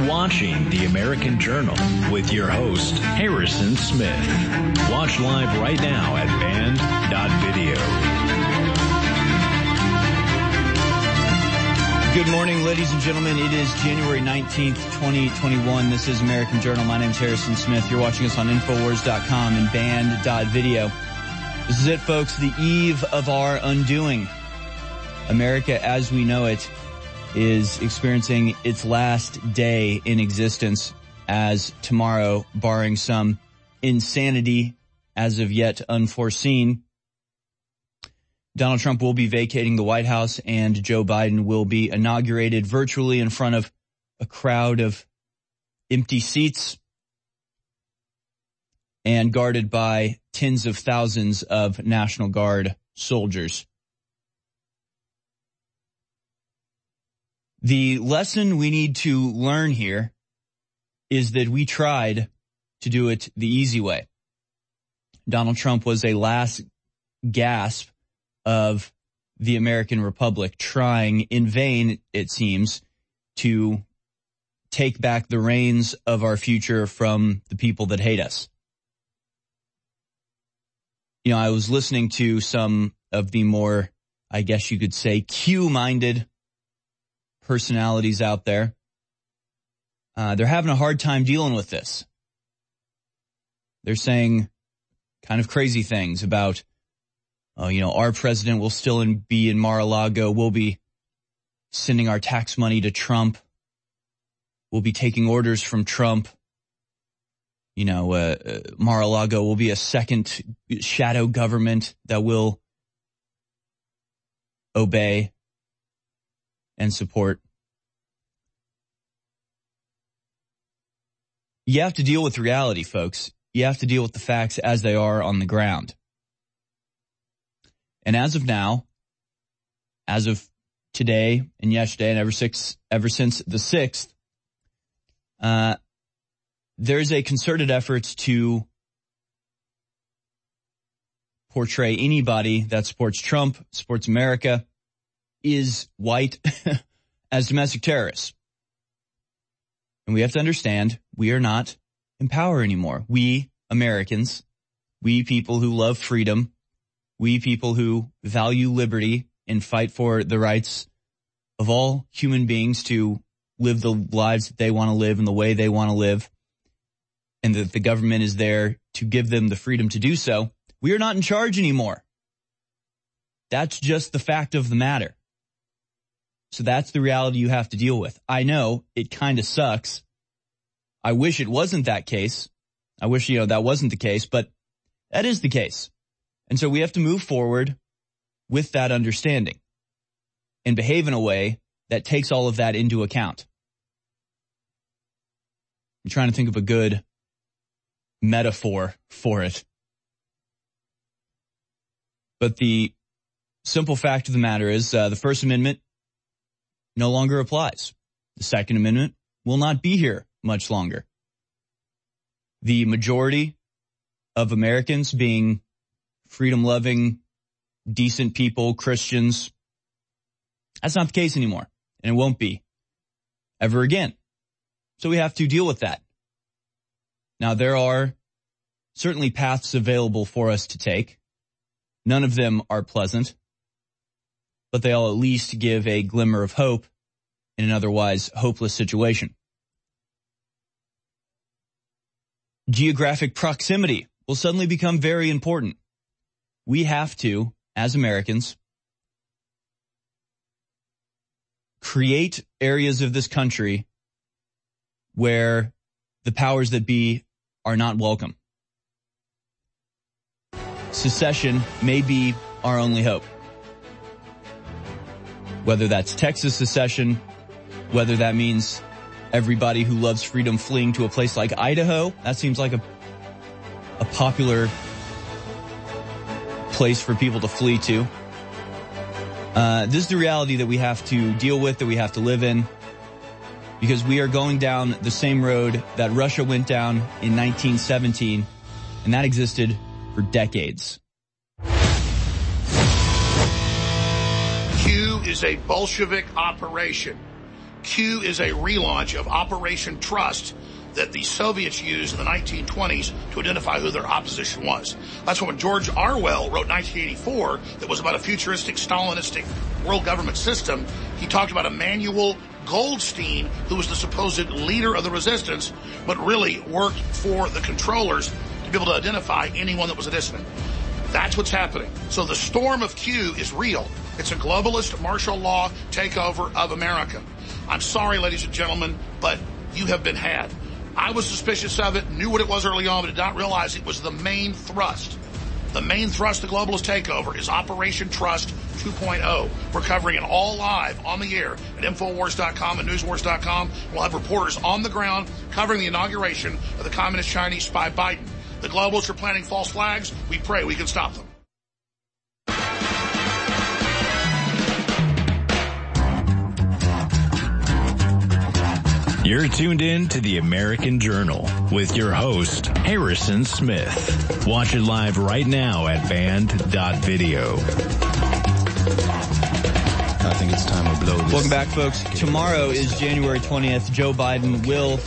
watching The American Journal with your host, Harrison Smith. Watch live right now at band.video. Good morning, ladies and gentlemen. It is January 19th, 2021. This is American Journal. My name is Harrison Smith. You're watching us on Infowars.com and band.video. This is it, folks, the eve of our undoing. America, as we know it, is experiencing its last day in existence, as tomorrow, barring some insanity as of yet unforeseen, Donald Trump will be vacating the White House and Joe Biden will be inaugurated virtually in front of a crowd of empty seats and guarded by tens of thousands of National Guard soldiers. The lesson we need to learn here is that we tried to do it the easy way. Donald Trump was a last gasp of the American Republic, trying in vain, it seems, to take back the reins of our future from the people that hate us. You know, I was listening to some of the more, I guess you could say, Q-minded personalities out there. They're having a hard time dealing with this. They're saying kind of crazy things about, our president will still be in Mar-a-Lago. We'll be sending our tax money to Trump. We'll be taking orders from Trump. Mar-a-Lago will be a second shadow government that will obey and support. You have to deal with reality, folks. You have to deal with the facts as they are on the ground. And as of now, as of today and yesterday and ever since the 6th, there's a concerted effort to portray anybody that supports Trump, supports America, is white as domestic terrorists. And we have to understand we are not in power anymore. We Americans, we people who love freedom, we people who value liberty and fight for the rights of all human beings to live the lives that they want to live in the way they want to live, and that the government is there to give them the freedom to do so. We are not in charge anymore. That's just the fact of the matter. So that's the reality you have to deal with. I know it kind of sucks. I wish it wasn't that case. I wish, that wasn't the case, but that is the case. And so we have to move forward with that understanding and behave in a way that takes all of that into account. I'm trying to think of a good metaphor for it. But the simple fact of the matter is the First Amendment no longer applies. The Second Amendment will not be here much longer. The majority of Americans being freedom-loving, decent people, Christians, that's not the case anymore, and it won't be ever again. So we have to deal with that. Now, there are certainly paths available for us to take. None of them are pleasant, but they all at least give a glimmer of hope in an otherwise hopeless situation. Geographic proximity will suddenly become very important. We have to, as Americans, create areas of this country where the powers that be are not welcome. Secession may be our only hope. Whether that's Texas secession, whether that means everybody who loves freedom fleeing to a place like Idaho, that seems like a popular place for people to flee to. This is the reality that we have to deal with, that we have to live in, because we are going down the same road that Russia went down in 1917, and that existed for decades. Q is a Bolshevik operation. Q is a relaunch of Operation Trust that the Soviets used in the 1920s to identify who their opposition was. That's when George Orwell wrote 1984 that was about a futuristic Stalinistic world government system. He talked about Emmanuel Goldstein, who was the supposed leader of the resistance, but really worked for the controllers to be able to identify anyone that was a dissident. That's what's happening. So the storm of Q is real. It's a globalist martial law takeover of America. I'm sorry, ladies and gentlemen, but you have been had. I was suspicious of it, knew what it was early on, but did not realize it was the main thrust. The main thrust of globalist takeover is Operation Trust 2.0. We're covering it all live on the air at Infowars.com and Newswars.com. We'll have reporters on the ground covering the inauguration of the communist Chinese spy Biden. The globalists are planting false flags. We pray we can stop them. You're tuned in to the American Journal with your host, Harrison Smith. Watch it live right now at band.video. I think it's time to blow this. Welcome back, folks. Tomorrow is January 20th. Joe Biden will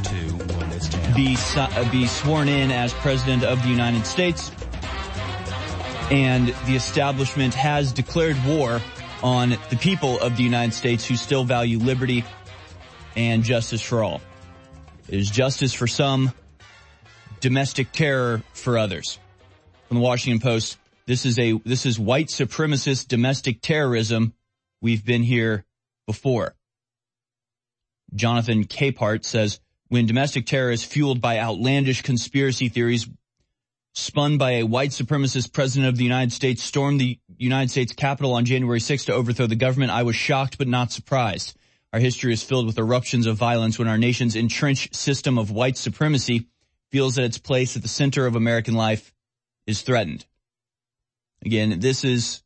be sworn in as President of the United States. And the establishment has declared war on the people of the United States who still value liberty and justice for all. There's justice for some, domestic terror for others. From the Washington Post, this is white supremacist domestic terrorism. We've been here before. Jonathan Capehart says, when domestic terror is fueled by outlandish conspiracy theories spun by a white supremacist president of the United States stormed the United States Capitol on January 6th to overthrow the government, I was shocked but not surprised. Our history is filled with eruptions of violence when our nation's entrenched system of white supremacy feels that its place at the center of American life is threatened. Again, this is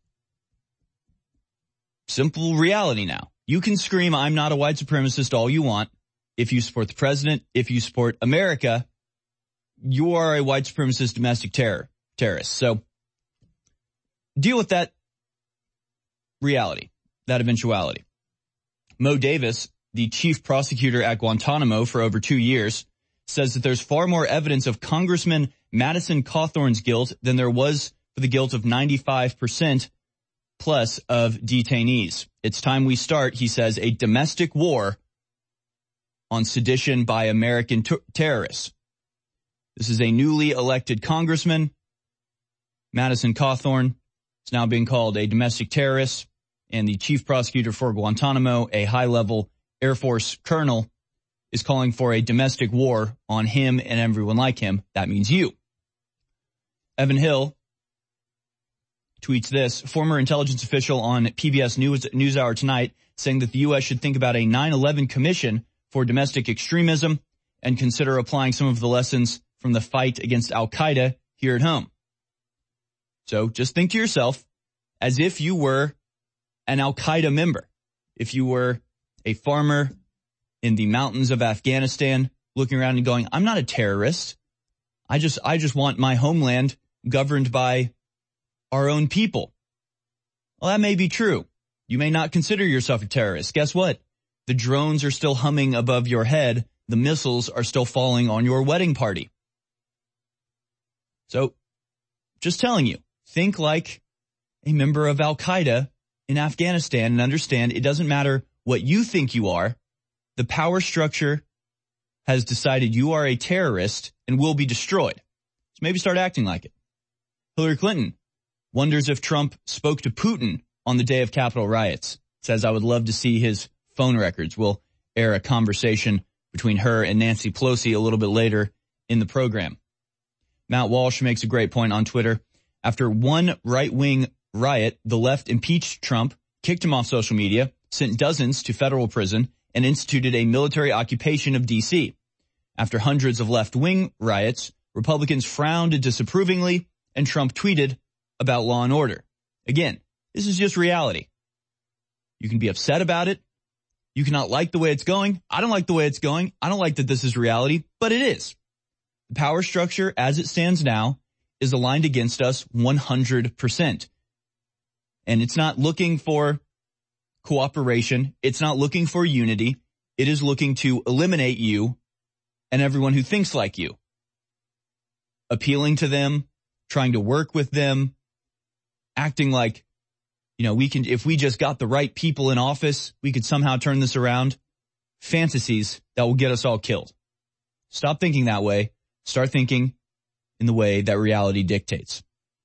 simple reality now. You can scream, I'm not a white supremacist all you want. If you support the president, if you support America, you are a white supremacist domestic terrorist. So deal with that reality, that eventuality. Mo Davis, the chief prosecutor at Guantanamo for over 2 years, says that there's far more evidence of Congressman Madison Cawthorn's guilt than there was for the guilt of 95% plus of detainees. It's time we start, he says, a domestic war on sedition by American terrorists. This is a newly elected congressman. Madison Cawthorn is now being called a domestic terrorist. And the chief prosecutor for Guantanamo, a high-level Air Force colonel, is calling for a domestic war on him and everyone like him. That means you. Evan Hill tweets this, former intelligence official on PBS NewsHour tonight, saying that the U.S. should think about a 9/11 commission for domestic extremism and consider applying some of the lessons from the fight against al-Qaeda here at home. So just think to yourself as if you were an al-Qaeda member. If you were a farmer in the mountains of Afghanistan looking around and going, I'm not a terrorist. I just want my homeland governed by our own people. Well, that may be true. You may not consider yourself a terrorist. Guess what? The drones are still humming above your head. The missiles are still falling on your wedding party. So, just telling you, think like a member of al-Qaeda in Afghanistan and understand it doesn't matter what you think you are. The power structure has decided you are a terrorist and will be destroyed. So maybe start acting like it. Hillary Clinton wonders if Trump spoke to Putin on the day of Capitol riots. Says, I would love to see his phone records. We'll air a conversation between her and Nancy Pelosi a little bit later in the program. Matt Walsh makes a great point on Twitter. After one right-wing riot, the left impeached Trump, kicked him off social media, sent dozens to federal prison, and instituted a military occupation of D.C. After hundreds of left-wing riots, Republicans frowned disapprovingly, and Trump tweeted about law and order. Again, this is just reality. You can be upset about it. You cannot like the way it's going. I don't like the way it's going. I don't like that this is reality, but it is. The power structure as it stands now is aligned against us 100%. And it's not looking for cooperation. It's not looking for unity. It is looking to eliminate you and everyone who thinks like you. Appealing to them, trying to work with them, acting like, if we just got the right people in office, we could somehow turn this around. Fantasies that will get us all killed. Stop thinking that way. Start thinking in the way that reality dictates.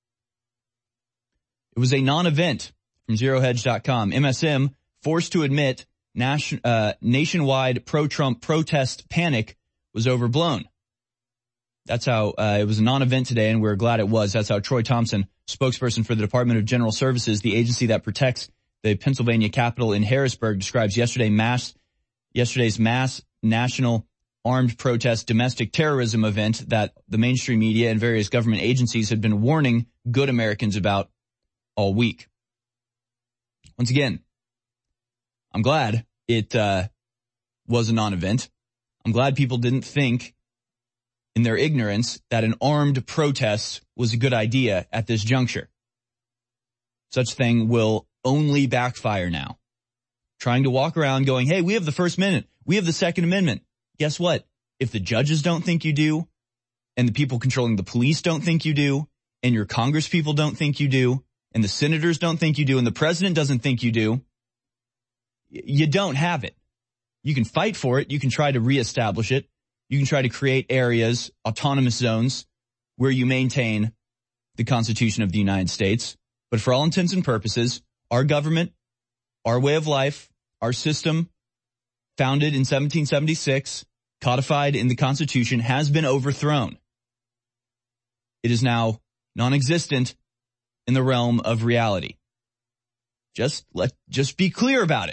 It was a non-event from ZeroHedge.com. MSM forced to admit nationwide pro-Trump protest panic was overblown. That's how it was a non-event today, and we're glad it was. That's how Troy Thompson, spokesperson for the Department of General Services, the agency that protects the Pennsylvania Capitol in Harrisburg, describes yesterday's mass national armed protest domestic terrorism event that the mainstream media and various government agencies had been warning good Americans about all week. Once again, I'm glad it was a non-event. I'm glad people didn't think in their ignorance that an armed protest was a good idea at this juncture. Such thing will only backfire now. Trying to walk around going, hey, we have the First Amendment. We have the Second Amendment. Guess what? If the judges don't think you do, and the people controlling the police don't think you do, and your Congress people don't think you do, and the senators don't think you do, and the president doesn't think you do, you don't have it. You can fight for it. You can try to reestablish it. You can try to create areas, autonomous zones, where you maintain the Constitution of the United States. But for all intents and purposes, our government, our way of life, our system, founded in 1776, codified in the Constitution, has been overthrown. It is now non-existent in the realm of reality. Just be clear about it.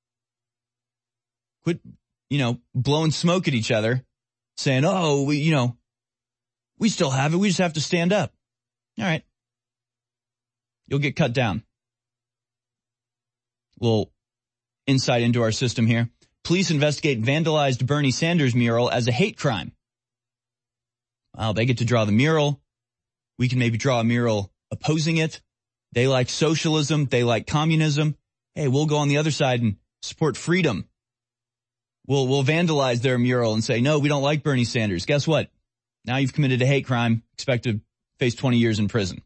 Quit, blowing smoke at each other, saying, oh, we still have it. We just have to stand up. All right. You'll get cut down. Little insight into our system here. Police investigate vandalized Bernie Sanders mural as a hate crime. Well, they get to draw the mural. We can maybe draw a mural opposing it. They like socialism. They like communism. Hey, we'll go on the other side and support freedom. We'll vandalize their mural and say, no, we don't like Bernie Sanders. Guess what? Now you've committed a hate crime, expect to face 20 years in prison.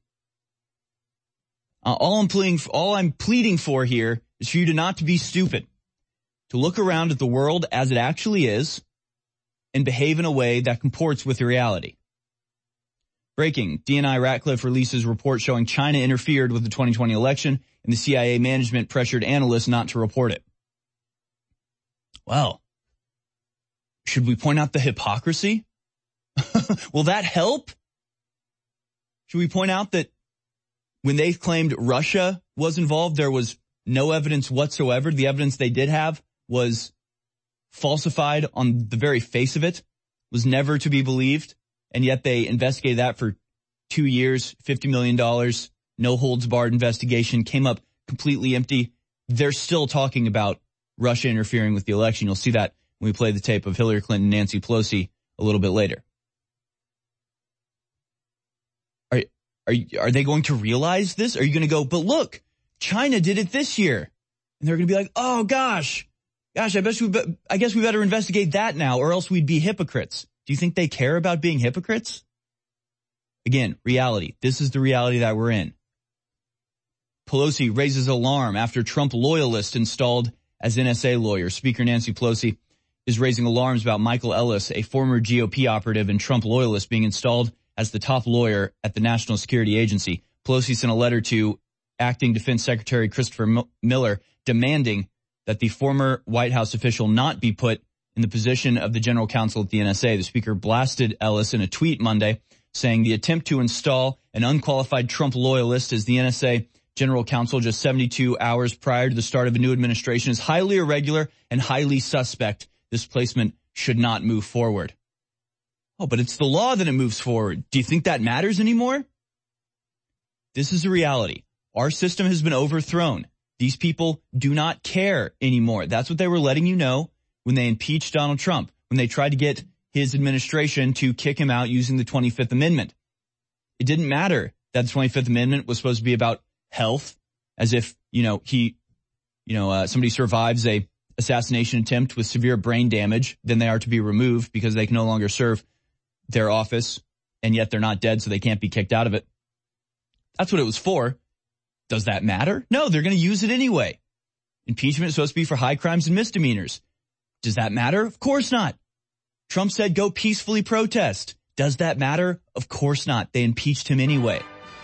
All I'm pleading for here is for you to not to be stupid, to look around at the world as it actually is and behave in a way that comports with reality. Breaking, DNI Ratcliffe releases report showing China interfered with the 2020 election and the CIA management pressured analysts not to report it. Well, should we point out the hypocrisy? Will that help? Should we point out that when they claimed Russia was involved, there was no evidence whatsoever? The evidence they did have was falsified on the very face of it, was never to be believed, and yet they investigated that for 2 years, $50 million, no holds barred investigation, came up completely empty. They're still talking about Russia interfering with the election. You'll see that when we play the tape of Hillary Clinton and Nancy Pelosi a little bit later. Are they going to realize this? Are you going to go, but look, China did it this year. And they're going to be like, oh gosh, I guess we better investigate that now or else we'd be hypocrites. Do you think they care about being hypocrites? Again, reality. This is the reality that we're in. Pelosi raises alarm after Trump loyalist installed as NSA lawyer. Speaker Nancy Pelosi is raising alarms about Michael Ellis, a former GOP operative and Trump loyalist, being installed as the top lawyer at the National Security Agency. Pelosi sent a letter to Acting Defense Secretary Christopher Miller demanding that the former White House official not be put in the position of the general counsel at the NSA. The speaker blasted Ellis in a tweet Monday, saying the attempt to install an unqualified Trump loyalist as the NSA general counsel just 72 hours prior to the start of a new administration is highly irregular and highly suspect. This placement should not move forward. Oh, but it's the law that it moves forward. Do you think that matters anymore? This is the reality. Our system has been overthrown. These people do not care anymore. That's what they were letting you know when they impeached Donald Trump, when they tried to get his administration to kick him out using the 25th Amendment. It didn't matter that the 25th Amendment was supposed to be about health, as if, somebody survives a assassination attempt with severe brain damage, then they are to be removed because they can no longer serve their office, and yet they're not dead, so they can't be kicked out of it. That's what it was for. Does that matter? No, they're going to use it anyway. Impeachment is supposed to be for high crimes and misdemeanors. Does that matter? Of course not. Trump said go peacefully protest. Does that matter? Of course not. They impeached him anyway.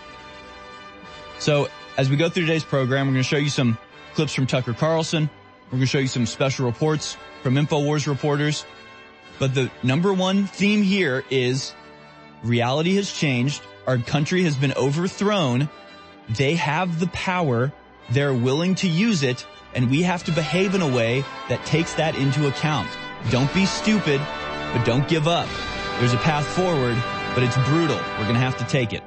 So as we go through today's program, we're going to show you some clips from Tucker Carlson. We're going to show you some special reports from InfoWars reporters. But the number one theme here is reality has changed. Our country has been overthrown. They have the power. They're willing to use it. And we have to behave in a way that takes that into account. Don't be stupid, but don't give up. There's a path forward, but it's brutal. We're going to have to take it.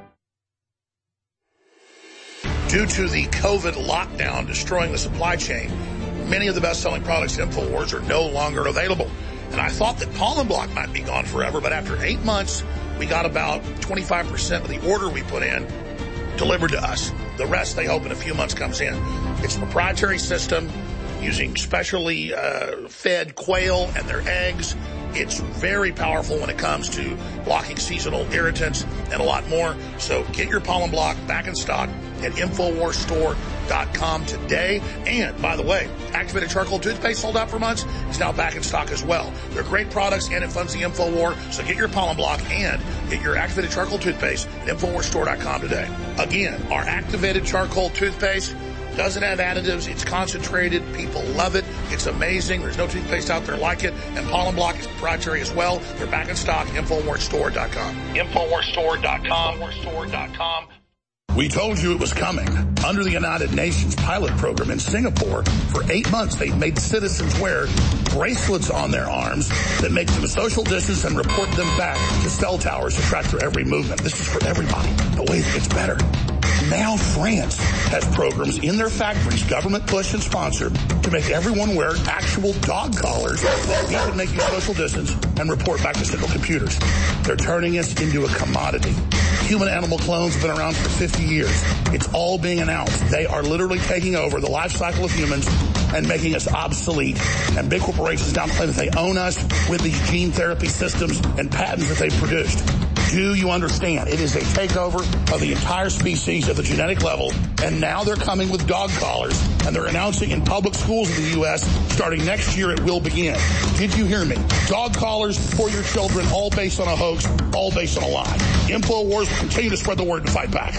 Due to the COVID lockdown destroying the supply chain, many of the best-selling products at InfoWars are no longer available. And I thought that Pollen Block might be gone forever, but after 8 months, we got about 25% of the order we put in delivered to us. The rest, they hope in a few months comes in. It's a proprietary system using specially fed quail and their eggs. It's very powerful when it comes to blocking seasonal irritants and a lot more. So get your Pollen Block back in stock at InfoWarsStore.com today. And, by the way, activated charcoal toothpaste sold out for months. It's now back in stock as well. They're great products, and it funds the InfoWar. So get your Pollen Block and get your activated charcoal toothpaste at InfoWarsStore.com today. Again, our activated charcoal toothpaste doesn't have additives. It's concentrated. People love it. It's amazing. There's no toothpaste out there like it. And Pollen Block is proprietary as well. They're back in stock at InfoWarsStore.com. InfoWarsStore.com. InfoWarsStore.com. We told you it was coming. Under the United Nations pilot program in Singapore, for 8 months, they've made citizens wear bracelets on their arms that make them social distance and report them back to cell towers to track their every movement. This is for everybody. But wait, it gets better. Now France has programs in their factories, government pushed and sponsored, to make everyone wear actual dog collars that can make you social distance and report back to central computers. They're turning us into a commodity. Human-animal clones have been around for 50 years. It's all being announced. They are literally taking over the life cycle of humans and making us obsolete. And big corporations now claim that they own us with these gene therapy systems and patents that they've produced. Do you understand? It is a takeover of the entire species at the genetic level, and now they're coming with dog collars, and they're announcing in public schools in the U.S. starting next year it will begin. Did you hear me? Dog collars for your children, all based on a hoax, all based on a lie. InfoWars will continue to spread the word and fight back.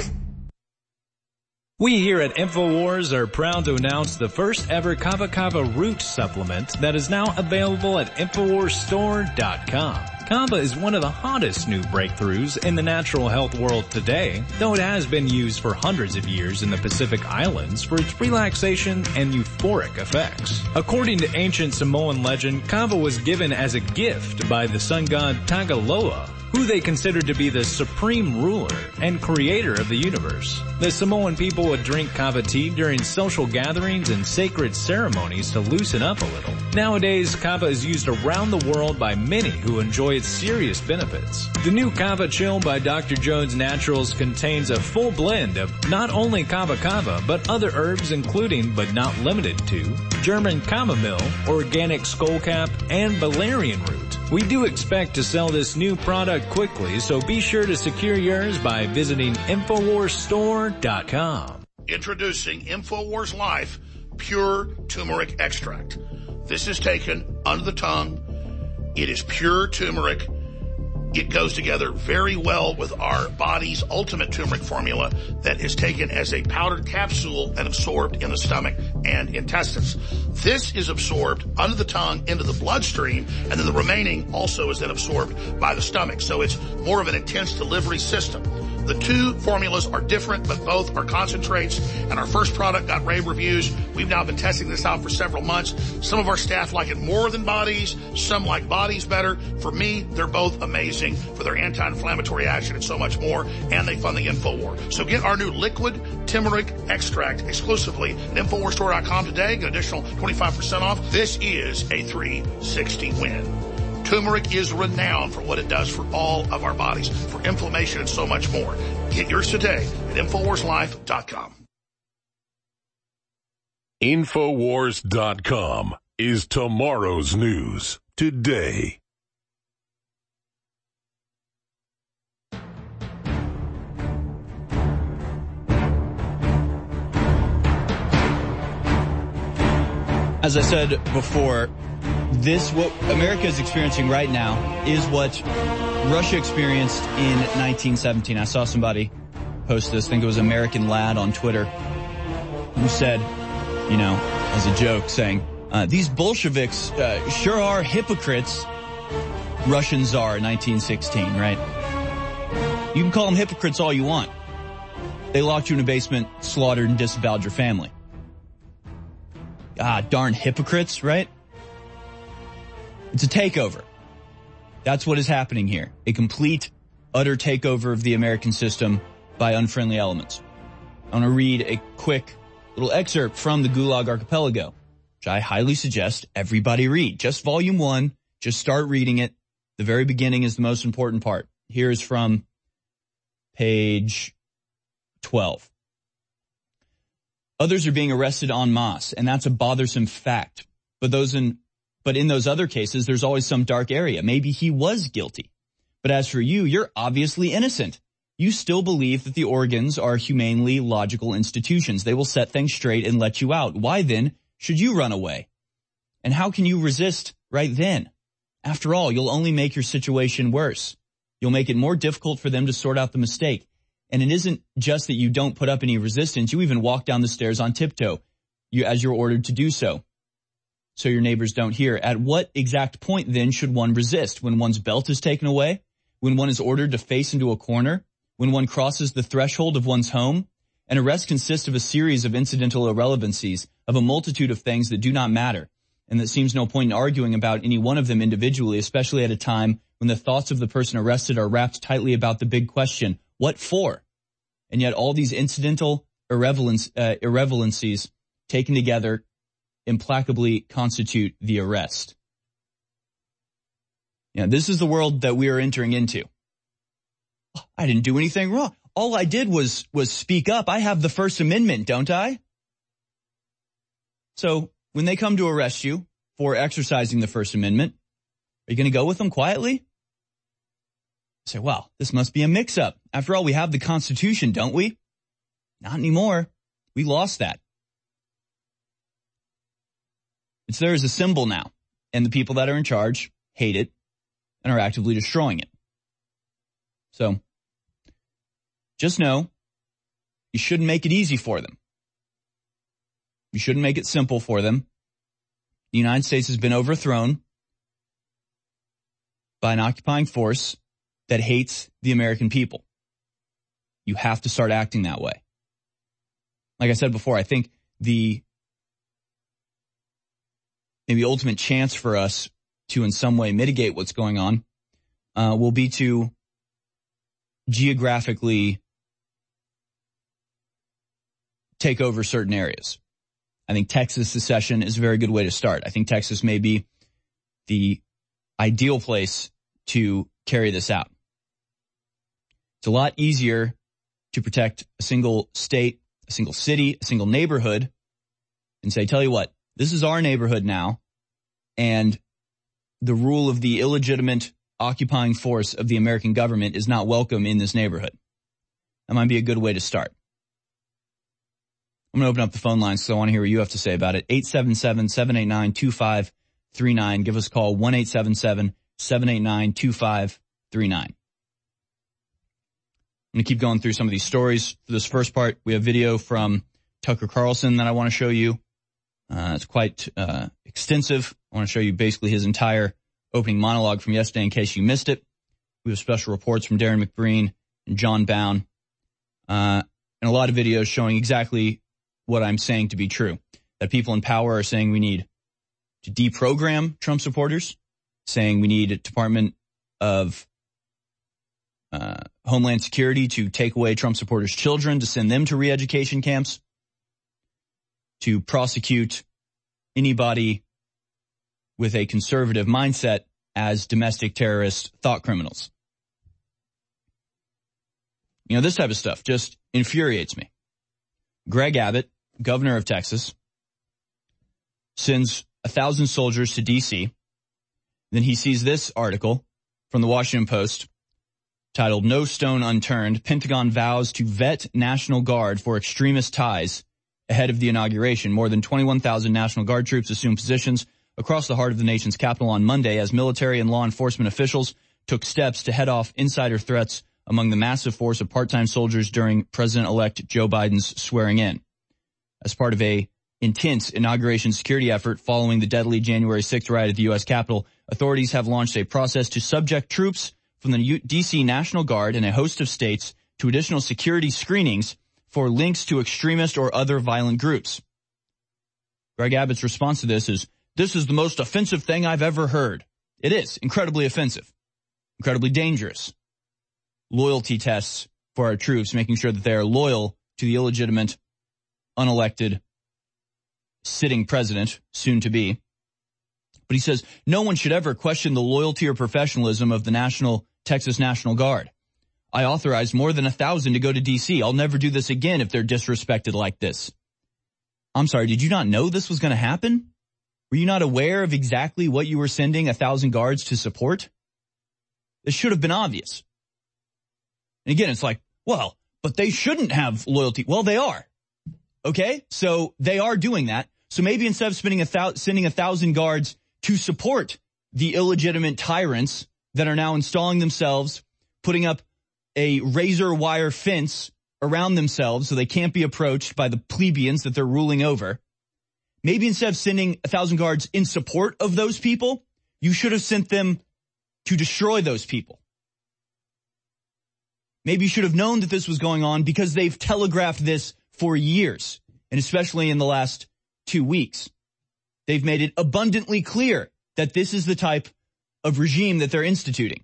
We here at InfoWars are proud to announce the first ever Kava Kava root supplement that is now available at InfoWarsStore.com. Kava is one of the hottest new breakthroughs in the natural health world today, though it has been used for hundreds of years in the Pacific Islands for its relaxation and euphoric effects. According to ancient Samoan legend, Kava was given as a gift by the sun god Tagaloa, who they considered to be the supreme ruler and creator of the universe. The Samoan people would drink kava tea during social gatherings and sacred ceremonies to loosen up a little. Nowadays, kava is used around the world by many who enjoy its serious benefits. The new Kava Chill by Dr. Jones Naturals contains a full blend of not only kava kava, but other herbs including, but not limited to, German chamomile, organic skullcap, and valerian root. We do expect to sell this new product quickly, so be sure to secure yours by visiting InfoWarsStore.com. Introducing InfoWars Life Pure Turmeric Extract. This is taken under the tongue. It is pure turmeric. It goes together very well with our body's ultimate turmeric formula that is taken as a powdered capsule and absorbed in the stomach and intestines. This is absorbed under the tongue into the bloodstream, and then the remaining also is then absorbed by the stomach. So it's more of an intense delivery system. The two formulas are different, but both are concentrates, and our first product got rave reviews. We've now been testing this out for several months. Some of our staff like it more than bodies. Some like bodies better. For me, they're both amazing for their anti-inflammatory action and so much more, and they fund the InfoWar. So get our new liquid turmeric extract exclusively at InfoWarsStore.com today. Get an additional 25% off. This is a 360 win. Turmeric is renowned for what it does for all of our bodies, for inflammation and so much more. Get yours today at InfoWarsLife.com. InfoWars.com. is tomorrow's news today. As I said before, what America is experiencing right now is what Russia experienced in 1917. I saw somebody post this, I think it was American Lad on Twitter, who said, as a joke, saying, these Bolsheviks sure are hypocrites. Russian Tsar, 1916, right? You can call them hypocrites all you want. They locked you in a basement, slaughtered and disavowed your family. Darn hypocrites, right? It's a takeover. That's what is happening here. A complete, utter takeover of the American system by unfriendly elements. I want to read a quick little excerpt from the Gulag Archipelago, which I highly suggest everybody read. Just volume 1. Just start reading it. The very beginning is the most important part. Here is from page 12. Others are being arrested en masse, and that's a bothersome fact. But in those other cases, there's always some dark area. Maybe he was guilty. But as for you, you're obviously innocent. You still believe that the organs are humanely logical institutions. They will set things straight and let you out. Why then should you run away? And how can you resist right then? After all, you'll only make your situation worse. You'll make it more difficult for them to sort out the mistake. And it isn't just that you don't put up any resistance. You even walk down the stairs on tiptoe, as you're ordered to do so your neighbors don't hear. At what exact point then should one resist? When one's belt is taken away? When one is ordered to face into a corner? When one crosses the threshold of one's home? An arrest consists of a series of incidental irrelevancies, of a multitude of things that do not matter, and that seems no point in arguing about any one of them individually, especially at a time when the thoughts of the person arrested are wrapped tightly about the big question, what for? And yet all these incidental irrelevancies taken together implacably constitute the arrest. This is the world that we are entering into. I didn't do anything wrong. All I did was speak up. I have the First Amendment, don't I? So when they come to arrest you for exercising the First Amendment, are you going to go with them quietly? Say, well, this must be a mix-up. After all, we have the Constitution, don't we? Not anymore. We lost that. It's there as a symbol now, and the people that are in charge hate it and are actively destroying it. So, just know, you shouldn't make it easy for them. You shouldn't make it simple for them. The United States has been overthrown by an occupying force that hates the American people. You have to start acting that way. Like I said before, I think the maybe ultimate chance for us to in some way mitigate what's going on will be to geographically take over certain areas. I think Texas secession is a very good way to start. I think Texas may be the ideal place to carry this out. It's a lot easier to protect a single state, a single city, a single neighborhood, and say, tell you what, this is our neighborhood now, and the rule of the illegitimate occupying force of the American government is not welcome in this neighborhood. That might be a good way to start. I'm going to open up the phone lines because I want to hear what you have to say about it. 877-789-2539. Give us a call, 1-877-789-2539. I'm going to keep going through some of these stories. For this first part, we have video from Tucker Carlson that I want to show you. It's quite extensive. I want to show you basically his entire opening monologue from yesterday in case you missed it. We have special reports from Darren McBreen and John Bown, and a lot of videos showing exactly what I'm saying to be true, that people in power are saying we need to deprogram Trump supporters, saying we need a Department of Homeland Security to take away Trump supporters' children, to send them to re-education camps, to prosecute anybody with a conservative mindset as domestic terrorist thought criminals. You know, this type of stuff just infuriates me. Greg Abbott, governor of Texas, sends 1,000 soldiers to D.C. Then he sees this article from the Washington Post titled, "No Stone Unturned, Pentagon Vows to Vet National Guard for Extremist Ties Ahead of the Inauguration." More than 21,000 National Guard troops assumed positions across the heart of the nation's capital on Monday as military and law enforcement officials took steps to head off insider threats among the massive force of part-time soldiers during President-elect Joe Biden's swearing in. As part of a intense inauguration security effort following the deadly January 6th riot at the U.S. Capitol, authorities have launched a process to subject troops from the D.C. National Guard and a host of states to additional security screenings for links to extremist or other violent groups. Greg Abbott's response to this is the most offensive thing I've ever heard. It is incredibly offensive, incredibly dangerous. Loyalty tests for our troops, making sure that they are loyal to the illegitimate, unelected, sitting president, soon to be. But he says no one should ever question the loyalty or professionalism of the Texas National Guard. I authorized more than 1,000 to go to D.C. I'll never do this again if they're disrespected like this. I'm sorry, did you not know this was going to happen? Were you not aware of exactly what you were sending 1,000 guards to support? This should have been obvious. And again, it's like, well, but they shouldn't have loyalty. Well, they are. Okay? So they are doing that. So maybe instead of sending 1,000 guards to support the illegitimate tyrants that are now installing themselves, putting up a razor wire fence around themselves so they can't be approached by the plebeians that they're ruling over, maybe instead of sending 1,000 guards in support of those people, you should have sent them to destroy those people. Maybe you should have known that this was going on because they've telegraphed this for years, and especially in the last 2 weeks. They've made it abundantly clear that this is the type of regime that they're instituting.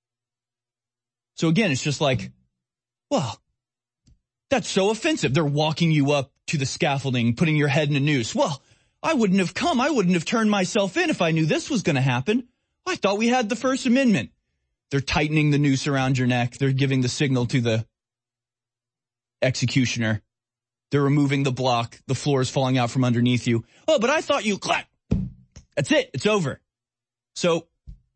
So again, it's just like, well, that's so offensive. They're walking you up to the scaffolding, putting your head in a noose. Well, I wouldn't have come. I wouldn't have turned myself in if I knew this was going to happen. I thought we had the First Amendment. They're tightening the noose around your neck. They're giving the signal to the executioner. They're removing the block. The floor is falling out from underneath you. Oh, but I thought you clapped. That's it. It's over. So,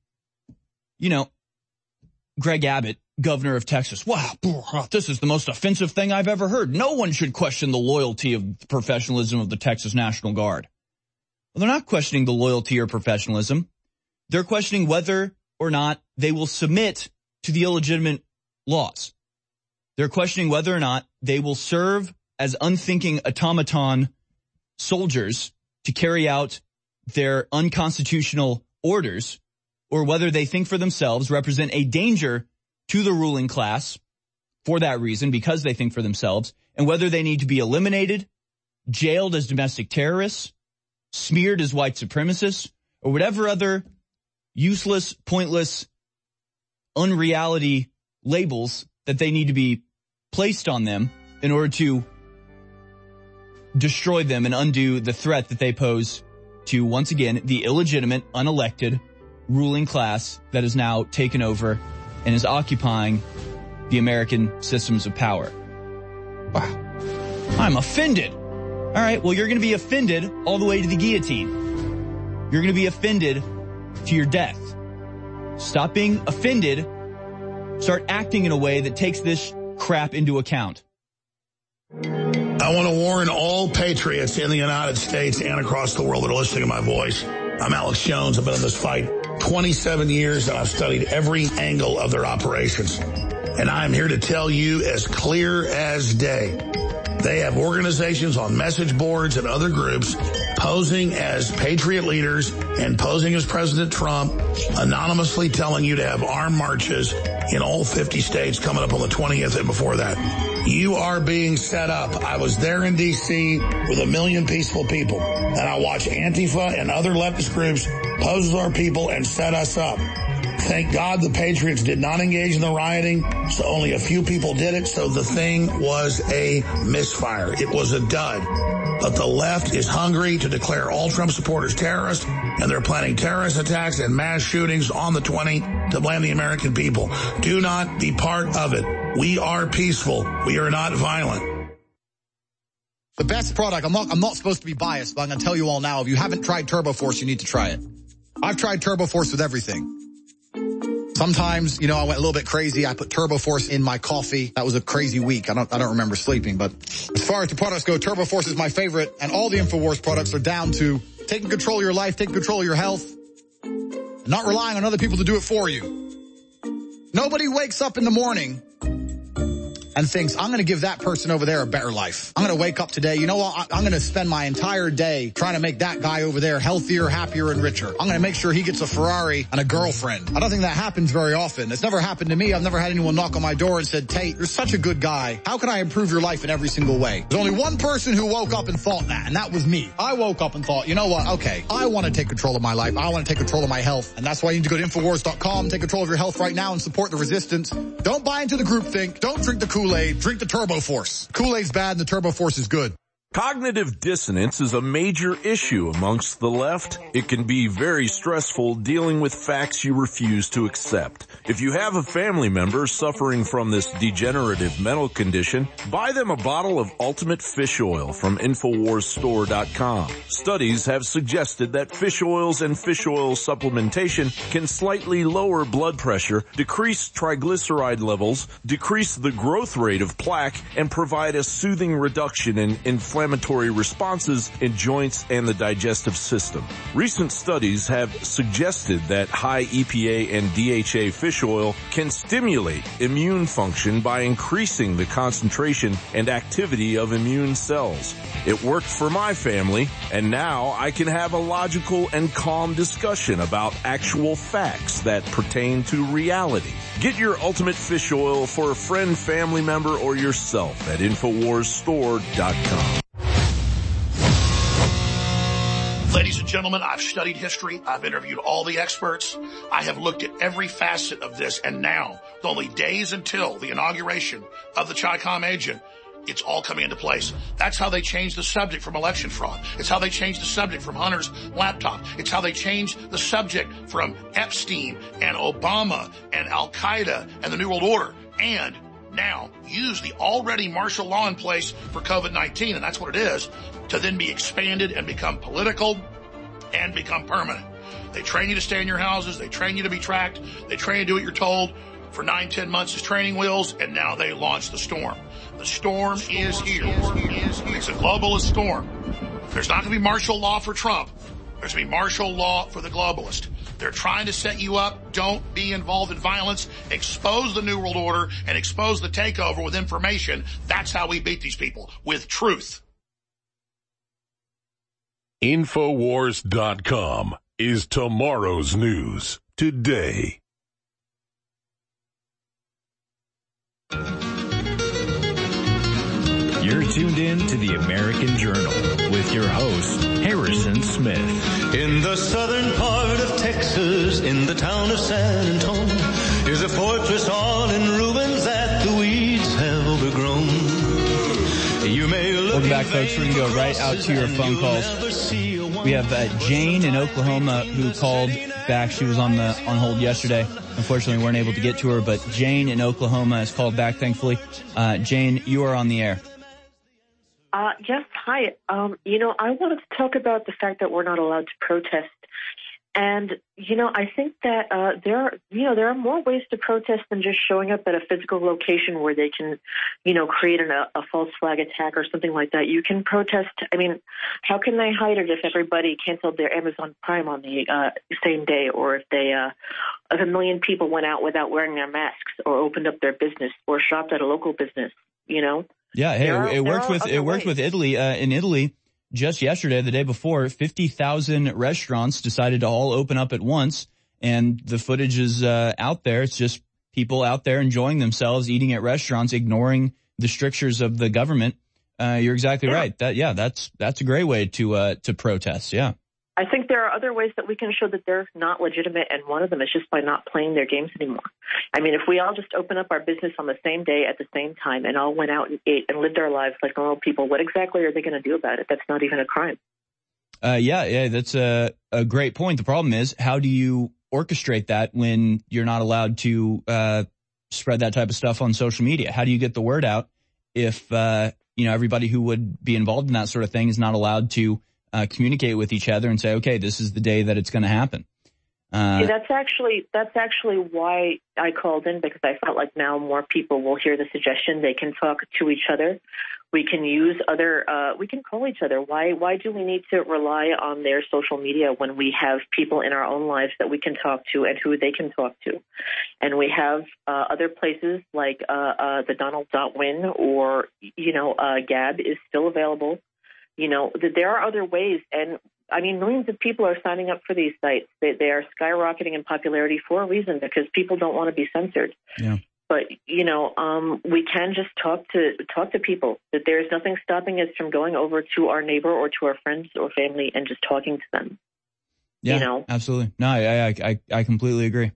Greg Abbott, governor of Texas. Wow, this is the most offensive thing I've ever heard. No one should question the loyalty of professionalism of the Texas National Guard. Well, they're not questioning the loyalty or professionalism. They're questioning whether or not they will submit to the illegitimate laws. They're questioning whether or not they will serve as unthinking automaton soldiers to carry out their unconstitutional orders, or whether they think for themselves, represent a danger to the ruling class for that reason, because they think for themselves, and whether they need to be eliminated, jailed as domestic terrorists, smeared as white supremacists, or whatever other useless, pointless, unreality labels that they need to be placed on them in order to destroy them and undo the threat that they pose to, once again, the illegitimate, unelected ruling class that is now taken over and is occupying the American systems of power. Wow. I'm offended. All right, well, you're going to be offended all the way to the guillotine. You're going to be offended to your death. Stop being offended. Start acting in a way that takes this crap into account. I want to warn all patriots in the United States and across the world that are listening to my voice. I'm Alex Jones. I've been in this fight 27 years, and I've studied every angle of their operations. And I'm here to tell you as clear as day. They have organizations on message boards and other groups posing as patriot leaders and posing as President Trump, anonymously telling you to have armed marches in all 50 states coming up on the 20th and before that. You are being set up. I was there in D.C. with 1 million peaceful people, and I watched Antifa and other leftist groups pose as our people and set us up. Thank God the Patriots did not engage in the rioting, so only a few people did it, so the thing was a misfire. It was a dud. But the left is hungry to declare all Trump supporters terrorists, and they're planning terrorist attacks and mass shootings on the 20th to blame the American people. Do not be part of it. We are peaceful. We are not violent. The best product, I'm not supposed to be biased, but I'm going to tell you all now, if you haven't tried Turbo Force, you need to try it. I've tried Turbo Force with everything. Sometimes, I went a little bit crazy. I put Turbo Force in my coffee. That was a crazy week. I don't remember sleeping, but as far as the products go, Turbo Force is my favorite, and all the InfoWars products are down to taking control of your life, taking control of your health, not relying on other people to do it for you. Nobody wakes up in the morning and thinks, I'm going to give that person over there a better life. I'm going to wake up today. You know what? I'm going to spend my entire day trying to make that guy over there healthier, happier, and richer. I'm going to make sure he gets a Ferrari and a girlfriend. I don't think that happens very often. It's never happened to me. I've never had anyone knock on my door and said, Tate, you're such a good guy. How can I improve your life in every single way? There's only one person who woke up and thought that, and that was me. I woke up and thought, you know what? Okay, I want to take control of my life. I want to take control of my health. And that's why you need to go to Infowars.com, take control of your health right now and support the resistance. Don't buy into the groupthink. Don't drink the Kool-Aid. Drink the Turbo Force. Kool-Aid's bad and the Turbo Force is good. Cognitive dissonance is a major issue amongst the left. It can be very stressful dealing with facts you refuse to accept. If you have a family member suffering from this degenerative mental condition, buy them a bottle of Ultimate Fish Oil from InfoWarsStore.com. Studies have suggested that fish oils and fish oil supplementation can slightly lower blood pressure, decrease triglyceride levels, decrease the growth rate of plaque, and provide a soothing reduction in inflammatory responses in joints and the digestive system. Recent studies have suggested that high EPA and DHA fish oil can stimulate immune function by increasing the concentration and activity of immune cells. It worked for my family, and now I can have a logical and calm discussion about actual facts that pertain to reality. Get your Ultimate Fish Oil for a friend, family member, or yourself at InfoWarsStore.com. Ladies and gentlemen, I've studied history. I've interviewed all the experts. I have looked at every facet of this. And now, with only days until the inauguration of the Chi-Com agent, it's all coming into place. That's how they changed the subject from election fraud. It's how they changed the subject from Hunter's laptop. It's how they changed the subject from Epstein and Obama and Al-Qaeda and the New World Order. And now use the already martial law in place for COVID-19, and that's what it is, to then be expanded and become political and become permanent. They train you to stay in your houses. They train you to be tracked. They train you to do what you're told for 9-10 months as training wheels, and now they launch the storm. The storm is here. It's a globalist storm. There's not going to be martial law for Trump. There's going to be martial law for the globalist. They're trying to set you up. Don't be involved in violence. Expose the New World Order and expose the takeover with information. That's how we beat these people, with truth. Infowars.com is tomorrow's news today. You're tuned in to the American Journal with your host, Harrison Smith. In the southern part of Texas, in the town of San Antonio, is a fortress all in ruins that the weeds have overgrown. You may look. Welcome back, folks. We're going to go right out to your phone calls. We have Jane in Oklahoma who called back. She was on hold yesterday. Unfortunately, we weren't able to get to her, but Jane in Oklahoma has called back, thankfully. Jane, you are on the air. Yes, hi. I wanted to talk about the fact that we're not allowed to protest. And, I think that there are more ways to protest than just showing up at a physical location where they can, create a false flag attack or something like that. You can protest. I mean, how can they hide it if everybody canceled their Amazon Prime on the same day, or if a million people went out without wearing their masks, or opened up their business, or shopped at a local business, Yeah, hey, it worked with Italy. In Italy, just yesterday, the day before, 50,000 restaurants decided to all open up at once, and the footage is out there. It's just people out there enjoying themselves, eating at restaurants, ignoring the strictures of the government. You're exactly right. That's a great way to protest. Yeah. I think there are other ways that we can show that they're not legitimate, and one of them is just by not playing their games anymore. I mean, if we all just open up our business on the same day at the same time and all went out and ate and lived our lives like normal people, what exactly are they going to do about it? That's not even a crime. Yeah, that's a great point. The problem is, how do you orchestrate that when you're not allowed to spread that type of stuff on social media? How do you get the word out if everybody who would be involved in that sort of thing is not allowed to communicate with each other and say, okay, this is the day that it's going to happen. That's actually why I called in, because I felt like now more people will hear the suggestion. They can talk to each other. We can use we can call each other. Why do we need to rely on their social media when we have people in our own lives that we can talk to and who they can talk to? And we have other places like the Donald.win or, Gab is still available. There are other ways, and I mean, millions of people are signing up for these sites. They are skyrocketing in popularity for a reason, because people don't want to be censored. Yeah. But, we can just talk to people. That there is nothing stopping us from going over to our neighbor or to our friends or family and just talking to them. Yeah, absolutely. No, I completely agree.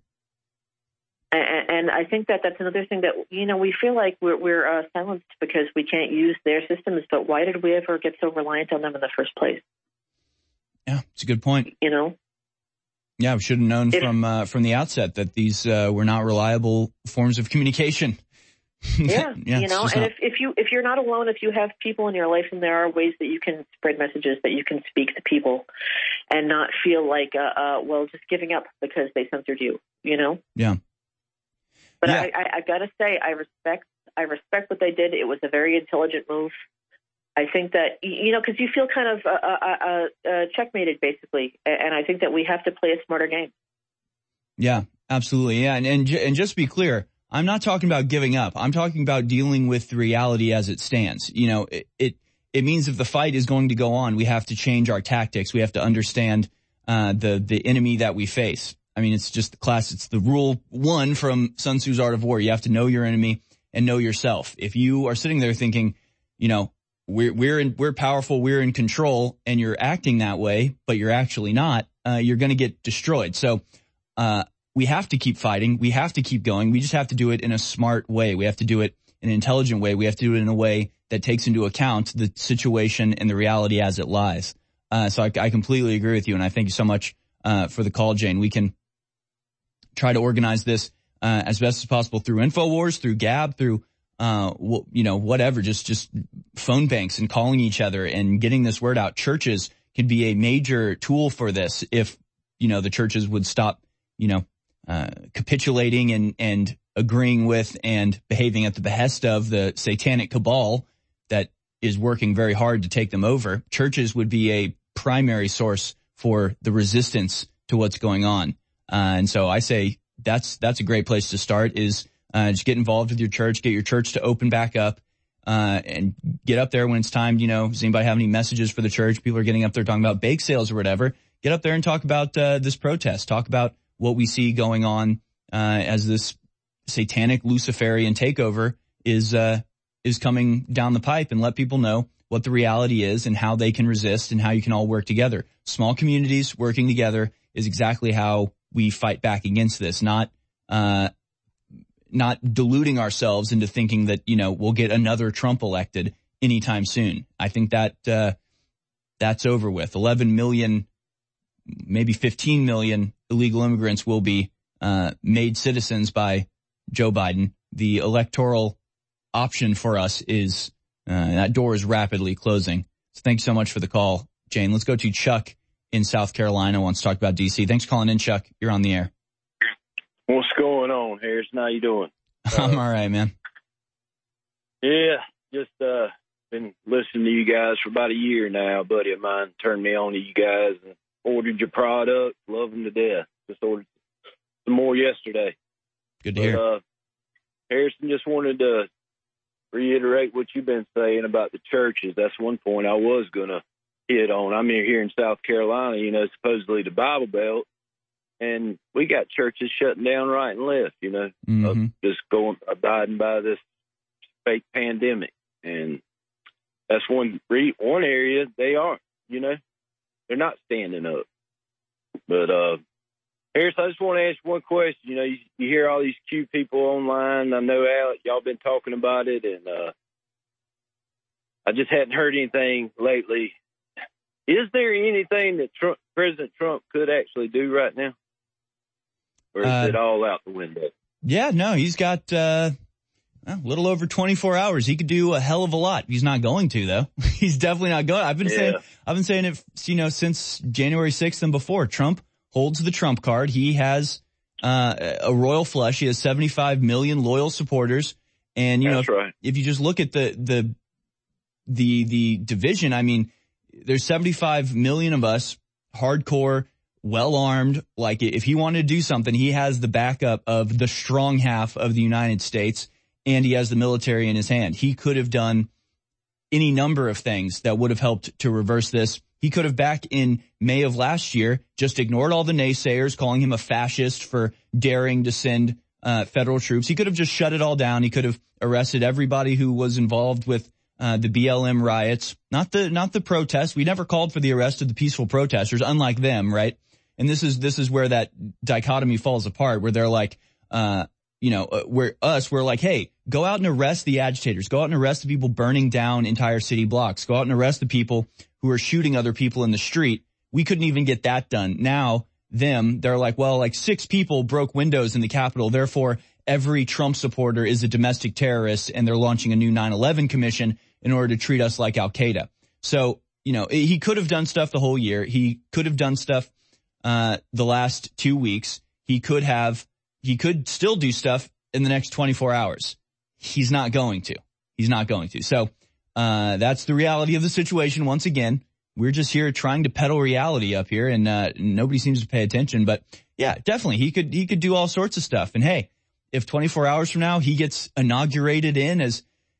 And I think that's another thing that, we feel like we're silenced because we can't use their systems. But why did we ever get so reliant on them in the first place? Yeah, it's a good point. Yeah, we should have known from the outset that these were not reliable forms of communication. Yeah, and if you're not alone, if you have people in your life, and there are ways that you can spread messages, that you can speak to people, and not feel like just giving up because they censored you. Yeah. But yeah. I gotta say, I respect what they did. It was a very intelligent move. I think that, because you feel kind of checkmated, basically. And I think that we have to play a smarter game. Yeah, absolutely. Yeah. And just to be clear, I'm not talking about giving up. I'm talking about dealing with the reality as it stands. It means if the fight is going to go on, we have to change our tactics. We have to understand the enemy that we face. I mean, it's just it's the rule 1 from Sun Tzu's Art of War. You have to know your enemy and know yourself. If you are sitting there thinking, we're powerful, we're in control, and you're acting that way, but you're actually not, you're going to get destroyed. So, we have to keep fighting. We have to keep going. We just have to do it in a smart way. We have to do it in an intelligent way. We have to do it in a way that takes into account the situation and the reality as it lies. So I completely agree with you. And I thank you so much, for the call, Jane. We can try to organize this, as best as possible through InfoWars, through Gab, through whatever, just phone banks and calling each other and getting this word out. Churches could be a major tool for this if, the churches would stop, capitulating and agreeing with and behaving at the behest of the satanic cabal that is working very hard to take them over. Churches would be a primary source for the resistance to what's going on. And so I say that's a great place to start is, just get involved with your church, get your church to open back up, and get up there when it's time. Does anybody have any messages for the church? People are getting up there talking about bake sales or whatever. Get up there and talk about this protest. Talk about what we see going on as this satanic Luciferian takeover is coming down the pipe, and let people know what the reality is and how they can resist and how you can all work together. Small communities working together is exactly how we fight back against this, not deluding ourselves into thinking that, we'll get another Trump elected anytime soon. I think that that's over with. 11 million, maybe 15 million illegal immigrants will be made citizens by Joe Biden. The electoral option for us is that door is rapidly closing. So thanks so much for the call, Jane. Let's go to Chuck in South Carolina. Wants to talk about D.C. Thanks for calling in, Chuck. You're on the air. What's going on, Harrison? How you doing? I'm all right, man. Yeah, just been listening to you guys for about a year now. A buddy of mine turned me on to you guys and ordered your product. Love them to death. Just ordered some more yesterday. Good to hear. Harrison, just wanted to reiterate what you've been saying about the churches. That's one point I was going to hit on. I'm here in South Carolina, supposedly the Bible Belt. And we got churches shutting down right and left, just abiding by this fake pandemic. And that's one area they aren't, they're not standing up. But, Harris, I just want to ask one question. You hear all these Q people online. I know, Alec, y'all been talking about it, and I just hadn't heard anything lately. Is there anything that President Trump could actually do right now? Or is it all out the window? Yeah, no, he's got a little over 24 hours. He could do a hell of a lot. He's not going to, though. He's definitely not going. I've been saying it, since January 6th and before. Trump holds the Trump card. He has a royal flush. He has 75 million loyal supporters. And, if you just look at the division, I mean, there's 75 million of us, hardcore, well-armed. Like, if he wanted to do something, he has the backup of the strong half of the United States, and he has the military in his hand. He could have done any number of things that would have helped to reverse this. He could have, back in May of last year, just ignored all the naysayers, calling him a fascist for daring to send federal troops. He could have just shut it all down. He could have arrested everybody who was involved with the BLM riots, not the protests. We never called for the arrest of the peaceful protesters, unlike them, right? And this is where that dichotomy falls apart, where they're like, we're like, hey, go out and arrest the agitators. Go out and arrest the people burning down entire city blocks. Go out and arrest the people who are shooting other people in the street. We couldn't even get that done. Now, they're like, well, like 6 people broke windows in the Capitol. Therefore, every Trump supporter is a domestic terrorist, and they're launching a new 9/11 commission in order to treat us like Al-Qaeda. So, he could have done stuff the whole year. He could have done stuff the last 2 weeks. He could still do stuff in the next 24 hours. He's not going to. So, that's the reality of the situation. Once again, we're just here trying to peddle reality up here, and nobody seems to pay attention. But yeah, definitely, he could do all sorts of stuff. And hey, if 24 hours from now he gets inaugurated in as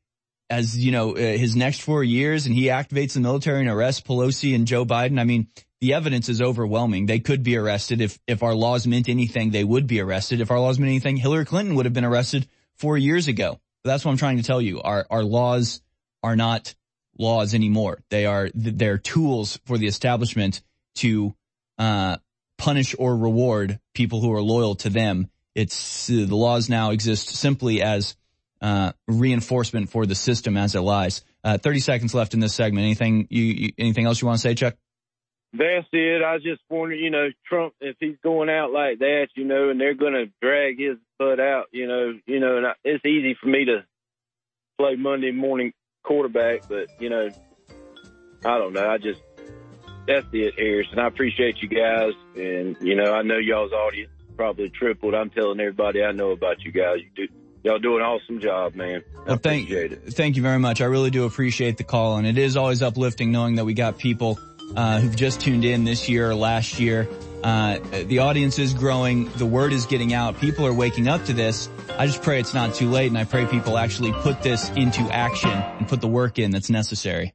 his next 4 years, and he activates the military and arrests Pelosi and Joe Biden, I mean, the evidence is overwhelming. They could be arrested. If our laws meant anything, they would be arrested. If our laws meant anything, Hillary Clinton would have been arrested 4 years ago. But that's what I'm trying to tell you. Our laws are not laws anymore. They're tools for the establishment to punish or reward people who are loyal to them. The laws now exist simply as reinforcement for the system as it lies. 30 seconds left in this segment. Anything else you want to say, Chuck? That's it. I just wonder, Trump, if he's going out like that, and they're going to drag his butt out, and it's easy for me to play Monday morning quarterback, but, I don't know. That's it, Harrison. I appreciate you guys. And, I know y'all's audience probably tripled. I'm telling everybody I know about you guys. Y'all do an awesome job, man. Well, thank you very much. I really do appreciate the call. And it is always uplifting knowing that we got people who've just tuned in this year or last year. The audience is growing. The word is getting out. People are waking up to this. I just pray it's not too late, and I pray people actually put this into action and put the work in that's necessary.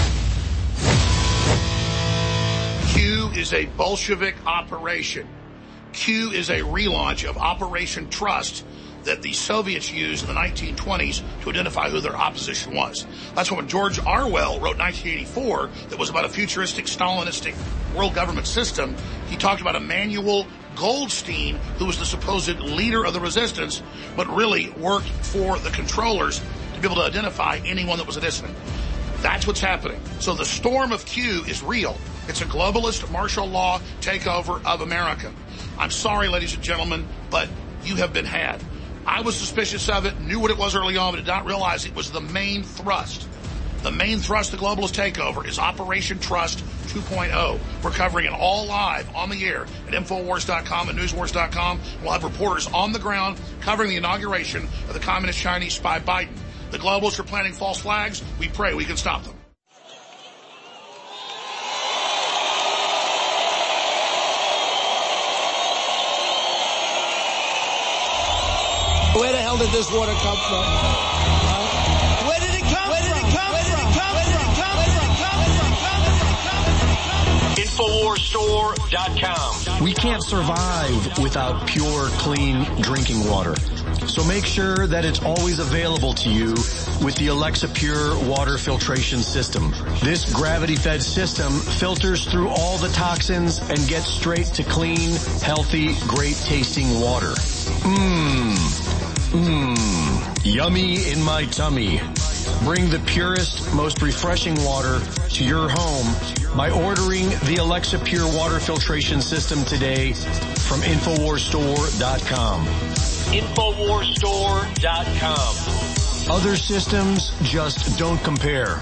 Q is a Bolshevik operation. Q is a relaunch of Operation Trust that the Soviets used in the 1920s to identify who their opposition was. That's when George Orwell wrote 1984 that was about a futuristic Stalinistic world government system. He talked about Emanuel Goldstein, who was the supposed leader of the resistance, but really worked for the controllers to be able to identify anyone that was a dissident. That's what's happening. So the storm of Q is real. It's a globalist martial law takeover of America. I'm sorry, ladies and gentlemen, but you have been had. I was suspicious of it, knew what it was early on, but did not realize it was the main thrust. The main thrust of the globalist takeover is Operation Trust 2.0. We're covering it all live on the air at Infowars.com and Newswars.com. We'll have reporters on the ground covering the inauguration of the communist Chinese spy Biden. The globalists are planting false flags. We pray we can stop them. Where the hell did this water come from? Where did it come from? Infowarsstore.com. We can't survive without pure, clean drinking water. So make sure that it's always available to you with the Alexa Pure water filtration system. This gravity-fed system filters through all the toxins and gets straight to clean, healthy, great-tasting water. Yummy in my tummy. Bring the purest, most refreshing water to your home by ordering the Alexa Pure water filtration system today from Infowarsstore.com. Infowarsstore.com. Other systems just don't compare.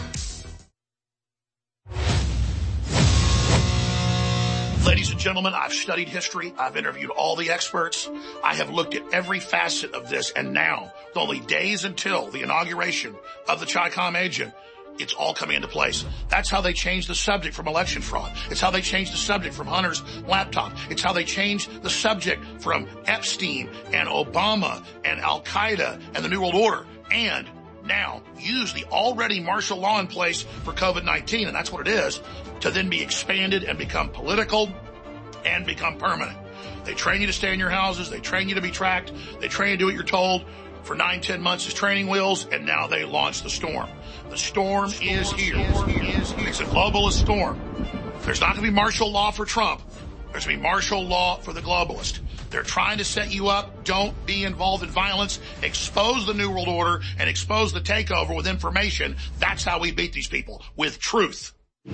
Ladies and gentlemen, I've studied history. I've interviewed all the experts. I have looked at every facet of this. And now, with only days until the inauguration of the Chi-Com agent, it's all coming into place. That's how they changed the subject from election fraud. It's how they changed the subject from Hunter's laptop. It's how they changed the subject from Epstein and Obama and Al-Qaeda and the New World Order. And now use the already martial law in place for COVID-19, and that's what it is, to then be expanded and become political and become permanent. They train you to stay in your houses. They train you to be tracked. They train you to do what you're told for 9-10 months as training wheels, and now they launch the storm. The storm is here. It's a globalist storm. There's not going to be martial law for Trump. There's going to be martial law for the globalist. They're trying to set you up. Don't be involved in violence. Expose the New World Order and expose the takeover with information. That's how we beat these people, with truth.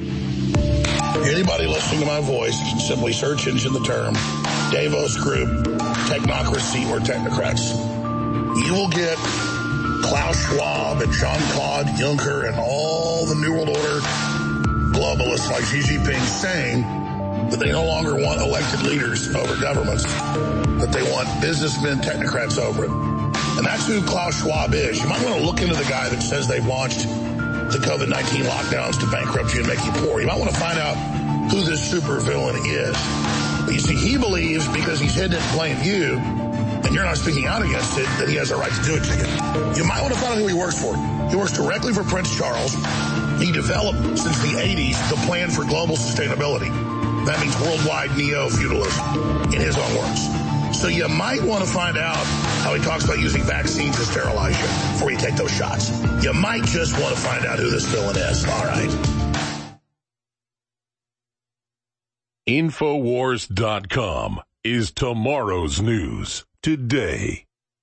Anybody listening to my voice, simply search engine the term Davos Group, technocracy, or technocrats. You will get Klaus Schwab and Jean-Claude Juncker and all the New World Order globalists like Xi Jinping saying that they no longer want elected leaders over governments, that they want businessmen, technocrats over it. And that's who Klaus Schwab is. You might want to look into the guy that says they've launched the COVID-19 lockdowns to bankrupt you and make you poor. You might want to find out who this supervillain is. But you see, he believes because he's hidden it in plain view, and you're not speaking out against it, that he has a right to do it to you. You might want to find out who he works for. He works directly for Prince Charles. He developed, since the 80s, the plan for global sustainability. That means worldwide neo-feudalism, in his own words. So you might want to find out how he talks about using vaccines to sterilize you before you take those shots. You might just want to find out who this villain is. All right. Infowars.com is tomorrow's news today.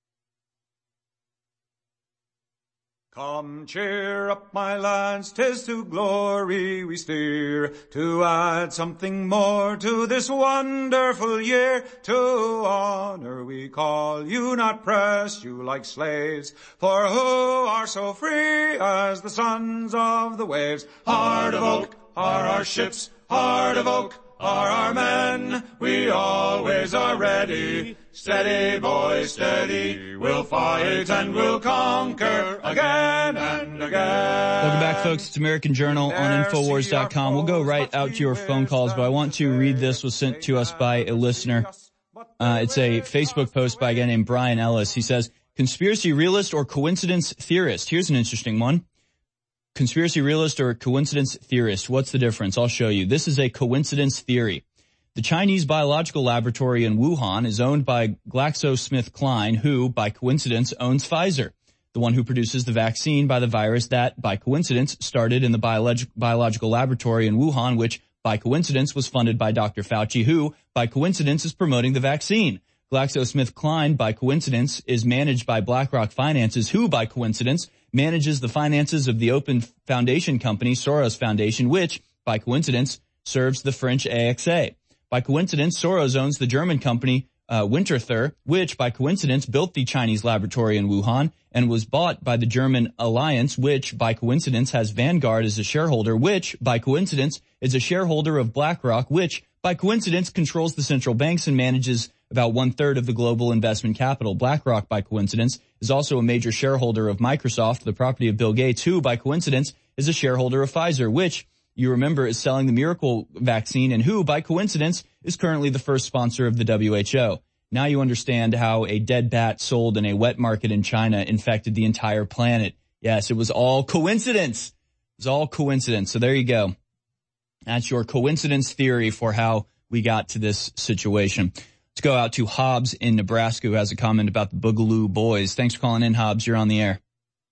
Come cheer up, my lads, 'tis to glory we steer, to add something more to this wonderful year. To honor we call you, not press you like slaves, for who are so free as the sons of the waves? Heart of oak are our ships, heart of oak are our men, we always are ready. Steady, boys, steady, we'll fight and we'll conquer again and again. Welcome back, folks. It's American Journal on Infowars.com. We'll go right out to your phone calls, but I want to read this. Was sent to us by a listener. It's a Facebook post by a guy named Brian Ellis. He says, conspiracy realist or coincidence theorist? Here's an interesting one. Conspiracy realist or coincidence theorist? What's the difference? I'll show you. This is a coincidence theory. The Chinese biological laboratory in Wuhan is owned by GlaxoSmithKline, who, by coincidence, owns Pfizer, the one who produces the vaccine by the virus that, by coincidence, started in the biological laboratory in Wuhan, which, by coincidence, was funded by Dr. Fauci, who, by coincidence, is promoting the vaccine. GlaxoSmithKline, by coincidence, is managed by BlackRock Finances, who, by coincidence, manages the finances of the open foundation company, Soros Foundation, which, by coincidence, serves the French AXA. By coincidence, Soros owns the German company Winterthur, which, by coincidence, built the Chinese laboratory in Wuhan and was bought by the German Alliance, which, by coincidence, has Vanguard as a shareholder, which, by coincidence, is a shareholder of BlackRock, which, by coincidence, controls the central banks and manages about 1/3 of the global investment capital. BlackRock, by coincidence, is also a major shareholder of Microsoft, the property of Bill Gates, who, by coincidence, is a shareholder of Pfizer, which, you remember, is selling the miracle vaccine, and who, by coincidence, is currently the first sponsor of the WHO. Now you understand how a dead bat sold in a wet market in China infected the entire planet. Yes, it was all coincidence. It was all coincidence. So there you go. That's your coincidence theory for how we got to this situation. Let's go out to Hobbs in Nebraska, who has a comment about the Boogaloo Boys. Thanks for calling in, Hobbs. You're on the air.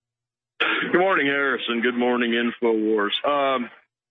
Good morning, Harrison. Good morning, InfoWars.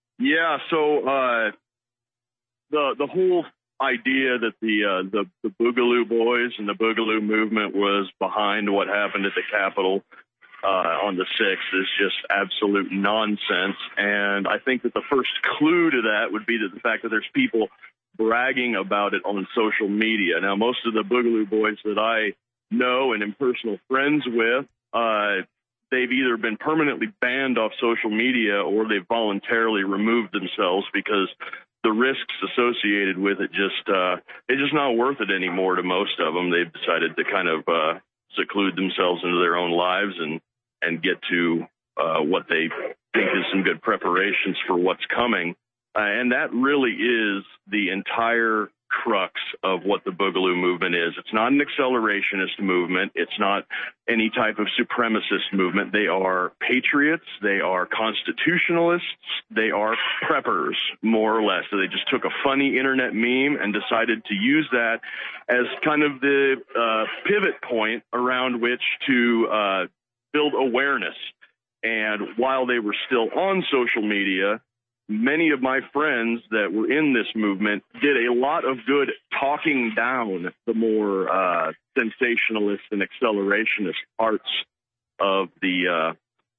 The whole idea that the Boogaloo Boys and the Boogaloo movement was behind what happened at the Capitol on the 6th is just absolute nonsense. And I think that the first clue to that would be that the fact that there's people bragging about it on social media. Now, most of the Boogaloo Boys that I know and am personal friends with, they've either been permanently banned off social media or they've voluntarily removed themselves because the risks associated with it it's just not worth it anymore to most of them. They've decided to kind of seclude themselves into their own lives and get to what they think is some good preparations for what's coming. And that really is the entire crux of what the Boogaloo movement is. It's not an accelerationist movement. It's not any type of supremacist movement. They are patriots. They are constitutionalists. They are preppers, more or less. So they just took a funny internet meme and decided to use that as kind of the pivot point around which to build awareness. And while they were still on social media, many of my friends that were in this movement did a lot of good talking down the more sensationalist and accelerationist parts of the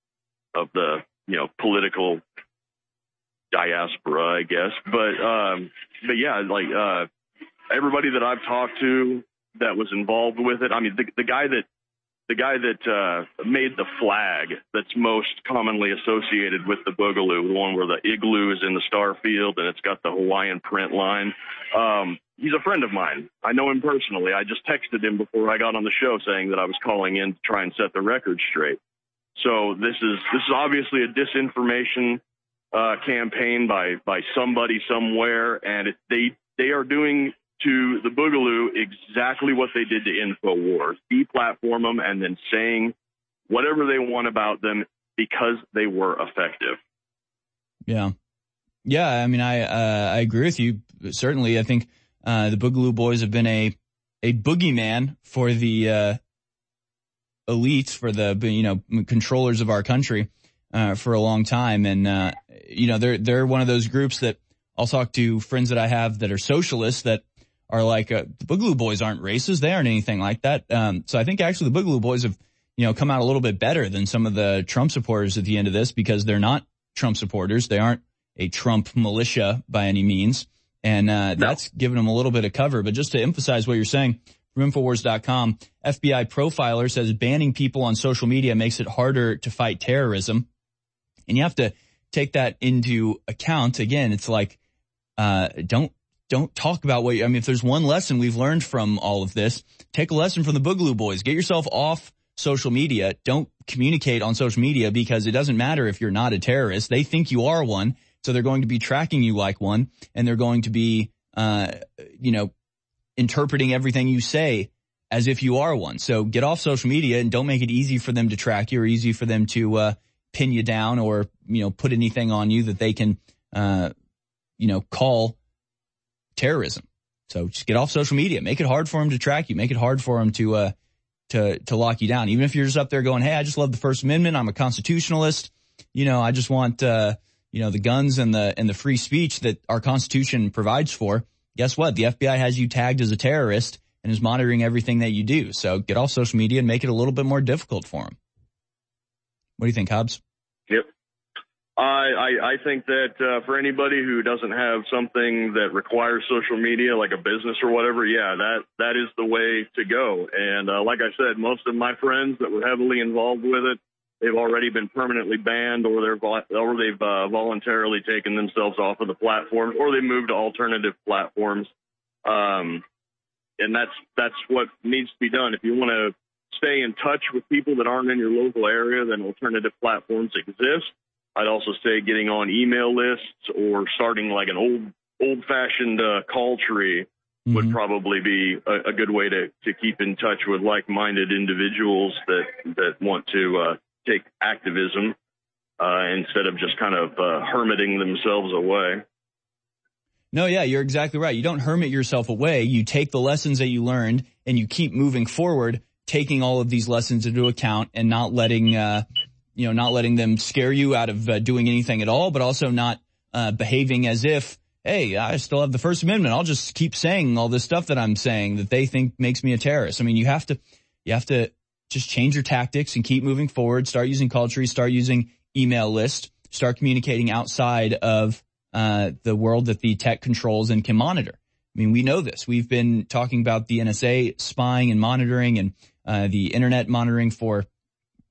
political diaspora, I guess. But yeah, like everybody that I've talked to that was involved with it. I mean, the guy that made the flag that's most commonly associated with the Boogaloo, the one where the igloo is in the star field and it's got the Hawaiian print line. He's a friend of mine. I know him personally. I just texted him before I got on the show saying that I was calling in to try and set the record straight. So this is obviously a disinformation campaign by somebody somewhere, and they are doing to the Boogaloo exactly what they did to InfoWars, deplatform them and then saying whatever they want about them because they were effective. Yeah. Yeah, I mean, I agree with you. Certainly, I think the Boogaloo Boys have been a boogeyman for the elites, for the controllers of our country for a long time. And they're one of those groups that I'll talk to friends that I have that are socialists that are like, the Boogaloo Boys aren't racist. They aren't anything like that. So I think actually the Boogaloo Boys have, come out a little bit better than some of the Trump supporters at the end of this, because they're not Trump supporters. They aren't a Trump militia by any means. And that's given them a little bit of cover. But just to emphasize what you're saying, from Infowars.com, FBI profiler says banning people on social media makes it harder to fight terrorism. And you have to take that into account. Again, it's like, don't talk about if there's one lesson we've learned from all of this, take a lesson from the Boogaloo Boys. Get yourself off social media. Don't communicate on social media, because it doesn't matter if you're not a terrorist. They think you are one, so they're going to be tracking you like one, and they're going to be, interpreting everything you say as if you are one. So get off social media and don't make it easy for them to track you or easy for them to pin you down or, put anything on you that they can, call terrorism. So just get off social media. Make it hard for them to track you. Make it hard for them to lock you down. Even if you're just up there going, hey, I just love the First Amendment. I'm a constitutionalist. I just want, the guns and the free speech that our Constitution provides for. Guess what? The FBI has you tagged as a terrorist and is monitoring everything that you do. So get off social media and make it a little bit more difficult for them. What do you think, Hobbs? Yep. I think that for anybody who doesn't have something that requires social media, like a business or whatever, yeah, that is the way to go. And like I said, most of my friends that were heavily involved with it, they've already been permanently banned, or they've voluntarily taken themselves off of the platforms, or they moved to alternative platforms. And that's what needs to be done. If you want to stay in touch with people that aren't in your local area, then alternative platforms exist. I'd also say getting on email lists or starting like an old-fashioned call tree would probably be a good way to keep in touch with like-minded individuals that want to take activism instead of just kind of hermiting themselves away. No, yeah, you're exactly right. You don't hermit yourself away. You take the lessons that you learned and you keep moving forward, taking all of these lessons into account and not letting them scare you out of doing anything at all, but also not behaving as if, hey, I still have the First Amendment. I'll just keep saying all this stuff that I'm saying that they think makes me a terrorist. I mean, you have to just change your tactics and keep moving forward. Start using call trees, start using email lists, start communicating outside of the world that the tech controls and can monitor. I mean, we know this. We've been talking about the NSA spying and monitoring and the internet monitoring for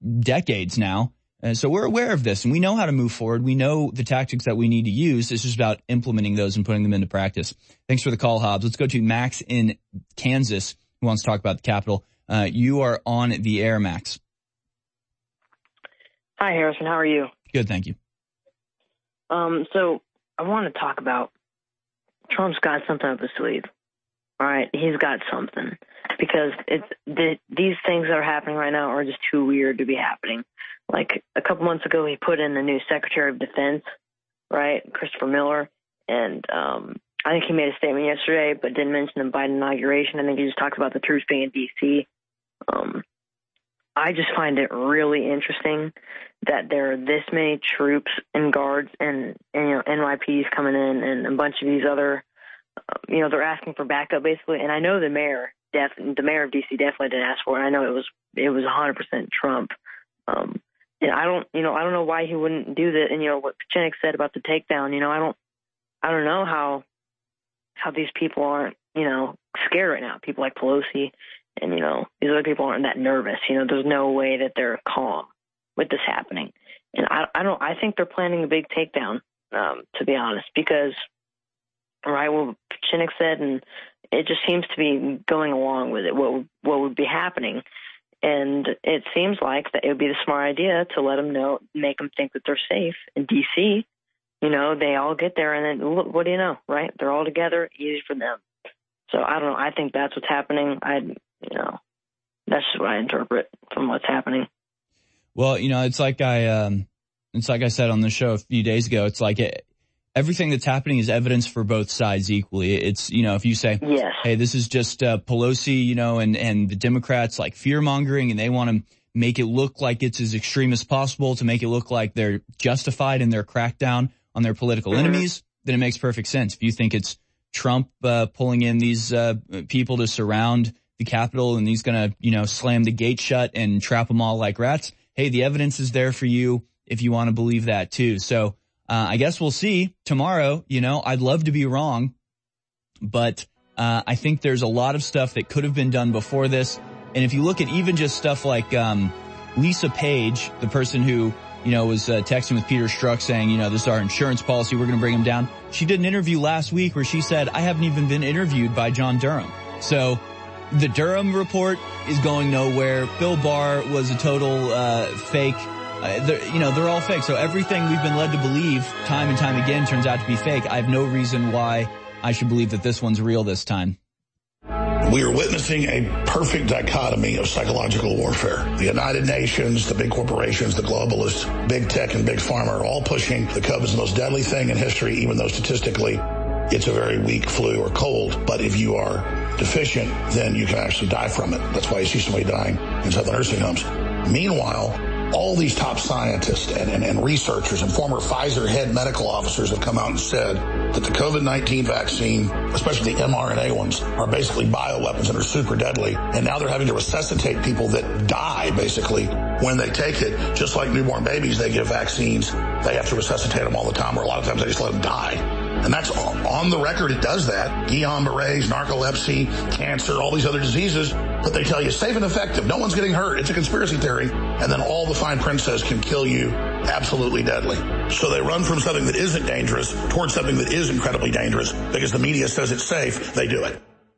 decades now. And so we're aware of this and we know how to move forward. We know the tactics that we need to use. It's just about implementing those and putting them into practice. Thanks for the call, Hobbs. Let's go to Max in Kansas who wants to talk about the Capitol. You are on the air, Max. Hi, Harrison. How are you? Good, thank you. So I want to talk about Trump's got something up his sleeve. All right, he's got something because these things that are happening right now are just too weird to be happening. Like a couple months ago, he put in the new Secretary of Defense, right, Christopher Miller, and I think he made a statement yesterday, but didn't mention the Biden inauguration. I think he just talked about the troops being in D.C. I just find it really interesting that there are this many troops and guards and NYPD coming in and a bunch of these other, they're asking for backup basically. And I know the mayor of D.C. definitely didn't ask for it. I know it was 100% Trump. And I don't know why he wouldn't do that. And what Pachinik said about the takedown, I don't know how these people aren't, scared right now. People like Pelosi and, these other people aren't that nervous. There's no way that they're calm with this happening. And I think they're planning a big takedown, to be honest, because, right, what Pachinik said, and it just seems to be going along with it, what would be happening. And it seems like that it would be the smart idea to let them know, make them think that they're safe in D.C. They all get there, and then what do you know, right? They're all together, easy for them. So I don't know. I think that's what's happening. That's just what I interpret from what's happening. Well, it's like I said on the show a few days ago. It's like everything that's happening is evidence for both sides equally. It's, if you say, yes, hey, this is just Pelosi, and the Democrats like fear mongering and they want to make it look like it's as extreme as possible to make it look like they're justified in their crackdown on their political enemies, then it makes perfect sense. If you think it's Trump pulling in these people to surround the Capitol and he's going to, slam the gate shut and trap them all like rats, hey, the evidence is there for you if you want to believe that too. So I guess we'll see tomorrow. I'd love to be wrong, but I think there's a lot of stuff that could have been done before this. And if you look at even just stuff like Lisa Page, the person who, was texting with Peter Strzok saying, this is our insurance policy, we're going to bring him down. She did an interview last week where she said, I haven't even been interviewed by John Durham. So the Durham report is going nowhere. Bill Barr was a total fake. They're all fake. So everything we've been led to believe time and time again turns out to be fake. I have no reason why I should believe that this one's real this time. We are witnessing a perfect dichotomy of psychological warfare. The United Nations, the big corporations, the globalists, big tech and big pharma are all pushing the COVID is the most deadly thing in history, even though statistically it's a very weak flu or cold. But if you are deficient, then you can actually die from it. That's why you see somebody dying inside the nursing homes. Meanwhile, all these top scientists and researchers and former Pfizer head medical officers have come out and said that the COVID-19 vaccine, especially the mRNA ones, are basically bioweapons and are super deadly. And now they're having to resuscitate people that die, basically, when they take it. Just like newborn babies, they give vaccines. They have to resuscitate them all the time, or a lot of times they just let them die. And that's on the record. It does that. Guillain-Barré's, narcolepsy, cancer, all these other diseases. But they tell you safe and effective. No one's getting hurt. It's a conspiracy theory. And then all the fine print says can kill you. Absolutely deadly. So they run from something that isn't dangerous towards something that is incredibly dangerous because the media says it's safe. They do it.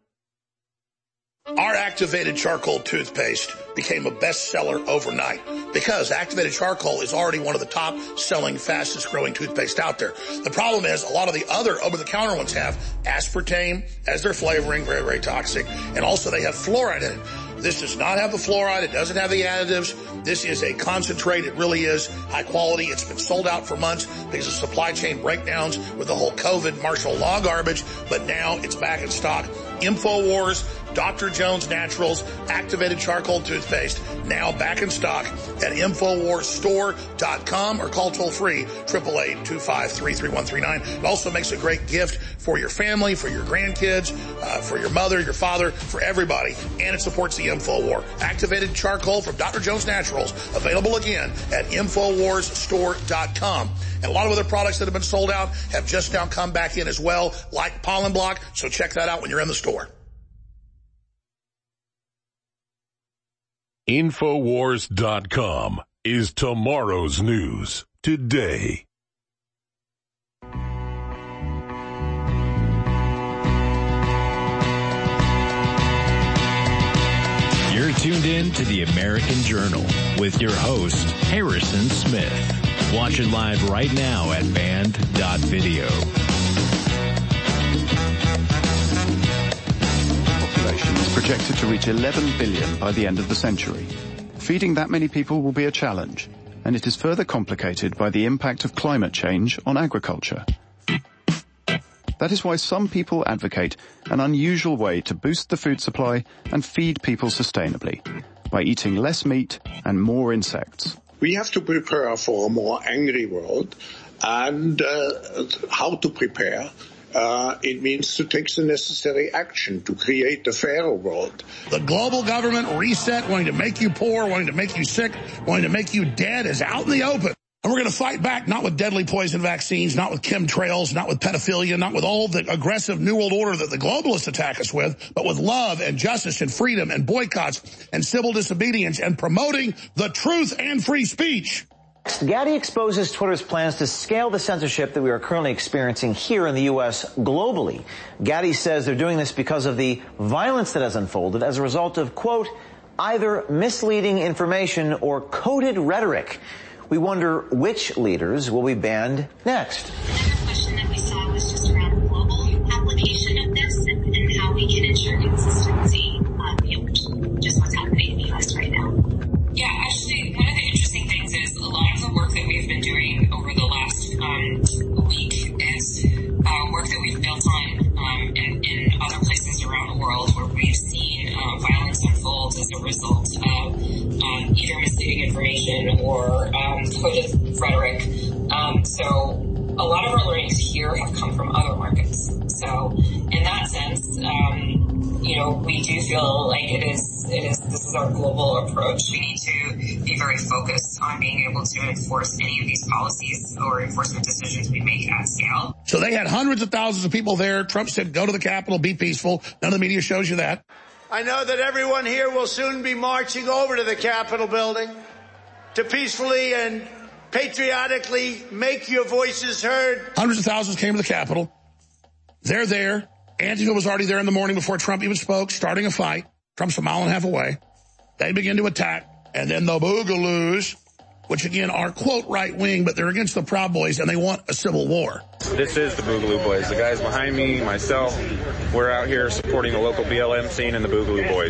Our activated charcoal toothpaste became a bestseller overnight because activated charcoal is already one of the top selling, fastest growing toothpaste out there. The problem is a lot of the other over-the-counter ones have aspartame as their flavoring, very, very toxic, and also they have fluoride in it. This does not have the fluoride. It doesn't have the additives. This is a concentrate. It really is high quality. It's been sold out for months because of supply chain breakdowns with the whole COVID martial law garbage, but now it's back in stock. InfoWars, Dr. Jones Naturals, activated charcoal toothpaste, now back in stock at InfoWarsStore.com or call toll free 888-253-3139. It also makes a great gift for your family, for your grandkids, for your mother, your father, for everybody. And it supports the InfoWar. Activated charcoal from Dr. Jones Naturals, available again at InfoWarsStore.com. And a lot of other products that have been sold out have just now come back in as well, like Pollen Block. So check that out when you're in the store. Infowars.com is tomorrow's news today. You're tuned in to the American Journal with your host, Harrison Smith. Watch it live right now at band.video. Population is projected to reach 11 billion by the end of the century. Feeding that many people will be a challenge, and it is further complicated by the impact of climate change on agriculture. That is why some people advocate an unusual way to boost the food supply and feed people sustainably, by eating less meat and more insects. We have to prepare for a more angry world, and how to prepare? It means to take the necessary action to create a fairer world. The global government reset, wanting to make you poor, wanting to make you sick, wanting to make you dead, is out in the open. And we're going to fight back, not with deadly poison vaccines, not with chemtrails, not with pedophilia, not with all the aggressive New World Order that the globalists attack us with, but with love and justice and freedom and boycotts and civil disobedience and promoting the truth and free speech. Gaddy exposes Twitter's plans to scale the censorship that we are currently experiencing here in the U.S. globally. Gaddy says they're doing this because of the violence that has unfolded as a result of, quote, either misleading information or coded rhetoric. We wonder which leaders will be banned next. Another question that we saw was just around the global application of this and how we can ensure consistency beyond just what's happening in the U.S. right now. Yeah, actually, one of the interesting things is a lot of the work that we've been doing over the last week is work that we've built on in other places around the world where we've seen violence unfold as a result of either misleading information or coded rhetoric. So a lot of our learnings here have come from other markets. So in that sense, we do feel like this is our global approach. We need to be very focused on being able to enforce any of these policies or enforcement decisions we make at scale. So they had hundreds of thousands of people there. Trump said, go to the Capitol, be peaceful. None of the media shows you that. I know that everyone here will soon be marching over to the Capitol building to peacefully and patriotically make your voices heard. Hundreds of thousands came to the Capitol. They're there. Antifa was already there in the morning before Trump even spoke, starting a fight. Trump's a mile and a half away. They begin to attack. And then the Boogaloos, which again are, quote, right-wing, but they're against the Proud Boys, and they want a civil war. This is the Boogaloo Boys. The guys behind me, myself, we're out here supporting the local BLM scene and the Boogaloo Boys.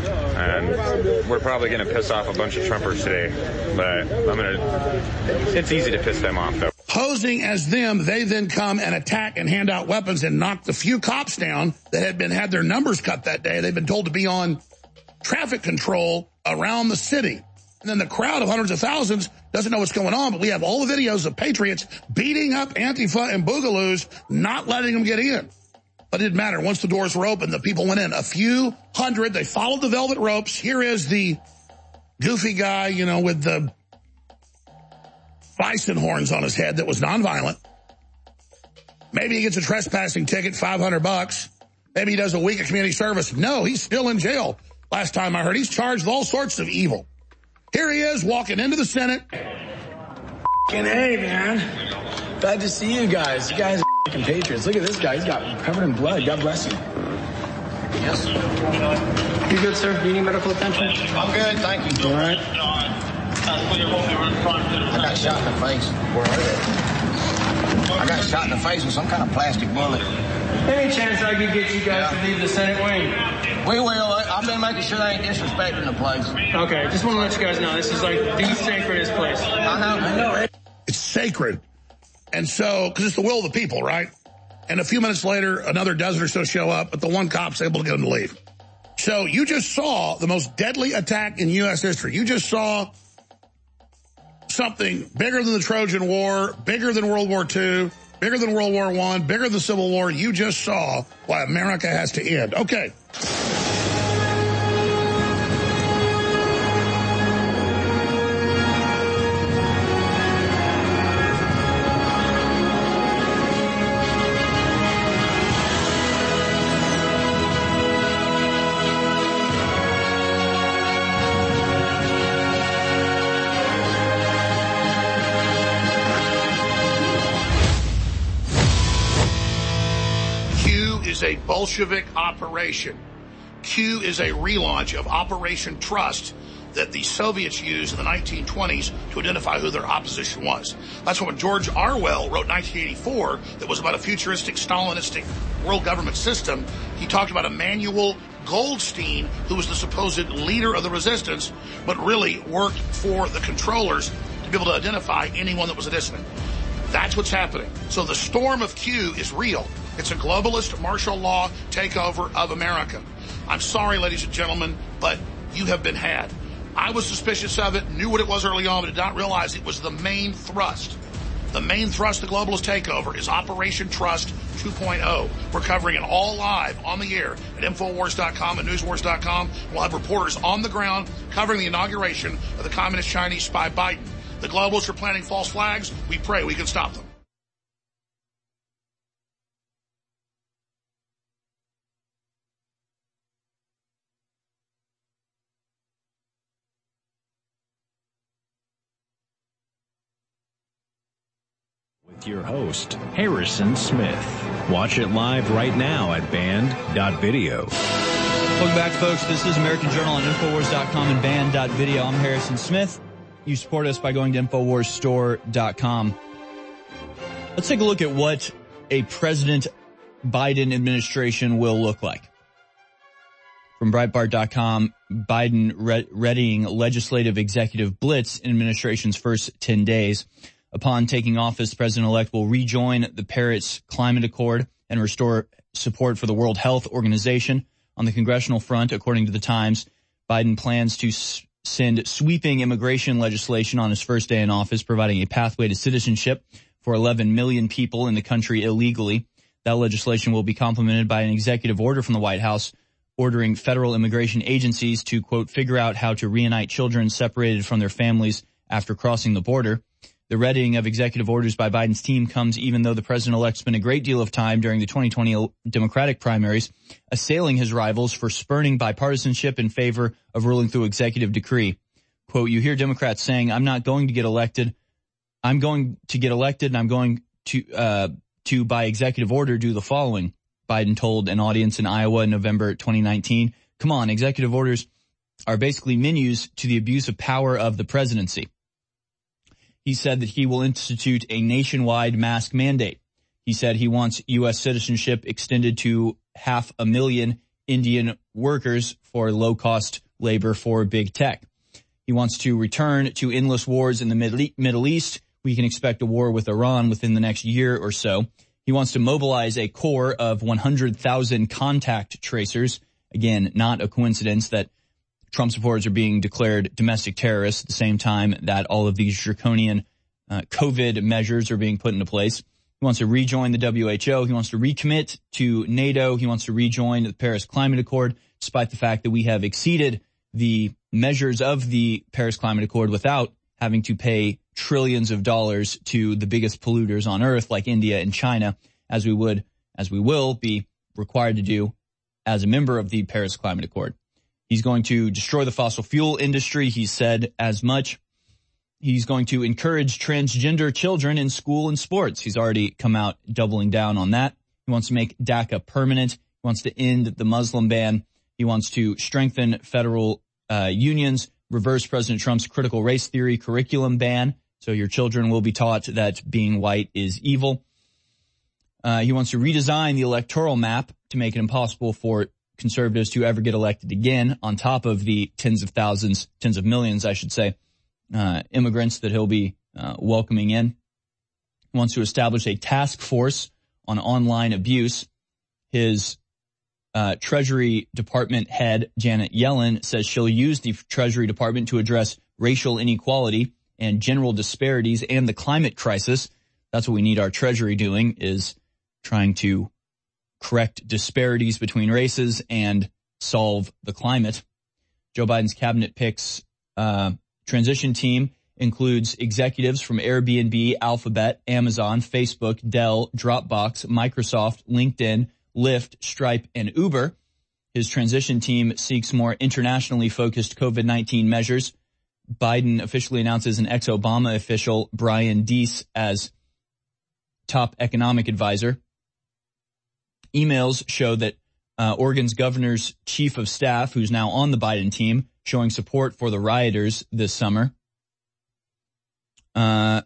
And we're probably going to piss off a bunch of Trumpers today. But it's easy to piss them off, though. Posing as them, they then come and attack and hand out weapons and knock the few cops down that had their numbers cut that day. They've been told to be on traffic control around the city. And then the crowd of hundreds of thousands doesn't know what's going on, but we have all the videos of patriots beating up Antifa and Boogaloos, not letting them get in. But it didn't matter. Once the doors were open, the people went in. A few hundred, they followed the velvet ropes. Here is the goofy guy, with the bison horns on his head that was nonviolent. Maybe he gets a trespassing ticket, $500. Maybe he does a week of community service. No, he's still in jail. Last time I heard, he's charged with all sorts of evil. Here he is walking into the Senate. Hey, man. Glad to see you guys. You guys are patriots. Look at this guy. He's got covered in blood. God bless you. Yes. You good, sir? Do you need medical attention? I'm good, thank you. All right. I got shot in the face. Where are they? I got shot in the face with some kind of plastic bullet. Any chance I could get you guys to leave the Senate wing? We will. I've been making sure they ain't disrespecting the place. Okay, just want to let you guys know, this is like the sacredest place. I know. It's sacred. And so, because it's the will of the people, right? And a few minutes later, another dozen or so show up, but the one cop's able to get them to leave. So you just saw the most deadly attack in U.S. history. You just saw something bigger than the Trojan War, bigger than World War II, bigger than World War I, bigger than the Civil War. You just saw why America has to end. Okay. is a Bolshevik operation. Q is a relaunch of Operation Trust that the Soviets used in the 1920s to identify who their opposition was. That's when George Orwell wrote 1984 that was about a futuristic Stalinistic world government system. He talked about Emanuel Goldstein, who was the supposed leader of the resistance, but really worked for the controllers to be able to identify anyone that was a dissident. That's what's happening. So the storm of Q is real. It's a globalist martial law takeover of America. I'm sorry, ladies and gentlemen, but you have been had. I was suspicious of it, knew what it was early on, but did not realize it was the main thrust. The main thrust of the globalist takeover is Operation Trust 2.0. We're covering it all live on the air at Infowars.com and Newswars.com. We'll have reporters on the ground covering the inauguration of the communist Chinese spy Biden. The globalists are planting false flags. We pray we can stop them. Your host, Harrison Smith. Watch it live right now at band.video. Welcome back, folks. This is American Journal on Infowars.com and band.video. I'm Harrison Smith. You support us by going to InfoWarsStore.com. Let's take a look at what a President Biden administration will look like. From Breitbart.com, Biden readying legislative executive blitz in administration's first 10 days. Upon taking office, the president-elect will rejoin the Paris Climate Accord and restore support for the World Health Organization. On the congressional front, according to the Times, Biden plans to send sweeping immigration legislation on his first day in office, providing a pathway to citizenship for 11 million people in the country illegally. That legislation will be complemented by an executive order from the White House ordering federal immigration agencies to, quote, figure out how to reunite children separated from their families after crossing the border. The readying of executive orders by Biden's team comes even though the president-elect spent a great deal of time during the 2020 Democratic primaries assailing his rivals for spurning bipartisanship in favor of ruling through executive decree. Quote, you hear Democrats saying, I'm not going to get elected. I'm going to get elected and I'm going to by executive order do the following. Biden told an audience in Iowa in November 2019. Come on, executive orders are basically menus to the abuse of power of the presidency. He said that he will institute a nationwide mask mandate. He said he wants U.S. citizenship extended to 500,000 Indian workers for low-cost labor for big tech. He wants to return to endless wars in the Middle East. We can expect a war with Iran within the next year or so. He wants to mobilize a corps of 100,000 contact tracers. Again, not a coincidence that Trump supporters are being declared domestic terrorists at the same time that all of these draconian COVID measures are being put into place. He wants to rejoin the WHO. He wants to recommit to NATO. He wants to rejoin the Paris Climate Accord, despite the fact that we have exceeded the measures of the Paris Climate Accord without having to pay trillions of dollars to the biggest polluters on earth like India and China, as we will be required to do as a member of the Paris Climate Accord. He's going to destroy the fossil fuel industry. He said as much. He's going to encourage transgender children in school and sports. He's already come out doubling down on that. He wants to make DACA permanent. He wants to end the Muslim ban. He wants to strengthen federal unions, reverse President Trump's critical race theory curriculum ban, so your children will be taught that being white is evil. He wants to redesign the electoral map to make it impossible for conservatives to ever get elected again, on top of the tens of millions, I should say, immigrants that he'll be welcoming in. He wants to establish a task force on online abuse. His Treasury Department head, Janet Yellen, says she'll use the Treasury Department to address racial inequality and general disparities and the climate crisis. That's what we need our Treasury doing, is trying to correct disparities between races and solve the climate. Joe Biden's cabinet picks transition team includes executives from Airbnb, Alphabet, Amazon, Facebook, Dell, Dropbox, Microsoft, LinkedIn, Lyft, Stripe, and Uber. His transition team seeks more internationally focused COVID-19 measures. Biden officially announces an ex-Obama official, Brian Deese, as top economic advisor. Emails show that Oregon's governor's chief of staff, who's now on the Biden team, showing support for the rioters this summer. And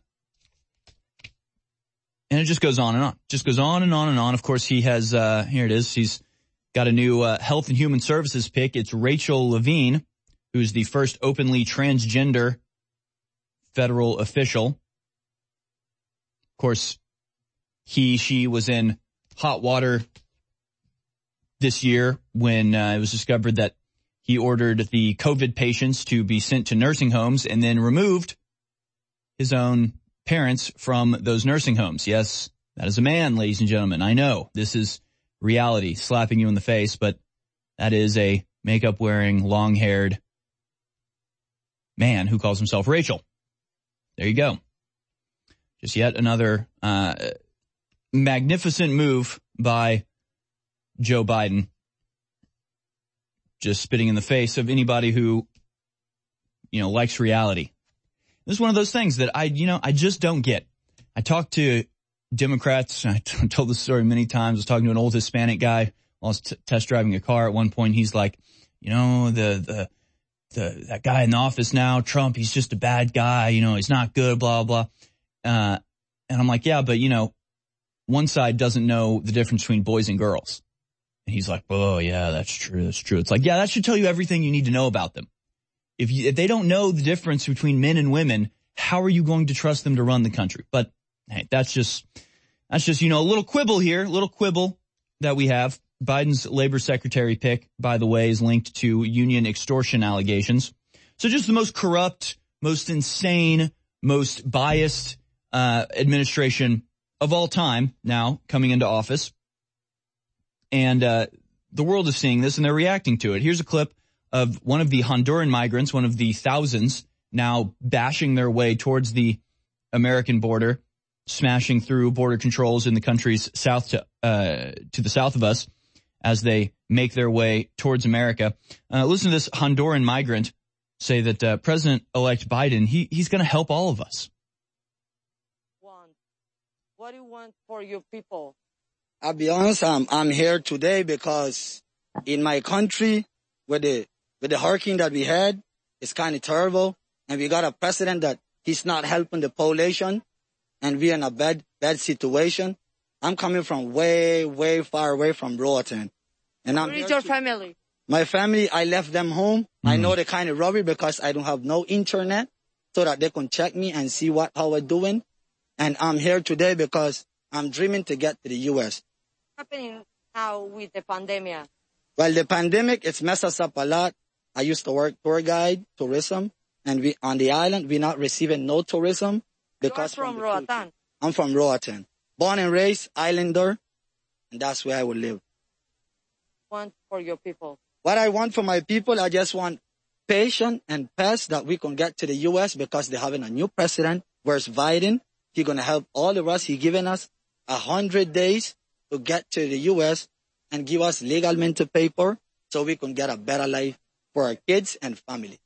it just goes on and on. Just goes on and on and on. Of course, he has, here it is. He's got a new Health and Human Services pick. It's Rachel Levine, who's the first openly transgender federal official. Of course, she was in hot water this year when it was discovered that he ordered the COVID patients to be sent to nursing homes and then removed his own parents from those nursing homes. Yes, that is a man, ladies and gentlemen. I know this is reality slapping you in the face, but that is a makeup-wearing, long-haired man who calls himself Rachel. There you go. Just yet another magnificent move by Joe Biden. Just spitting in the face of anybody who, likes reality. This is one of those things that I just don't get. I talk to Democrats. I told this story many times. I was talking to an old Hispanic guy while I was test driving a car. At one point, he's like, that guy in the office now, Trump, he's just a bad guy. He's not good, blah, blah. And I'm like, yeah, but one side doesn't know the difference between boys and girls. And he's like, oh yeah, that's true. That's true. It's like, yeah, that should tell you everything you need to know about them. If they don't know the difference between men and women, how are you going to trust them to run the country? But hey, that's just, a little quibble here, a little quibble that we have. Biden's labor secretary pick, by the way, is linked to union extortion allegations. So just the most corrupt, most insane, most biased, administration of all time now coming into office. And, the world is seeing this and they're reacting to it. Here's a clip of one of the Honduran migrants, one of the thousands now bashing their way towards the American border, smashing through border controls in the country's south to the south of us as they make their way towards America. Listen to this Honduran migrant say that President-elect Biden, he's going to help all of us. What do you want for your people? I'll be honest, I'm here today because in my country, with the hurricane that we had, it's kind of terrible. And we got a president that he's not helping the population. And we're in a bad situation. I'm coming from way, way far away from Roatan. And Where is your family? My family, I left them home. Mm-hmm. I know they kind of worry because I don't have no internet so that they can check me and see how I'm doing. And I'm here today because I'm dreaming to get to the U.S. What's happening now with the pandemic? Well, the pandemic, it's messed us up a lot. I used to work tour guide, tourism, and on the island, we're not receiving no tourism. Because You're from Roatan. I'm from Roatan. Born and raised, islander, and that's where I will live. Want for your people? What I want for my people, I just want patience and peace that we can get to the U.S. because they're having a new president. Where's Biden? He's going to help all of us. He's given us 100 days to get to the U.S. and give us legal mental paper so we can get a better life for our kids and family.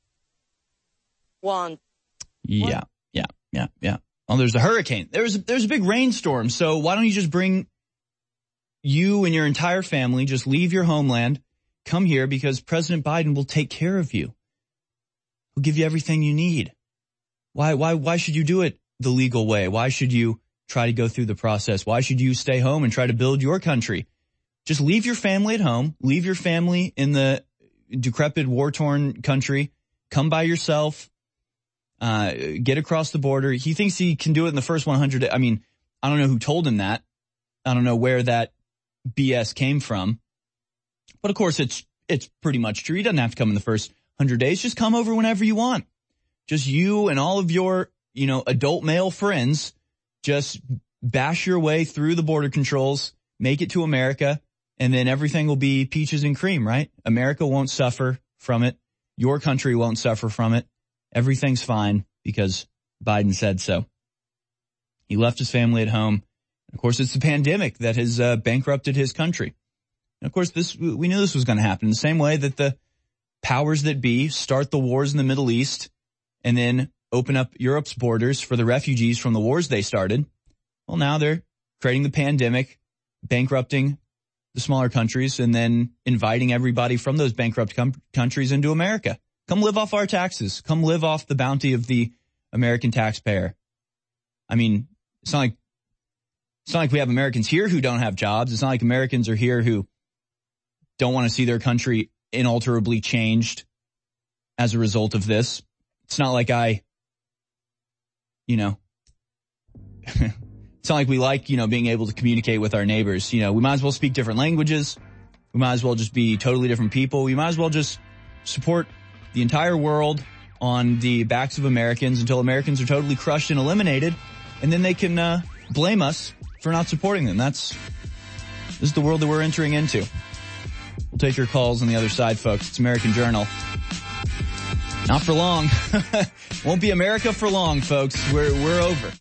Yeah. Oh, there's a hurricane. There's a big rainstorm. So why don't you just bring you and your entire family, just leave your homeland, come here because President Biden will take care of you. He'll give you everything you need. Why should you do it the legal way? Why should you try to go through the process? Why should you stay home and try to build your country? Just leave your family at home. Leave your family in the decrepit, war-torn country. Come by yourself. Get across the border. He thinks he can do it in the first 100. I mean, I don't know who told him that. I don't know where that BS came from. But of course, it's pretty much true. He doesn't have to come in the first 100 days. Just come over whenever you want. Just you and all of your, adult male friends, just bash your way through the border controls, make it to America, and then everything will be peaches and cream, right? America won't suffer from it. Your country won't suffer from it. Everything's fine because Biden said so. He left his family at home. Of course, it's the pandemic that has bankrupted his country. And of course, we knew this was going to happen in the same way that the powers that be start the wars in the Middle East and then open up Europe's borders for the refugees from the wars they started. Well, now they're creating the pandemic, bankrupting the smaller countries, and then inviting everybody from those bankrupt countries into America. Come live off our taxes. Come live off the bounty of the American taxpayer. I mean, it's not like we have Americans here who don't have jobs. It's not like Americans are here who don't want to see their country inalterably changed as a result of this. It's not like it's not like we like, being able to communicate with our neighbors. We might as well speak different languages. We might as well just be totally different people. We might as well just support the entire world on the backs of Americans until Americans are totally crushed and eliminated, and then they can blame us for not supporting them. This is the world that we're entering into. We'll take your calls on the other side, folks. It's American Journal. Not for long. Won't be America for long, folks. We're over.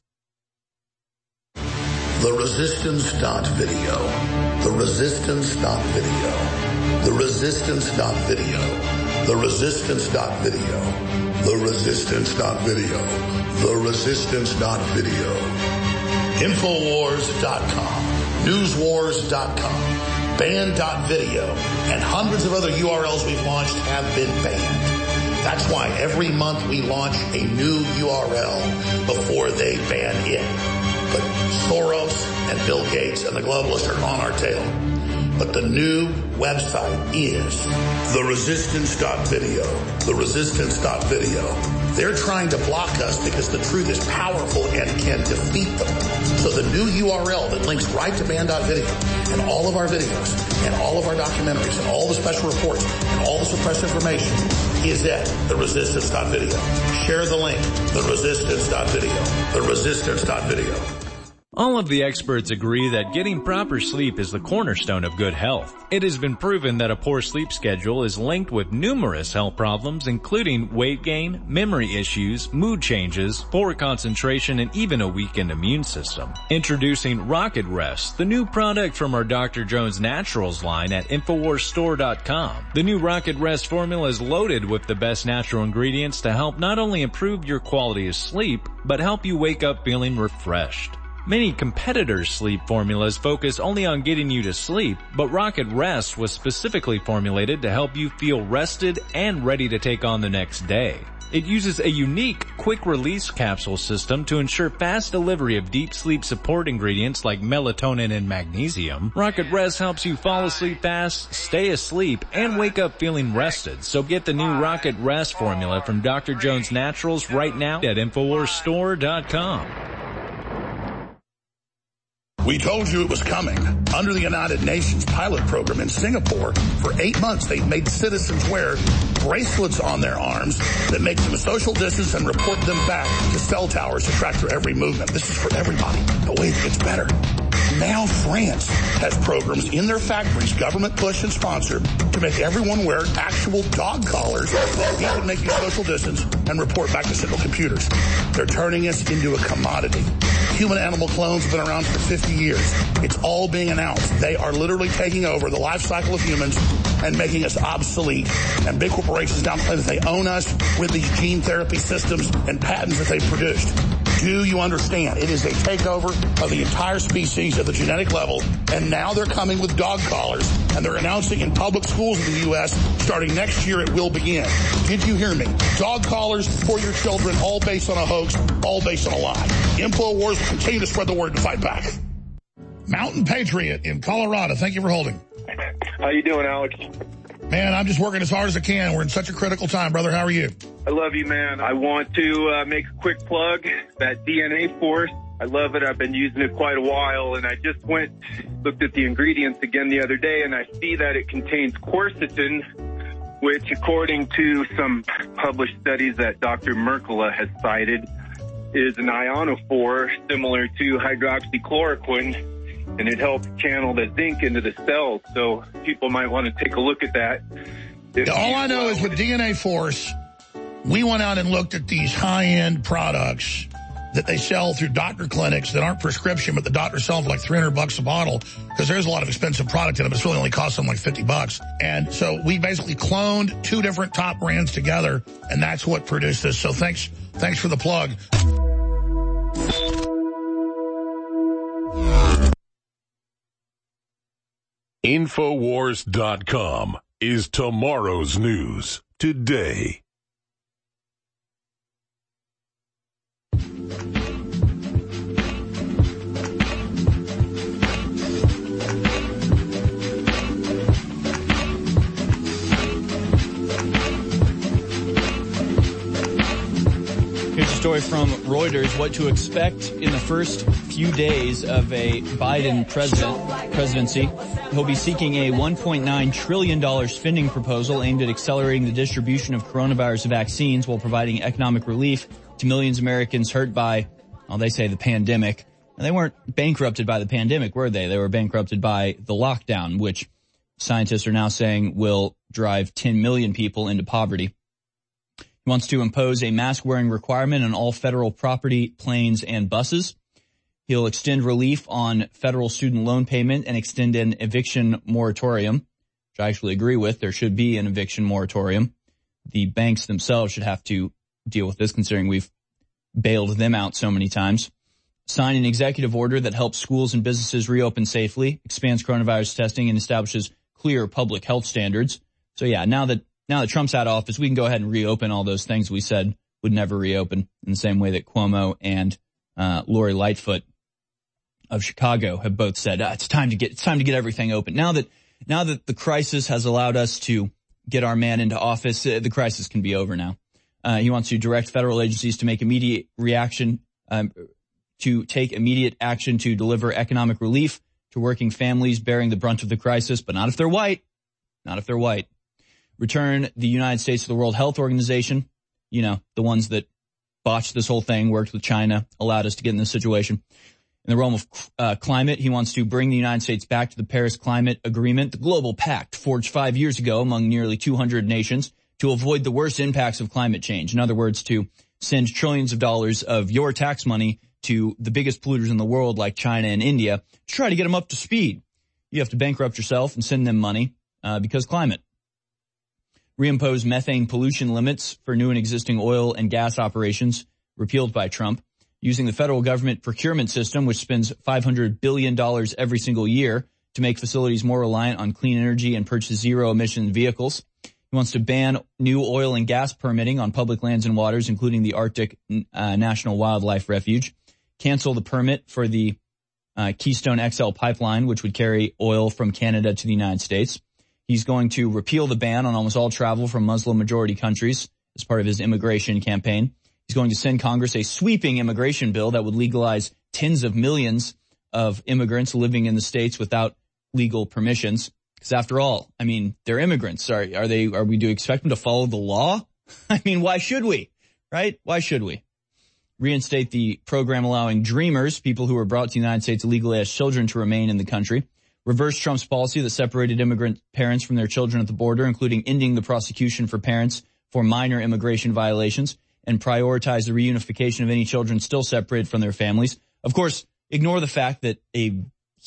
The Resistance.video. The Resistance.video. The Resistance.video. The Resistance.video. The Resistance.video. The Resistance.video. Infowars.com. Newswars.com. Banned.video. And hundreds of other URLs we've launched have been banned. That's why every month we launch a new URL before they ban it. But Soros and Bill Gates and the globalists are on our tail. But the new website is theresistance.video. Theresistance.video. They're trying to block us because the truth is powerful and can defeat them. So the new URL that links right to band.video and all of our videos and all of our documentaries and all the special reports and all the suppressed information is at theresistance.video. Share the link, theresistance.video. Theresistance.video. All of the experts agree that getting proper sleep is the cornerstone of good health. It has been proven that a poor sleep schedule is linked with numerous health problems, including weight gain, memory issues, mood changes, poor concentration, and even a weakened immune system. Introducing Rocket Rest, the new product from our Dr. Jones Naturals line at InfoWarsStore.com. The new Rocket Rest formula is loaded with the best natural ingredients to help not only improve your quality of sleep, but help you wake up feeling refreshed. Many competitors' sleep formulas focus only on getting you to sleep, but Rocket Rest was specifically formulated to help you feel rested and ready to take on the next day. It uses a unique quick-release capsule system to ensure fast delivery of deep sleep support ingredients like melatonin and magnesium. Rocket Rest helps you fall asleep fast, stay asleep, and wake up feeling rested. So get the new Rocket Rest formula from Dr. Jones Naturals right now at InfoWarsStore.com. We told you it was coming. Under the United Nations pilot program in Singapore, for 8 months they made citizens wear bracelets on their arms that make them social distance and report them back to cell towers to track their every movement. This is for everybody. But wait, it gets better. Now France has programs in their factories, government pushed and sponsored, to make everyone wear actual dog collars that can make you social distance and report back to central computers. They're turning us into a commodity. Human-animal clones have been around for 50 years. It's all being announced. They are literally taking over the life cycle of humans and making us obsolete. And big corporations downplay that they own us with these gene therapy systems and patents that they've produced. Do you understand? It is a takeover of the entire species at the genetic level, and now they're coming with dog collars, and they're announcing in public schools in the U.S. starting next year it will begin. Did you hear me? Dog collars for your children, all based on a hoax, all based on a lie. InfoWars will continue to spread the word to fight back. Mountain Patriot in Colorado, thank you for holding. How you doing, Alex? Man, I'm just working as hard as I can. We're in such a critical time, brother. How are you? I love you, man. I want to make a quick plug. That DNA Force, I love it. I've been using it quite a while, and I just looked at the ingredients again the other day, and I see that it contains quercetin, which, according to some published studies that Dr. Mercola has cited, is an ionophore similar to hydroxychloroquine, and it helps channel the zinc into the cells. So people might want to take a look at that. All I know is with DNA Force, we went out and looked at these high-end products that they sell through doctor clinics that aren't prescription, but the doctors sell for like $300 a bottle, because there's a lot of expensive product in them. It's really only costs them like $50. And so we basically cloned 2 different top brands together, and that's what produced this. So thanks for the plug. Infowars.com is tomorrow's news today. Here's a story from Reuters, what to expect in the first few days of a Biden presidency. He'll be seeking a $1.9 trillion spending proposal aimed at accelerating the distribution of coronavirus vaccines while providing economic relief to millions of Americans hurt by, well, they say the pandemic. And they weren't bankrupted by the pandemic, were they? They were bankrupted by the lockdown, which scientists are now saying will drive 10 million people into poverty. He wants to impose a mask-wearing requirement on all federal property, planes, and buses. He'll extend relief on federal student loan payment and extend an eviction moratorium, which I actually agree with. There should be an eviction moratorium. The banks themselves should have to deal with this, considering we've bailed them out so many times. Sign an executive order that helps schools and businesses reopen safely, expands coronavirus testing, and establishes clear public health standards. So yeah, now that Trump's out of office, we can go ahead and reopen all those things we said would never reopen, in the same way that Cuomo and Lori Lightfoot of Chicago have both said it's time to get everything open. Now that the crisis has allowed us to get our man into office, the crisis can be over now. He wants to direct federal agencies to make immediate action to deliver economic relief to working families bearing the brunt of the crisis, but not if they're white. Not if they're white. Return the United States to the World Health Organization. You know, the ones that botched this whole thing, worked with China, allowed us to get in this situation. In the realm of climate, he wants to bring the United States back to the Paris Climate Agreement, the global pact forged 5 years ago among nearly 200 nations to avoid the worst impacts of climate change. In other words, to send trillions of dollars of your tax money to the biggest polluters in the world like China and India to try to get them up to speed. You have to bankrupt yourself and send them money because climate. Reimpose methane pollution limits for new and existing oil and gas operations, repealed by Trump. Using the federal government procurement system, which spends $500 billion every single year to make facilities more reliant on clean energy and purchase zero-emission vehicles. He wants to ban new oil and gas permitting on public lands and waters, including the Arctic National Wildlife Refuge. Cancel the permit for the Keystone XL pipeline, which would carry oil from Canada to the United States. He's going to repeal the ban on almost all travel from Muslim-majority countries as part of his immigration campaign. He's going to send Congress a sweeping immigration bill that would legalize tens of millions of immigrants living in the states without legal permissions. Because after all, I mean, they're immigrants. Are we to expect them to follow the law? I mean, why should we? Right? Why should we? Reinstate the program allowing dreamers, people who were brought to the United States illegally as children, to remain in the country. Reverse Trump's policy that separated immigrant parents from their children at the border, including ending the prosecution for parents for minor immigration violations, and prioritize the reunification of any children still separated from their families. Of course, ignore the fact that a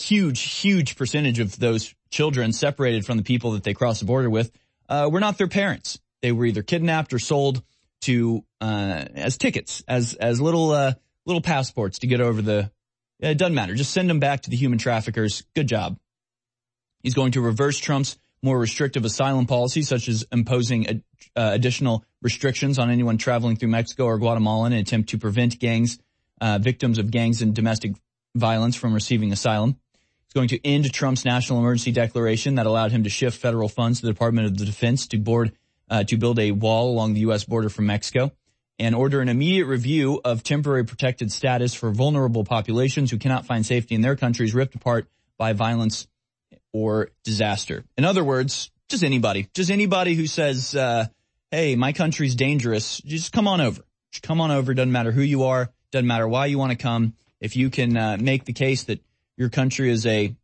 huge percentage of those children separated from the people that they crossed the border with were not their parents. They were either kidnapped or sold to as tickets, as little passports to get over the. It doesn't matter. Just send them back to the human traffickers. Good job. He's going to reverse Trump's more restrictive asylum policy, such as imposing additional restrictions on anyone traveling through Mexico or Guatemala in an attempt to prevent victims of gangs and domestic violence from receiving asylum. He's going to end Trump's national emergency declaration that allowed him to shift federal funds to the Department of Defense to build a wall along the U.S. border from Mexico, and order an immediate review of temporary protected status for vulnerable populations who cannot find safety in their countries ripped apart by violence or disaster. In other words, just anybody who says, hey, my country's dangerous, just come on over. Just come on over. Doesn't matter who you are. Doesn't matter why you want to come. If you can make the case that your country is a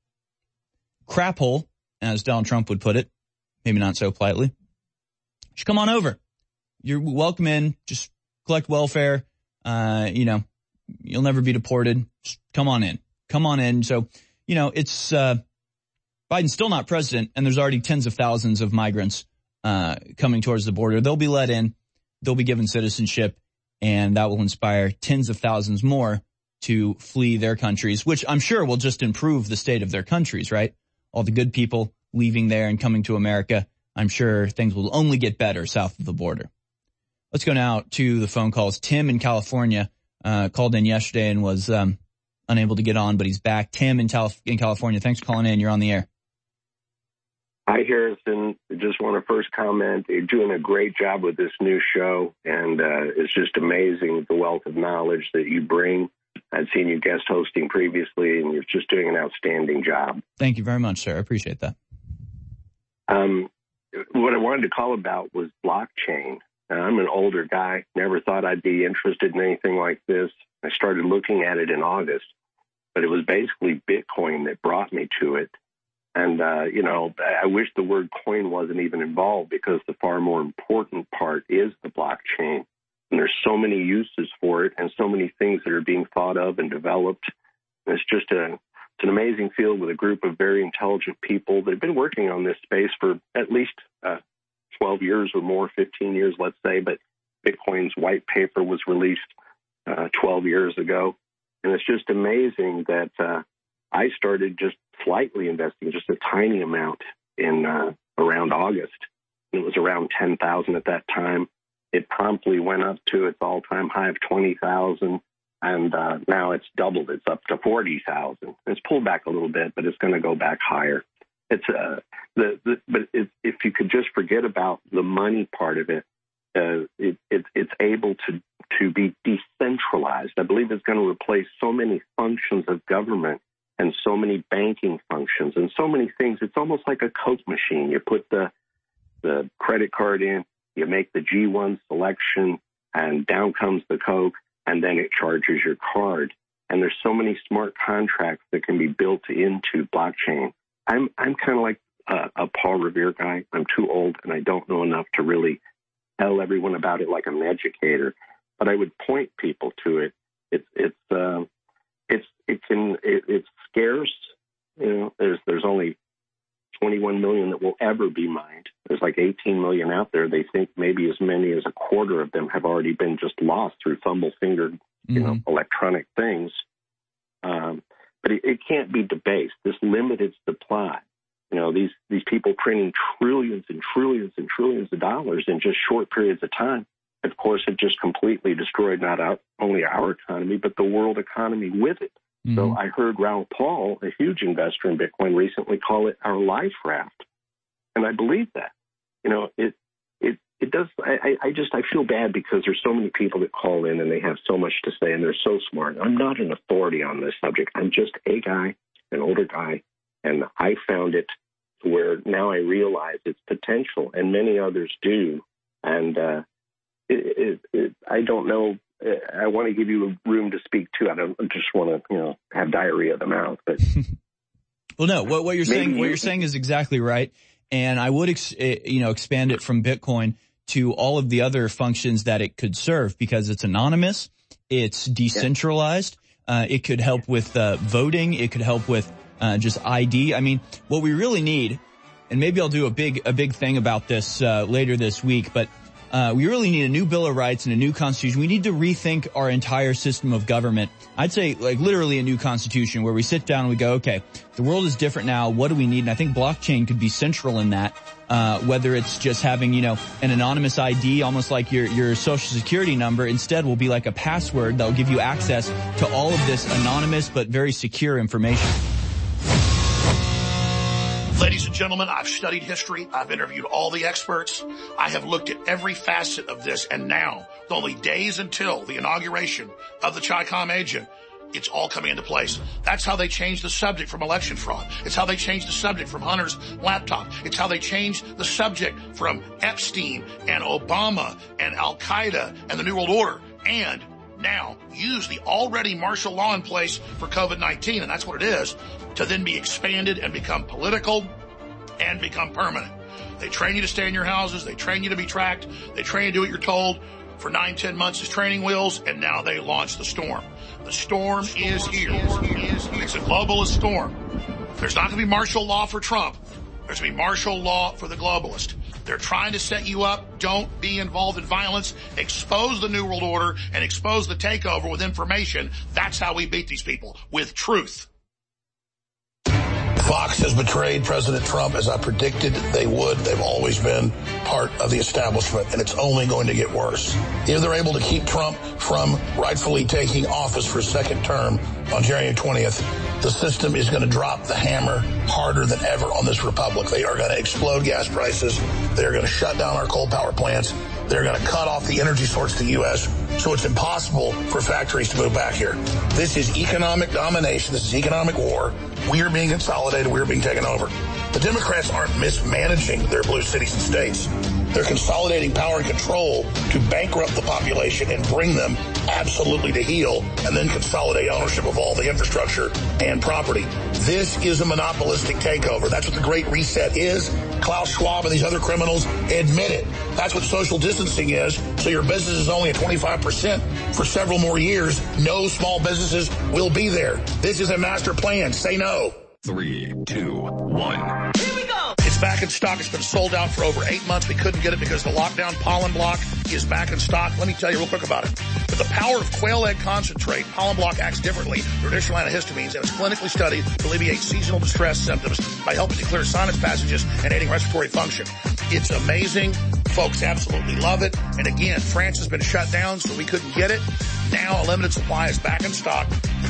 crap hole, as Donald Trump would put it, maybe not so politely, just come on over. You're welcome in. Just collect welfare. You'll never be deported. Just come on in. Come on in. So, it's Biden's still not president, and there's already tens of thousands of migrants coming towards the border. They'll be let in. They'll be given citizenship, and that will inspire tens of thousands more to flee their countries, which I'm sure will just improve the state of their countries, right? all the good people leaving there and coming to America, I'm sure things will only get better south of the border. Let's go now to the phone calls. Tim in California called in yesterday and was unable to get on, but he's back. Tim in California, thanks for calling in. You're on the air. Hi, Harrison. I just want to first comment. You're doing a great job with this new show, and it's just amazing the wealth of knowledge that you bring. I'd seen you guest hosting previously, and you're just doing an outstanding job. Thank you very much, sir. I appreciate that. What I wanted to call about was blockchain. I'm an older guy, never thought I'd be interested in anything like this. I started looking at it in August, but it was basically Bitcoin that brought me to it. And, I wish the word coin wasn't even involved, because the far more important part is the blockchain. And there's so many uses for it and so many things that are being thought of and developed. And it's just it's an amazing field with a group of very intelligent people that have been working on this space for at least 12 years or more, 15 years, let's say. But Bitcoin's white paper was released 12 years ago. And it's just amazing that I started just slightly investing, just a tiny amount in around August. It was around 10,000 at that time. It promptly went up to its all-time high of 20,000, and now it's doubled. It's up to 40,000. It's pulled back a little bit, but it's going to go back higher. If you could just forget about the money part of it, it's able to be decentralized. I believe it's going to replace so many functions of government and so many banking functions and so many things. It's almost like a Coke machine. You put the credit card in, you make the G1 selection, and down comes the Coke, and then it charges your card. And there's so many smart contracts that can be built into blockchain. I'm kind of like a Paul Revere guy. I'm too old, and I don't know enough to really tell everyone about it like I'm an educator. But I would point people to it. It's scarce. There's only 21 million that will ever be mined. There's like 18 million out there. They think maybe as many as a quarter of them have already been just lost through fumble-fingered, electronic things. But it can't be debased. This limited supply. These people printing trillions and trillions and trillions of dollars in just short periods of time. Of course, it just completely destroyed not only our economy, but the world economy with it. Mm-hmm. So I heard Raoul Pal, a huge investor in Bitcoin, recently call it our life raft. And I believe that. It does. I feel bad because there's so many people that call in and they have so much to say and they're so smart. I'm not an authority on this subject. I'm just a guy, an older guy, and I found it to where now I realize its potential, and many others do. And I don't know. I want to give you room to speak too. I don't just want to, have diarrhea of the mouth. But well, no. What you're saying is exactly right. And I would, expand it from Bitcoin to all of the other functions that it could serve, because it's anonymous, it's decentralized, it could help with voting, it could help with just ID. I mean, what we really need, and maybe I'll do a big thing about this later this week, but we really need a new Bill of Rights and a new Constitution. We need to rethink our entire system of government. I'd say like literally a new Constitution where we sit down and we go, okay, the world is different now. What do we need? And I think blockchain could be central in that, whether it's just having, an anonymous ID, almost like your social security number. Instead will be like a password that will give you access to all of this anonymous but very secure information. Ladies and gentlemen, I've studied history. I've interviewed all the experts. I have looked at every facet of this. And now, with only days until the inauguration of the Chi-Com agent, it's all coming into place. That's how they changed the subject from election fraud. It's how they changed the subject from Hunter's laptop. It's how they changed the subject from Epstein and Obama and Al-Qaeda and the New World Order. And now use the already martial law in place for COVID-19, and that's what it is, to then be expanded and become political and become permanent. They train you to stay in your houses. They train you to be tracked. They train you to do what you're told for 9-10 months as training wheels, and now they launch the storm. The storm is here. It's a globalist storm. There's not going to be martial law for Trump. There's going to be martial law for the globalist. They're trying to set you up. Don't be involved in violence. Expose the New World Order and expose the takeover with information. That's how we beat these people, with truth. Fox has betrayed President Trump, as I predicted they would. They've always been part of the establishment, and it's only going to get worse. If they're able to keep Trump from rightfully taking office for a second term on January 20th, the system is going to drop the hammer harder than ever on this republic. They are going to explode gas prices. They're going to shut down our coal power plants. They're going to cut off the energy source to the U.S., so it's impossible for factories to move back here. This is economic domination. This is economic war. We are being consolidated. We are being taken over. The Democrats aren't mismanaging their blue cities and states. They're consolidating power and control to bankrupt the population and bring them absolutely to heel, and then consolidate ownership of all the infrastructure and property. This is a monopolistic takeover. That's what the Great Reset is. Klaus Schwab and these other criminals admit it. That's what social distancing is. So your business is only at 25% for several more years. No small businesses will be there. This is a master plan. Say no. 3, 2, 1. Here we go. It's back in stock. It's been sold out for over 8 months. We couldn't get it because the lockdown. Pollen Block is back in stock. Let me tell you real quick about it. With the power of quail egg concentrate, Pollen Block acts differently than traditional antihistamines, and it's clinically studied to alleviate seasonal distress symptoms by helping to clear sinus passages and aiding respiratory function. It's amazing. Folks absolutely love it. And again, France has been shut down, so we couldn't get it. Now a limited supply is back in stock,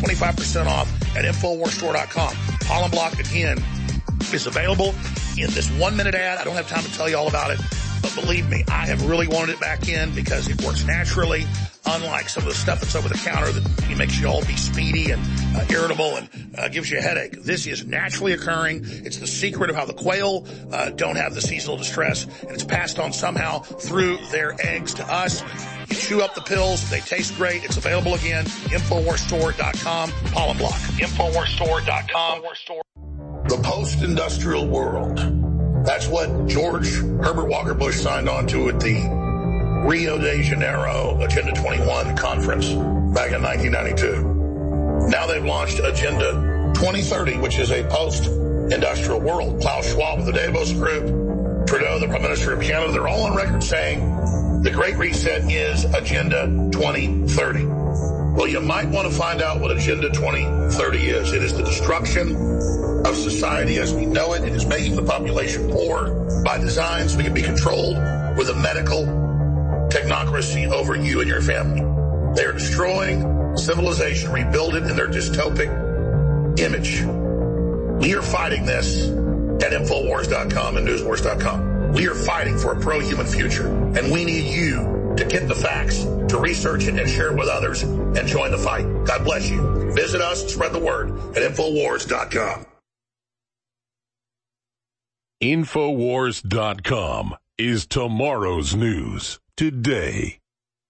25% off at InfoWarsStore.com. Pollen Block, again, is available in this 1-minute ad. I don't have time to tell you all about it, but believe me, I have really wanted it back in because it works naturally, unlike some of the stuff that's over the counter that makes you all be speedy and irritable and gives you a headache. This is naturally occurring. It's the secret of how the quail don't have the seasonal distress, and it's passed on somehow through their eggs to us. You chew up the pills. They taste great. It's available again. InfoWarsStore.com. Pollen Block. InfoWarsStore.com. The post-industrial world. That's what George Herbert Walker Bush signed on to at the Rio de Janeiro Agenda 21 conference back in 1992. Now they've launched Agenda 2030, which is a post-industrial world. Klaus Schwab of the Davos Group, Trudeau, the Prime Minister of Canada, they're all on record saying the Great Reset is Agenda 2030. Well, you might want to find out what Agenda 2030 is. It is the destruction of society as we know it. It is making the population poor by design so we can be controlled with a medical technocracy over you and your family. They are destroying civilization, rebuild it in their dystopic image. We are fighting this at Infowars.com and Newswars.com. We are fighting for a pro-human future, and we need you to get the facts, to research it and share it with others, and join the fight. God bless you. Visit us and spread the word at Infowars.com. Infowars.com is tomorrow's news today.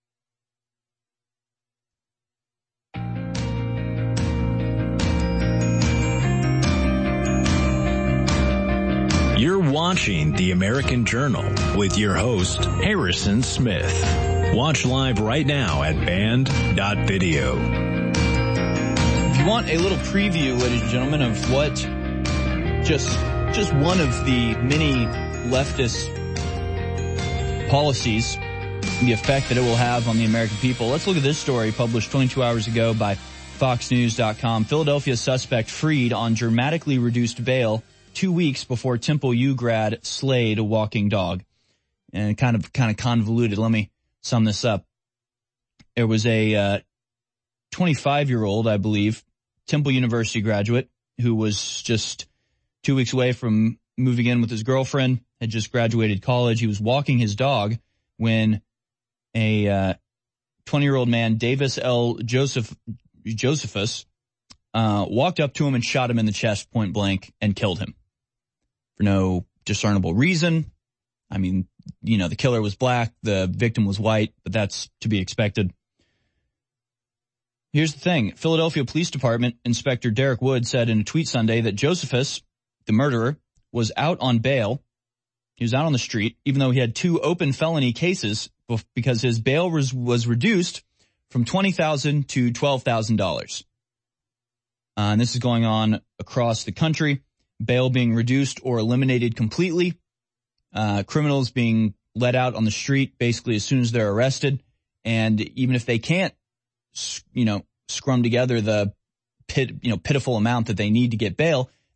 You're watching The American Journal with your host, Harrison Smith. Watch live right now at band.video. If you want a little preview, ladies and gentlemen, of what just one of the many leftist policies, the effect that it will have on the American people, let's look at this story published 22 hours ago by FoxNews.com. Philadelphia suspect freed on dramatically reduced bail 2 weeks before Temple U grad slayed a walking dog. And kind of convoluted. Let me sum this up. There was a 25-year-old, I believe, Temple University graduate who was just 2 weeks away from moving in with his girlfriend, had just graduated college. He was walking his dog when a 20-year-old man, Davis L. Josephus, walked up to him and shot him in the chest point blank and killed him for no discernible reason. I mean, the killer was black, the victim was white, but that's to be expected. Here's the thing. Philadelphia Police Department Inspector Derek Wood said in a tweet Sunday that Josephus, the murderer, was out on bail. He was out on the street, even though he had 2 open felony cases because his bail was reduced from $20,000 to $12,000. And this is going on across the country. Bail being reduced or eliminated completely. Criminals being let out on the street basically as soon as they're arrested. And even if they can't, scrum together the pitiful amount that they need to get bail,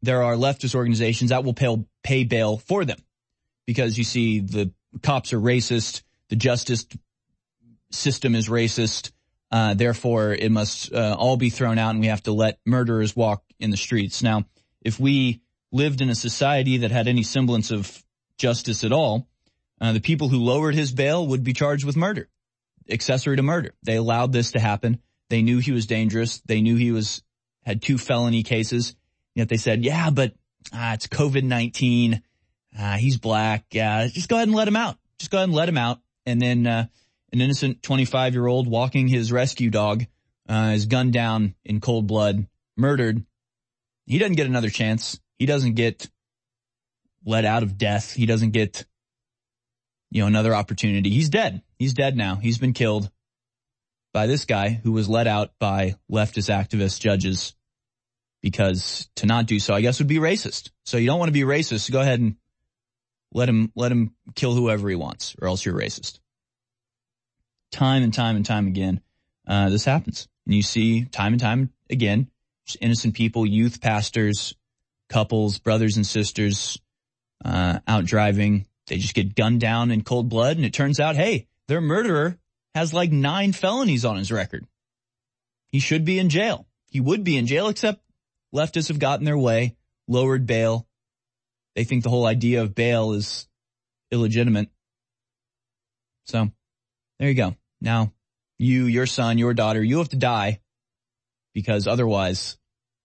there are leftist organizations that will pay bail for them because you see the cops are racist, the justice system is racist, therefore it must all be thrown out and we have to let murderers walk in the streets. Now, if we lived in a society that had any semblance of justice at all, the people who lowered his bail would be charged with murder, accessory to murder. They allowed this to happen. They knew he was dangerous. They knew he had 2 felony cases. Yet they said, yeah, but it's COVID-19. He's black. Just go ahead and let him out. Just go ahead and let him out. And then an innocent 25-year-old walking his rescue dog is gunned down in cold blood, murdered. He doesn't get another chance. He doesn't get let out of death. He doesn't get, another opportunity. He's dead. He's dead now. He's been killed by this guy who was let out by leftist activist judges because to not do so, I guess, would be racist. So you don't want to be racist. Go ahead and let him kill whoever he wants, or else you're racist. Time and time and time again, this happens. And you see time and time again, just innocent people, youth pastors, couples, brothers and sisters, out driving. They just get gunned down in cold blood. And it turns out, hey, their murderer has like 9 felonies on his record. He should be in jail. He would be in jail, except leftists have gotten their way, lowered bail. They think the whole idea of bail is illegitimate. So there you go. Now you, your son, your daughter, you have to die because otherwise,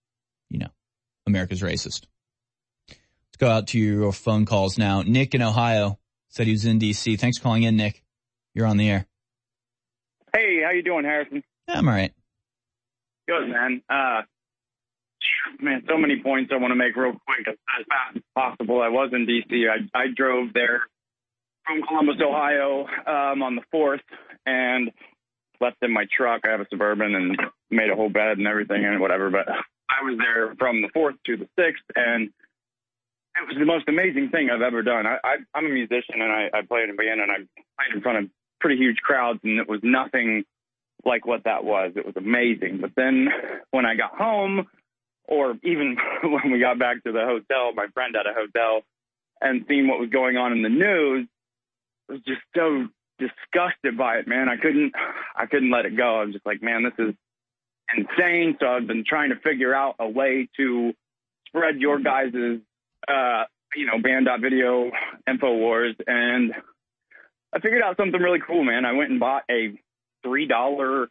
America's racist. Let's go out to your phone calls now. Nick in Ohio said he was in D.C. Thanks for calling in, Nick. You're on the air. Hey, how you doing, Harrison? Yeah, I'm all right. Good, man. Man, so many points I want to make real quick as fast as possible. I was in D.C. I drove there from Columbus, Ohio, on the 4th and left in my truck. I have a Suburban and made a whole bed and everything and whatever. But I was there from the 4th to the 6th, and it was the most amazing thing I've ever done. I'm a musician, and I play in a band, and I played in front of pretty huge crowds, and it was nothing like what that was. It was amazing. But then when I got home, or even when we got back to the hotel, my friend had a hotel, and seeing what was going on in the news, I was just so disgusted by it, man. I couldn't let it go. I was just like, man, this is insane. So I've been trying to figure out a way to spread your guys' band.video InfoWars, and I figured out something really cool, man. I went and bought a $3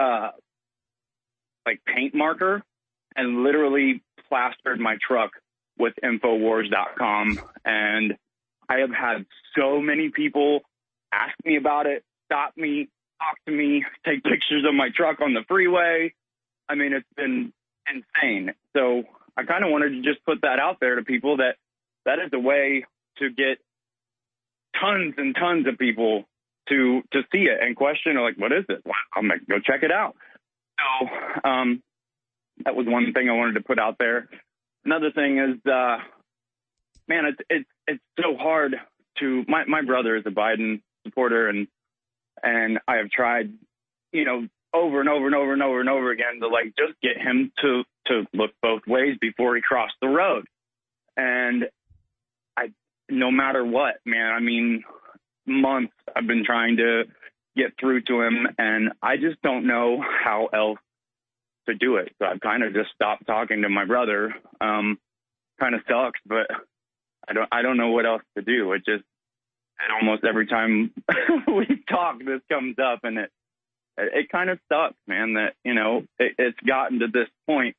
paint marker and literally plastered my truck with Infowars.com. And I have had so many people ask me about it, stop me, talk to me, take pictures of my truck on the freeway. I mean, it's been insane. So I kind of wanted to just put that out there to people that is a way to get tons and tons of people to see it and question, like, what is it? Well, I'm going to go check it out. So that was one thing I wanted to put out there. Another thing is, man, it's so hard to, my brother is a Biden supporter, and I have tried, over and over and over and over and over again to just get him to look both ways before he crossed the road. And no matter what, man, I mean, months I've been trying to get through to him, and I just don't know how else to do it. So I've kind of just stopped talking to my brother. Kind of sucks, but I don't know what else to do. And almost every time we talk, this comes up, and it kind of sucks, man, that, it's gotten to this point.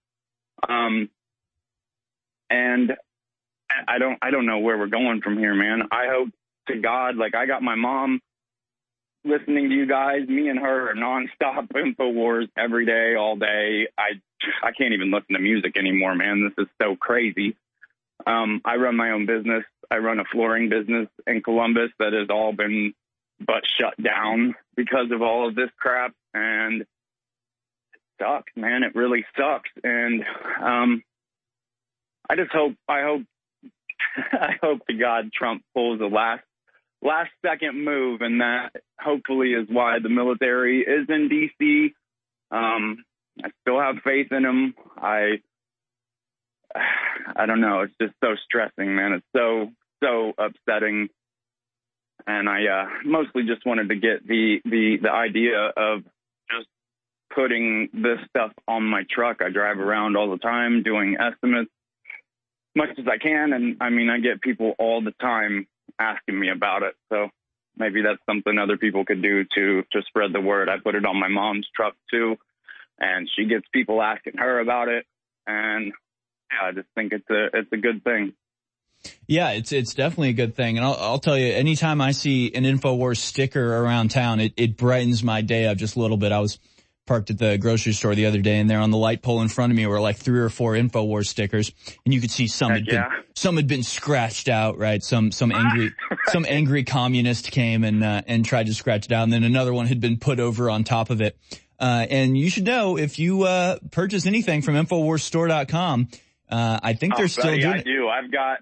And I don't know where we're going from here, man. I hope to God, I got my mom listening to you guys. Me and her are nonstop InfoWars every day, all day. I can't even listen to music anymore, man. This is so crazy. I run my own business. I run a flooring business in Columbus that has all been but shut down because of all of this crap. And it sucks, man. It really sucks. And I hope to God Trump pulls the last second move, and that hopefully is why the military is in D.C. I still have faith in him. I don't know. It's just so stressing, man. It's so upsetting. And I mostly just wanted to get the idea of just putting this stuff on my truck. I drive around all the time doing estimates as much as I can. And, I mean, I get people all the time asking me about it. So maybe that's something other people could do to spread the word. I put it on my mom's truck, too, and she gets people asking her about it. And, yeah, I just think it's a good thing. Yeah, it's definitely a good thing. And I'll tell you, anytime I see an InfoWars sticker around town, it brightens my day up just a little bit. I was parked at the grocery store the other day, and there on the light pole in front of me were like 3 or 4 InfoWars stickers, and you could see some had been scratched out, right? Some angry communist came and tried to scratch it out, and then another one had been put over on top of it. And you should know, if you purchase anything from InfoWarsStore.com, I think they're still doing it. I do.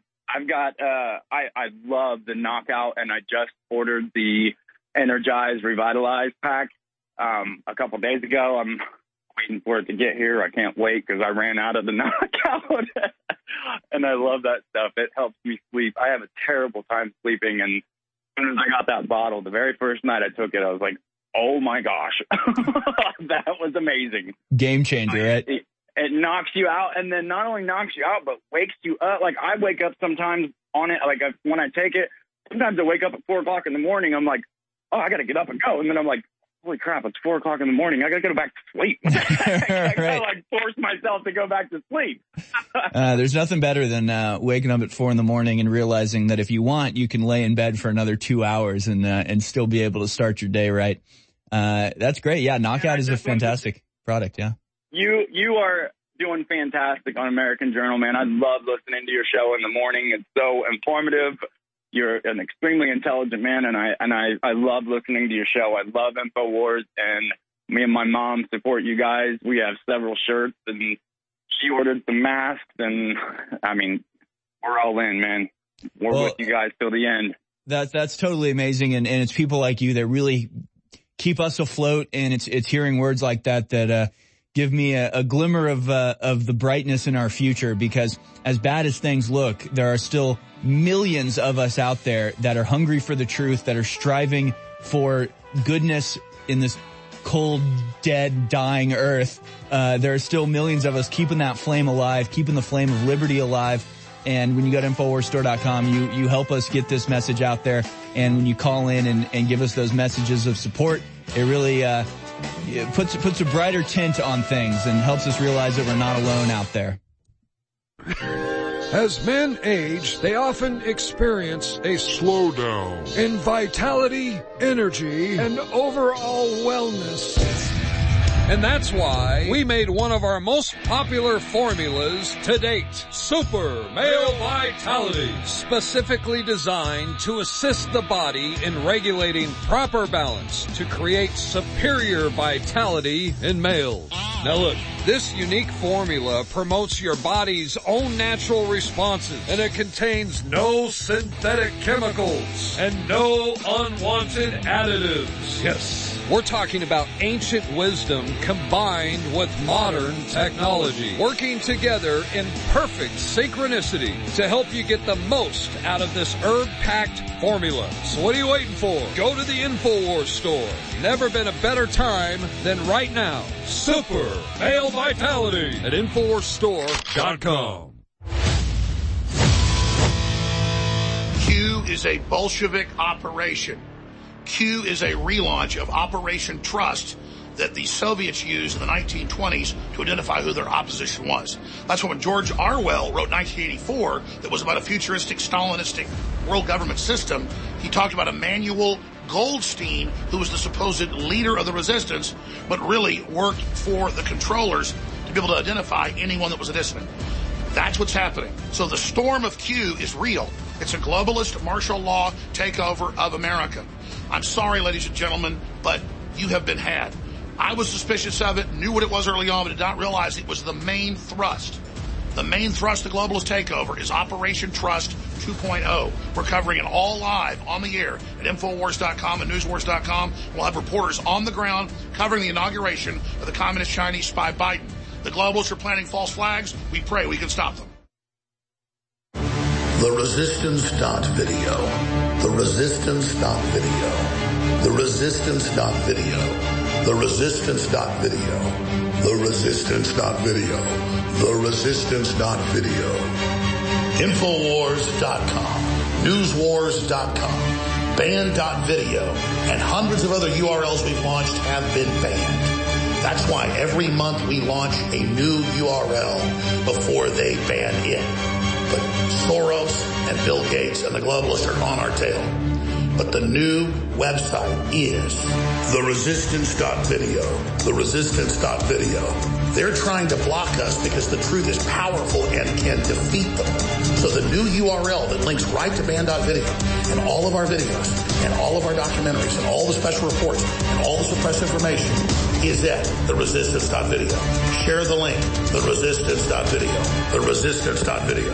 I love the Knockout, and I just ordered the Energize Revitalize pack a couple days ago. I'm waiting for it to get here. I can't wait because I ran out of the Knockout, and I love that stuff. It helps me sleep. I have a terrible time sleeping, and as soon as I got that bottle, the very first night I took it, I was like, oh my gosh, that was amazing. Game changer, right? It knocks you out, and then not only knocks you out, but wakes you up. Like, I wake up sometimes on it. Like, when I take it, sometimes I wake up at 4 o'clock in the morning. I'm like, oh, I got to get up and go. And then I'm like, holy crap, it's 4 o'clock in the morning. I got to go back to sleep. I got to, like, force myself to go back to sleep. There's nothing better than waking up at 4 in the morning and realizing that if you want, you can lay in bed for another 2 hours and still be able to start your day right. That's great. Yeah, Knockout is a fantastic product, yeah. You are doing fantastic on American Journal, man. I love listening to your show in the morning. It's so informative. You're an extremely intelligent man, and I love listening to your show. I love InfoWars, and me and my mom support you guys. We have several shirts, and she ordered some masks, and I mean, we're all in, man. We're with you guys till the end. That's totally amazing, and it's people like you that really keep us afloat, and it's hearing words like that give me a glimmer of the brightness in our future, because as bad as things look, there are still millions of us out there that are hungry for the truth, that are striving for goodness in this cold, dead, dying earth. There are still millions of us keeping that flame alive, keeping the flame of liberty alive. And when you go to InfoWarsStore.com, you help us get this message out there. And when you call in and give us those messages of support, it really it puts a brighter tint on things and helps us realize that we're not alone out there. As men age, they often experience a slowdown in vitality, energy, and overall wellness. And that's why we made one of our most popular formulas to date, Super Male Vitality, specifically designed to assist the body in regulating proper balance to create superior vitality in males. Now look, this unique formula promotes your body's own natural responses, and it contains no synthetic chemicals and no unwanted additives. Yes, we're talking about ancient wisdom combined with modern technology, working together in perfect synchronicity to help you get the most out of this herb-packed formula. So what are you waiting for? Go to the InfoWars store. Never been a better time than right now. Super Male Vitality at InfoWarsStore.com. Q is a Bolshevik operation. Q is a relaunch of Operation Trust that the Soviets used in the 1920s to identify who their opposition was. That's when George Orwell wrote 1984 that was about a futuristic Stalinistic world government system. He talked about Emanuel Goldstein, who was the supposed leader of the resistance, but really worked for the controllers to be able to identify anyone that was a dissident. That's what's happening. So the storm of Q is real. It's a globalist martial law takeover of America. I'm sorry, ladies and gentlemen, but you have been had. I was suspicious of it, knew what it was early on, but did not realize it was the main thrust. The main thrust of globalist takeover is Operation Trust 2.0. We're covering it all live on the air at Infowars.com and Newswars.com. We'll have reporters on the ground covering the inauguration of the communist Chinese spy Biden. The globalists are planting false flags. We pray we can stop them. TheResistance.video. TheResistance.video. TheResistance.video. TheResistance.video. TheResistance.video. TheResistance.video. Infowars.com. Newswars.com. Banned.video. And hundreds of other URLs we've launched have been banned. That's why every month we launch a new URL before they ban it. But Soros and Bill Gates and the globalists are on our tail. But the new website is TheResistance.video. TheResistance.video. They're trying to block us because the truth is powerful and can defeat them. So the new URL that links right to Banned.video and all of our videos and all of our documentaries and all the special reports and all the suppressed information is at TheResistance.video. Share the link, TheResistance.video. TheResistance.video.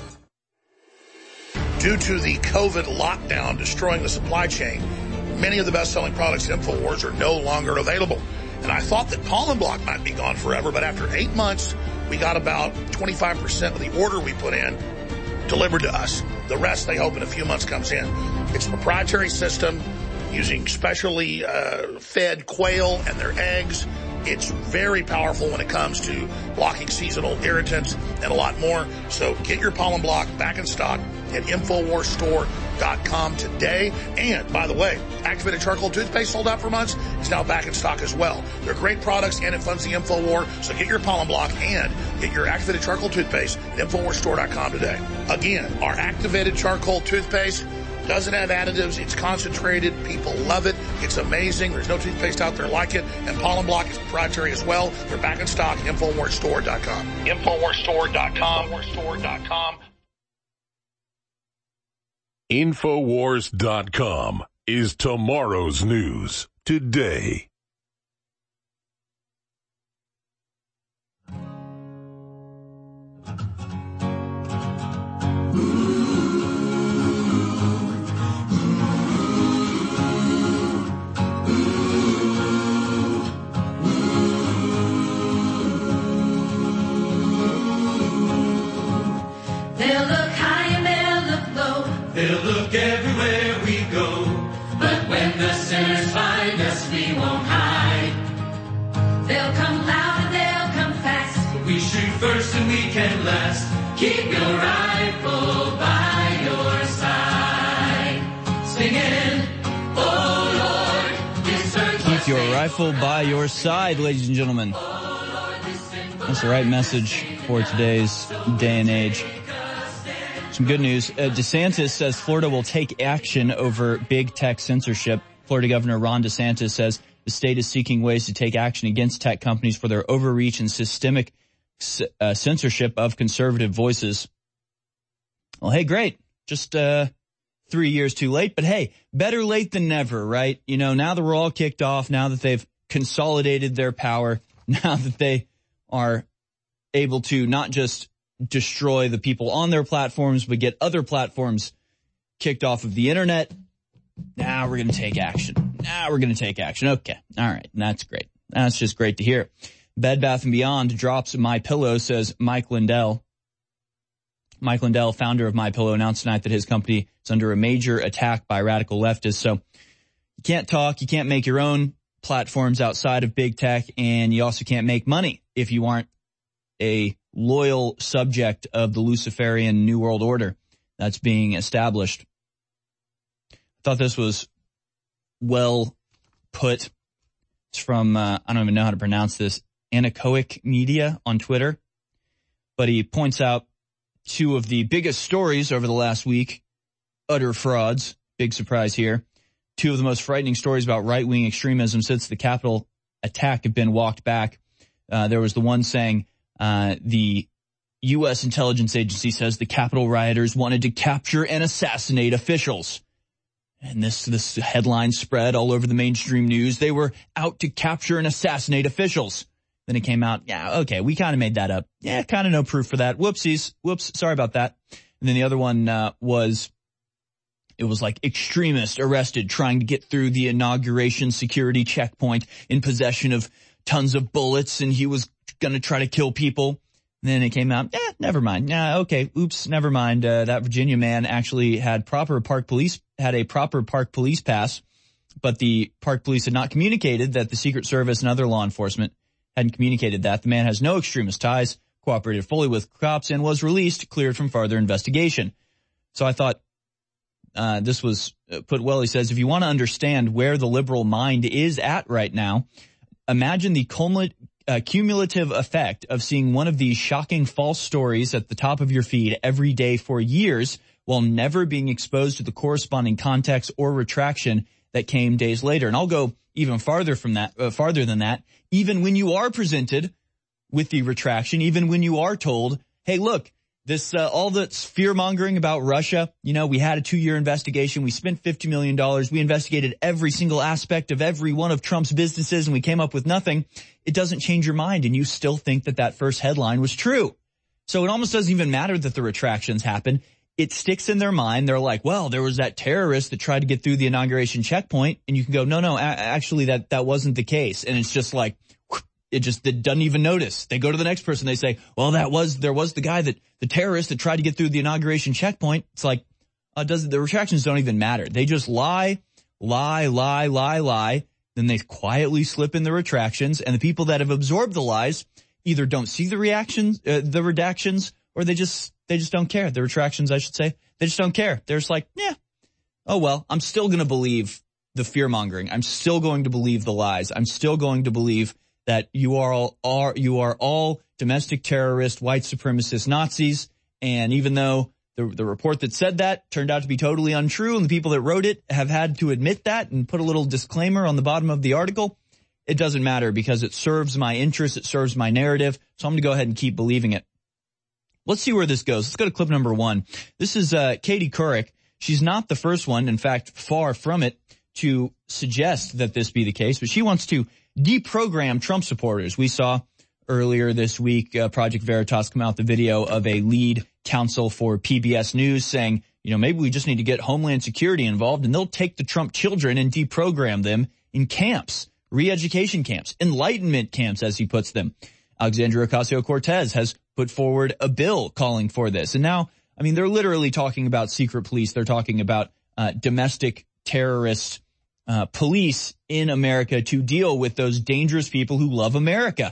Due to the COVID lockdown destroying the supply chain, many of the best-selling products in InfoWars are no longer available. And I thought that Pollen Block might be gone forever, but after 8 months, we got about 25% of the order we put in delivered to us. The rest, they hope, in a few months comes in. It's a proprietary system using specially fed quail and their eggs. It's very powerful when it comes to blocking seasonal irritants and a lot more. So get your Pollen Block back in stock at InfoWarsStore.com today. And, by the way, activated charcoal toothpaste sold out for months is now back in stock as well. They're great products, and it funds the InfoWar. So get your Pollen Block and get your activated charcoal toothpaste at InfoWarsStore.com today. Again, our activated charcoal toothpaste doesn't have additives. It's concentrated. People love it. It's amazing. There's no toothpaste out there like it. And Pollen Block is proprietary as well. They're back in stock at InfoWarsStore.com. InfoWarsStore.com. InfoWarsStore.com. Infowars.com is tomorrow's news today. They'll look everywhere we go, but when the sinners find us, we won't hide. They'll come loud and they'll come fast, but we shoot first and we can last. Keep your rifle by your side, singing, oh Lord, this earth. Keep your rifle by your side, ladies and gentlemen. That's the right message for today's day and age. Some good news. DeSantis says Florida will take action over big tech censorship. Florida Governor Ron DeSantis says the state is seeking ways to take action against tech companies for their overreach and systemic censorship of conservative voices. Well, hey, great. Just 3 years too late. But hey, better late than never, right? You know, now that we're all kicked off, now that they've consolidated their power, now that they are able to not just destroy the people on their platforms, but get other platforms kicked off of the internet. Now we're going to take action. Okay. All right. That's great. That's just great to hear. Bed Bath & Beyond drops MyPillow, says Mike Lindell. Mike Lindell, founder of MyPillow, announced tonight that his company is under a major attack by radical leftists. So you can't talk. You can't make your own platforms outside of big tech. And you also can't make money if you aren't a loyal subject of the Luciferian New World Order that's being established. I thought this was well put. It's from, I don't even know how to pronounce this, Anechoic Media on Twitter. But he points out two of the biggest stories over the last week, utter frauds, big surprise here. Two of the most frightening stories about right-wing extremism since the Capitol attack have been walked back. There was the one saying, the U.S. intelligence agency says the Capitol rioters wanted to capture and assassinate officials. And this headline spread all over the mainstream news. They were out to capture and assassinate officials. Then it came out, yeah, okay, we kind of made that up. Yeah, kind of no proof for that. Whoopsies. Whoops, sorry about that. And then the other one was like extremist arrested trying to get through the inauguration security checkpoint in possession of tons of bullets, and he was going to try to kill people. And then it came out, never mind. Okay, oops, never mind. That Virginia man actually had a proper park police pass, but the park police had not communicated that the Secret Service and other law enforcement hadn't communicated that. The man has no extremist ties, cooperated fully with cops, and was released, cleared from further investigation. So I thought this was put well. He says, if you want to understand where the liberal mind is at right now, imagine the cumulative effect of seeing one of these shocking false stories at the top of your feed every day for years while never being exposed to the corresponding context or retraction that came days later. And I'll go even farther than that. Even when you are presented with the retraction, even when you are told, hey, look, this, all that's fear mongering about Russia, we had a 2-year investigation. We spent $50 million. We investigated every single aspect of every one of Trump's businesses and we came up with nothing. It doesn't change your mind. And you still think that first headline was true. So it almost doesn't even matter that the retractions happen. It sticks in their mind. They're like, well, there was that terrorist that tried to get through the inauguration checkpoint. And you can go, no, actually that wasn't the case. And it's just like, it doesn't even notice. They go to the next person. They say, well, there was the guy the terrorist that tried to get through the inauguration checkpoint. It's like, the retractions don't even matter. They just lie. Then they quietly slip in the retractions. And the people that have absorbed the lies either don't see the redactions, or they just don't care. The retractions, I should say. They just don't care. They're just like, oh well, I'm still going to believe the fear mongering. I'm still going to believe the lies. I'm still going to believe that you are all domestic terrorist, white supremacist Nazis. And even though the report that said that turned out to be totally untrue, and the people that wrote it have had to admit that and put a little disclaimer on the bottom of the article, it doesn't matter because it serves my interest. It serves my narrative. So I'm going to go ahead and keep believing it. Let's see where this goes. Let's go to clip number 1. This is Katie Couric. She's not the first one, in fact, far from it, to suggest that this be the case, but she wants to deprogram Trump supporters. We saw earlier this week Project Veritas come out with the video of a lead counsel for PBS News saying, maybe we just need to get Homeland Security involved and they'll take the Trump children and deprogram them in camps, re-education camps, enlightenment camps, as he puts them. Alexandria Ocasio-Cortez has put forward a bill calling for this. And now, they're literally talking about secret police. They're talking about domestic terrorist police in America to deal with those dangerous people who love America.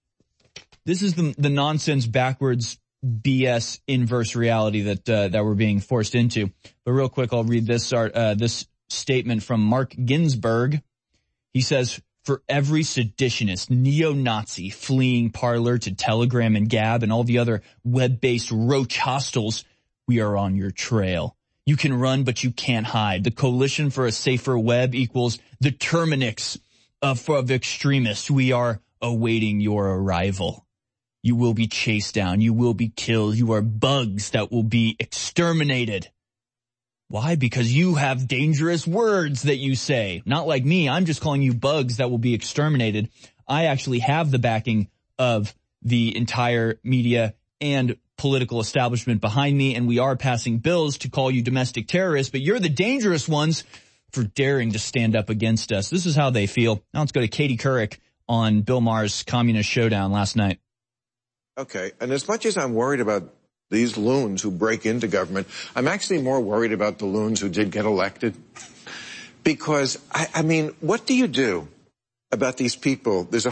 This is the nonsense, backwards BS inverse reality that we're being forced into. But real quick, I'll read this statement from Mark Ginsburg. He says, for every seditionist, neo-Nazi fleeing Parler to Telegram and Gab and all the other web-based roach hostels, we are on your trail. You can run, but you can't hide. The Coalition for a Safer Web equals the Terminix of extremists. We are awaiting your arrival. You will be chased down. You will be killed. You are bugs that will be exterminated. Why? Because you have dangerous words that you say. Not like me. I'm just calling you bugs that will be exterminated. I actually have the backing of the entire media and political establishment behind me, and we are passing bills to call you domestic terrorists, but you're the dangerous ones for daring to stand up against us. This is how they feel. Now let's go to Katie Couric on Bill Maher's Communist Showdown last night. Okay, and as much as I'm worried about these loons who break into government, I'm actually more worried about the loons who did get elected. Because, what do you do about these people? There's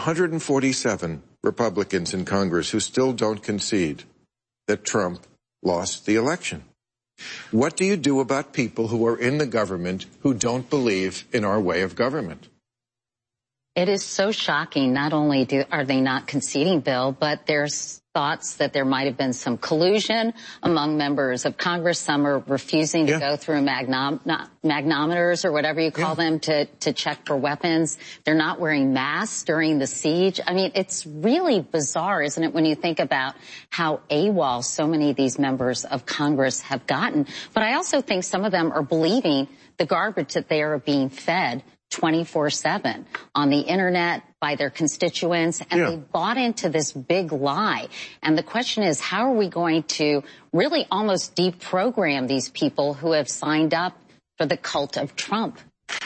147 Republicans in Congress who still don't concede that Trump lost the election. What do you do about people who are in the government who don't believe in our way of government? It is so shocking. Not only are they not conceding, Bill, but there's thoughts that there might have been some collusion among members of Congress. Some are refusing to go through magnometers or whatever you call them to check for weapons. They're not wearing masks during the siege. It's really bizarre, isn't it, when you think about how AWOL so many of these members of Congress have gotten. But I also think some of them are believing the garbage that they are being fed 24/7 on the internet by their constituents, and they bought into this big lie. And the question is, how are we going to really almost deprogram these people who have signed up for the cult of Trump?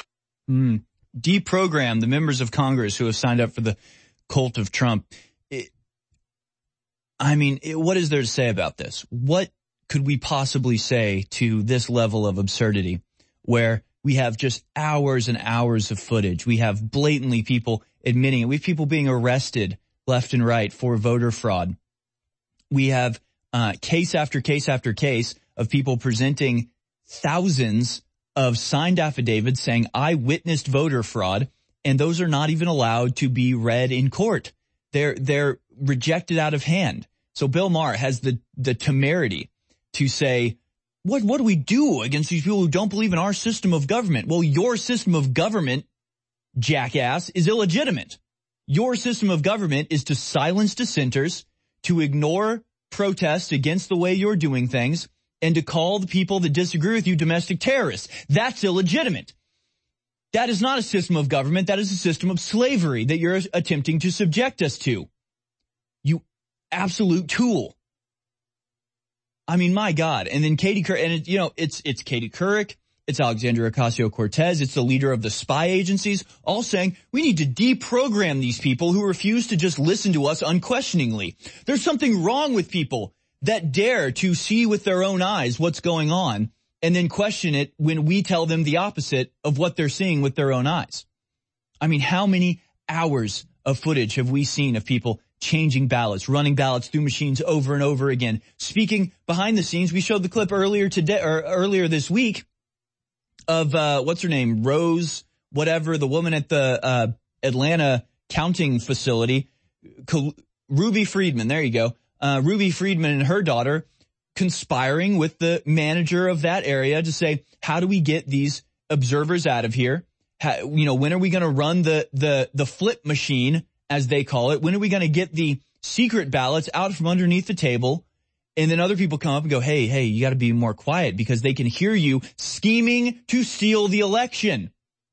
Deprogram the members of Congress who have signed up for the cult of Trump. I mean, what is there to say about this? What could we possibly say to this level of absurdity where we have just hours and hours of footage? We have blatantly people admitting it. We have people being arrested left and right for voter fraud. We have case after case after case of people presenting thousands of signed affidavits saying, I witnessed voter fraud, and those are not even allowed to be read in court. They're rejected out of hand. So Bill Maher has the temerity to say, what do we do against these people who don't believe in our system of government? Well, your system of government, jackass, is illegitimate. Your system of government is to silence dissenters, to ignore protests against the way you're doing things, and to call the people that disagree with you domestic terrorists. That's illegitimate. That is not a system of government. That is a system of slavery that you're attempting to subject us to. You absolute tool. I mean, my God. And then Katie Couric, and it's Katie Couric, it's Alexandria Ocasio-Cortez, it's the leader of the spy agencies, all saying we need to deprogram these people who refuse to just listen to us unquestioningly. There's something wrong with people that dare to see with their own eyes what's going on and then question it when we tell them the opposite of what they're seeing with their own eyes. I mean, how many hours of footage have we seen of people changing ballots, running ballots through machines over and over again? Speaking behind the scenes, we showed the clip earlier this week of what's her name, Rose, whatever, the woman at the Atlanta counting facility, Ruby Friedman. There you go. Ruby Friedman and her daughter conspiring with the manager of that area to say, how do we get these observers out of here? When are we going to run the flip machine, as they call it? When are we going to get the secret ballots out from underneath the table? And then other people come up and go, hey, you got to be more quiet because they can hear you scheming to steal the election.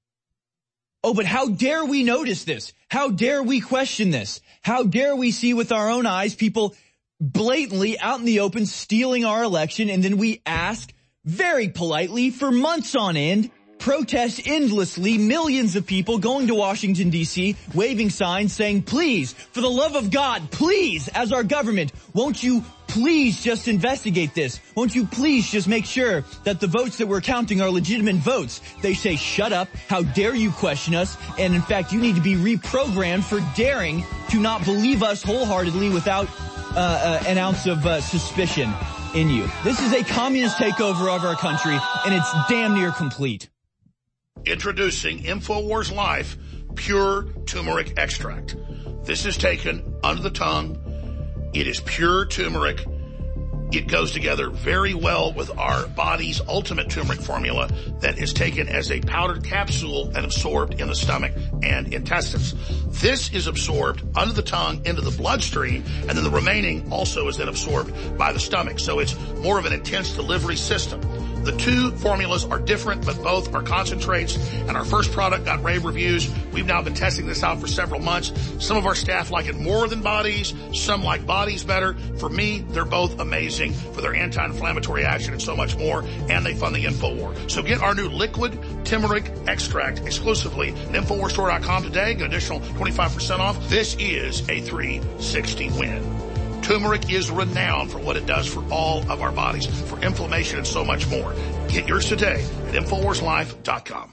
Oh, but how dare we notice this? How dare we question this? How dare we see with our own eyes people blatantly out in the open stealing our election, and then we ask very politely for months on end, protest endlessly, millions of people going to Washington, D.C., waving signs saying, please, for the love of God, please, as our government, won't you please just investigate this? Won't you please just make sure that the votes that we're counting are legitimate votes? They say, shut up, how dare you question us? And in fact, you need to be reprogrammed for daring to not believe us wholeheartedly without an ounce of suspicion in you. This is a communist takeover of our country, and it's damn near complete. Introducing InfoWars Life Pure Turmeric Extract. This is taken under the tongue. It is pure turmeric. It goes together very well with our body's ultimate turmeric formula that is taken as a powdered capsule and absorbed in the stomach and intestines. This is absorbed under the tongue into the bloodstream, and then the remaining also is then absorbed by the stomach. So it's more of an intense delivery system. The two formulas are different, but both are concentrates, and our first product got rave reviews. We've now been testing this out for several months. Some of our staff like it more than bodies. Some like bodies better. For me, they're both amazing for their anti-inflammatory action and so much more, and they fund the InfoWar. So get our new liquid turmeric extract exclusively at InfoWarsStore.com today. Get an additional 25% off. This is a 360 win. Turmeric is renowned for what it does for all of our bodies, for inflammation and so much more. Get yours today at InfoWarsLife.com.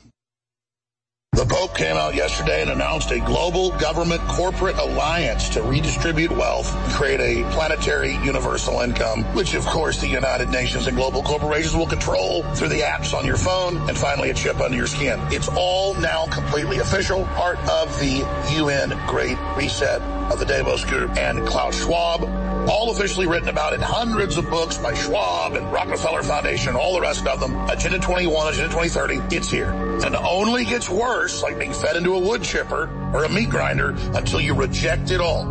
The Pope came out yesterday and announced a global government corporate alliance to redistribute wealth and create a planetary universal income, which of course the United Nations and global corporations will control through the apps on your phone and finally a chip under your skin. It's all now completely official, part of the UN Great Reset of the Davos Group and Klaus Schwab, all officially written about in hundreds of books by Schwab and Rockefeller Foundation, all the rest of them. Agenda 21, Agenda 2030, it's here. And it only gets worse, like being fed into a wood chipper or a meat grinder, until you reject it all.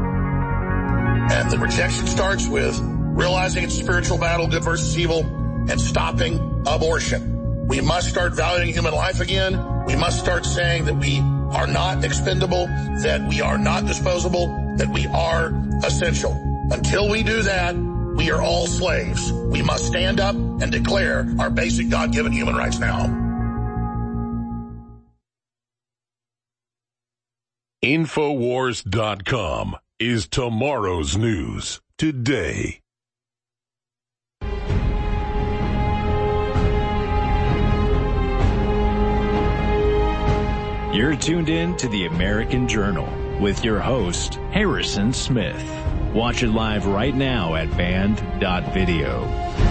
And the rejection starts with realizing it's a spiritual battle, good versus evil, and stopping abortion. We must start valuing human life again. We must start saying that we are not expendable, that we are not disposable, that we are essential. Until we do that, we are all slaves. We must stand up and declare our basic God-given human rights now. InfoWars.com is tomorrow's news today. You're tuned in to the American Journal with your host, Harrison Smith. Watch it live right now at band.video.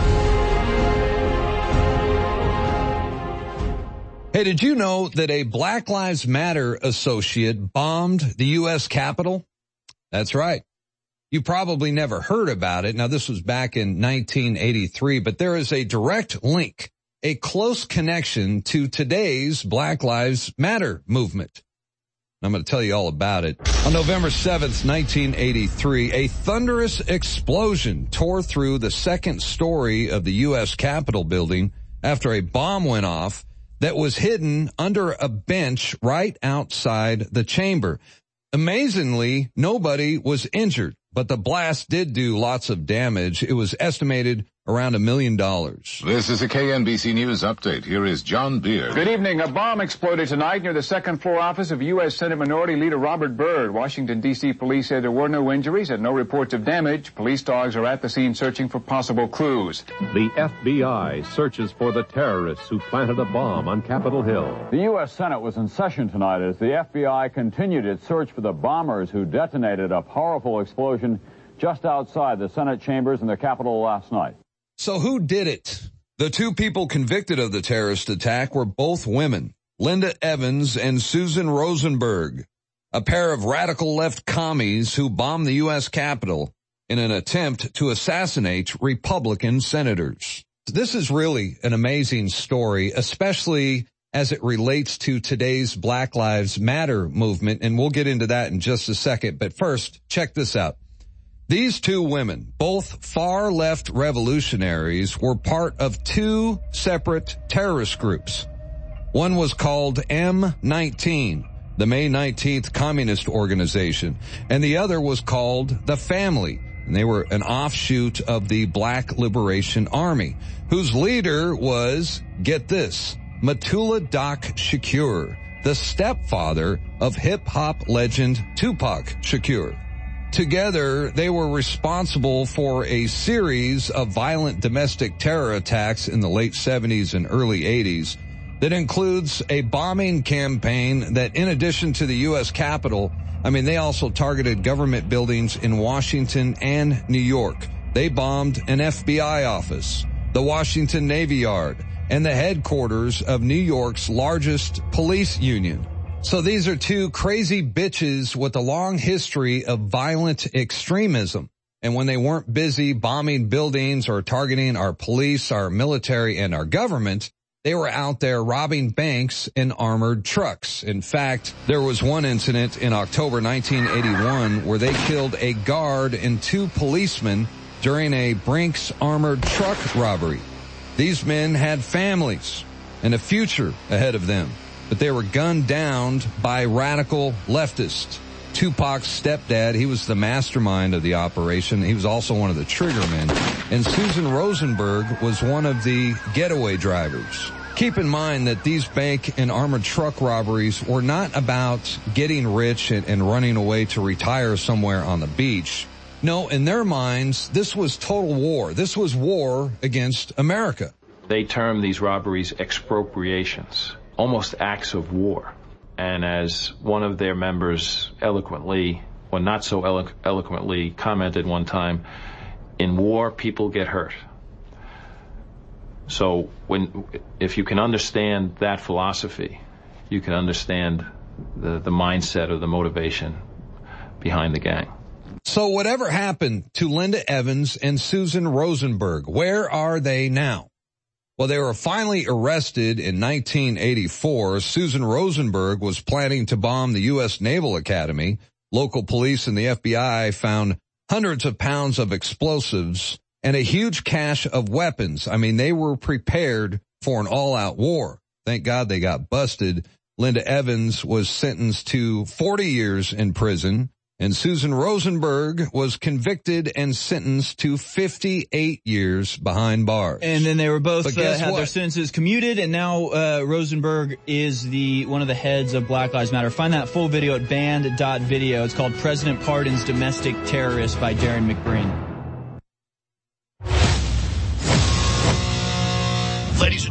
Hey, did you know that a Black Lives Matter associate bombed the U.S. Capitol? That's right. You probably never heard about it. Now, this was back in 1983, but there is a direct link, a close connection to today's Black Lives Matter movement. I'm going to tell you all about it. On November 7th, 1983, a thunderous explosion tore through the second story of the U.S. Capitol building after a bomb went off that was hidden under a bench right outside the chamber. Amazingly, nobody was injured, but the blast did do lots of damage. It was estimated around $1 million. This is a KNBC News update. Here is John Beard. Good evening. A bomb exploded tonight near the second floor office of U.S. Senate Minority Leader Robert Byrd. Washington, D.C. police said there were no injuries and no reports of damage. Police dogs are at the scene searching for possible clues. The FBI searches for the terrorists who planted a bomb on Capitol Hill. The U.S. Senate was in session tonight as the FBI continued its search for the bombers who detonated a powerful explosion just outside the Senate chambers in the Capitol last night. So who did it? The two people convicted of the terrorist attack were both women, Linda Evans and Susan Rosenberg, a pair of radical left commies who bombed the U.S. Capitol in an attempt to assassinate Republican senators. This is really an amazing story, especially as it relates to today's Black Lives Matter movement, and we'll get into that in just a second. But first, check this out. These two women, both far-left revolutionaries, were part of two separate terrorist groups. One was called M19, the May 19th Communist Organization, and the other was called the Family, and they were an offshoot of the Black Liberation Army, whose leader was, get this, Mutulu Doc Shakur, the stepfather of hip-hop legend Tupac Shakur. Together, they were responsible for a series of violent domestic terror attacks in the late 70s and early 80s that includes a bombing campaign that, in addition to the U.S. Capitol, they also targeted government buildings in Washington and New York. They bombed an FBI office, the Washington Navy Yard, and the headquarters of New York's largest police union. So these are two crazy bitches with a long history of violent extremism. And when they weren't busy bombing buildings or targeting our police, our military, and our government, they were out there robbing banks in armored trucks. In fact, there was one incident in October 1981 where they killed a guard and two policemen during a Brinks armored truck robbery. These men had families and a future ahead of them, but they were gunned down by radical leftists. Tupac's stepdad, he was the mastermind of the operation. He was also one of the triggermen. And Susan Rosenberg was one of the getaway drivers. Keep in mind that these bank and armored truck robberies were not about getting rich and running away to retire somewhere on the beach. No, in their minds, this was total war. This was war against America. They term these robberies expropriations, almost acts of war. And as one of their members eloquently, or not so eloquently, commented one time, in war, people get hurt. So if you can understand that philosophy, you can understand the mindset or the motivation behind the gang. So whatever happened to Linda Evans and Susan Rosenberg? Where are they now? Well, they were finally arrested in 1984. Susan Rosenberg was planning to bomb the U.S. Naval Academy. Local police and the FBI found hundreds of pounds of explosives and a huge cache of weapons. They were prepared for an all-out war. Thank God they got busted. Linda Evans was sentenced to 40 years in prison, and Susan Rosenberg was convicted and sentenced to 58 years behind bars. And then they were both had their sentences commuted, and now Rosenberg is one of the heads of Black Lives Matter. Find that full video at band.video. It's called President Pardons Domestic Terrorists by Darren McBreen.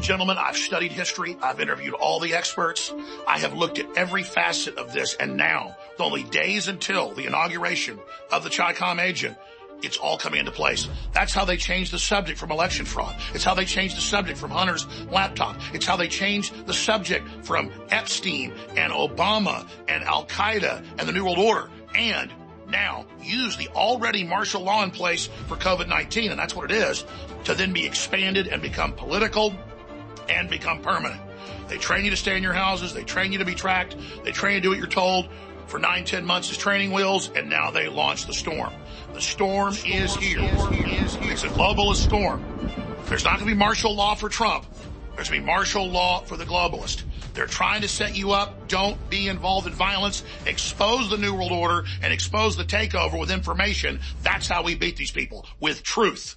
Gentlemen, I've studied history. I've interviewed all the experts. I have looked at every facet of this. And now, with only days until the inauguration of the Chi-Com agent, it's all coming into place. That's how they changed the subject from election fraud. It's how they changed the subject from Hunter's laptop. It's how they changed the subject from Epstein and Obama and Al-Qaeda and the New World Order. And now use the already martial law in place for COVID-19, and that's what it is, to then be expanded and become political and become permanent. They train you to stay in your houses. They train you to be tracked. They train you to do what you're told for 9-10 months as training wheels, and now they launch the storm. The storm is here. It's a globalist storm. There's not going to be martial law for Trump. There's going to be martial law for the globalist. They're trying to set you up. Don't be involved in violence. Expose the New World Order and expose the takeover with information. That's how we beat these people, with truth.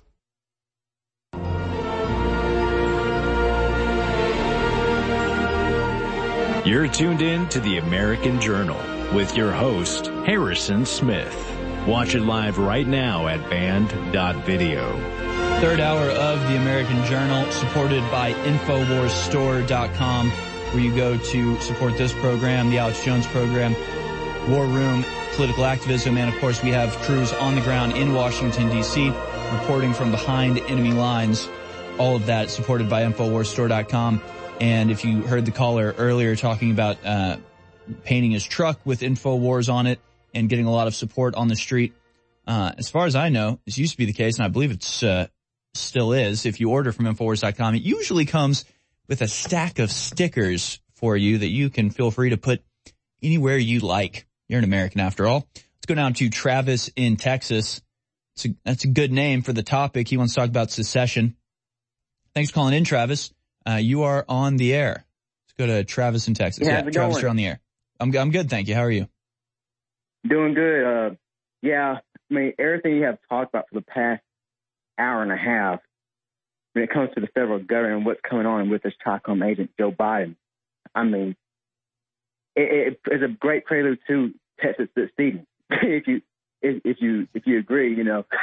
You're tuned in to the American Journal with your host, Harrison Smith. Watch it live right now at band.video. Third hour of the American Journal, supported by InfoWarsStore.com, where you go to support this program, the Alex Jones program, War Room, political activism, and of course we have crews on the ground in Washington, D.C., reporting from behind enemy lines. All of that supported by InfoWarsStore.com. And if you heard the caller earlier talking about painting his truck with InfoWars on it and getting a lot of support on the street, as far as I know, this used to be the case, and I believe it's still is. If you order from InfoWars.com, it usually comes with a stack of stickers for you that you can feel free to put anywhere you like. You're an American after all. Let's go down to Travis in Texas. That's a good name for the topic. He wants to talk about secession. Thanks for calling in, Travis. You are on the air. Let's go to Travis in Texas. Yeah, Travis, you're on the air. I'm good, thank you. How are you? Doing good. Yeah, I mean, everything you have talked about for the past hour and a half, when it comes to the federal government and what's going on with this Chi-Com agent, Joe Biden, I mean, it is a great prelude to Texas seceding. if you agree, you know,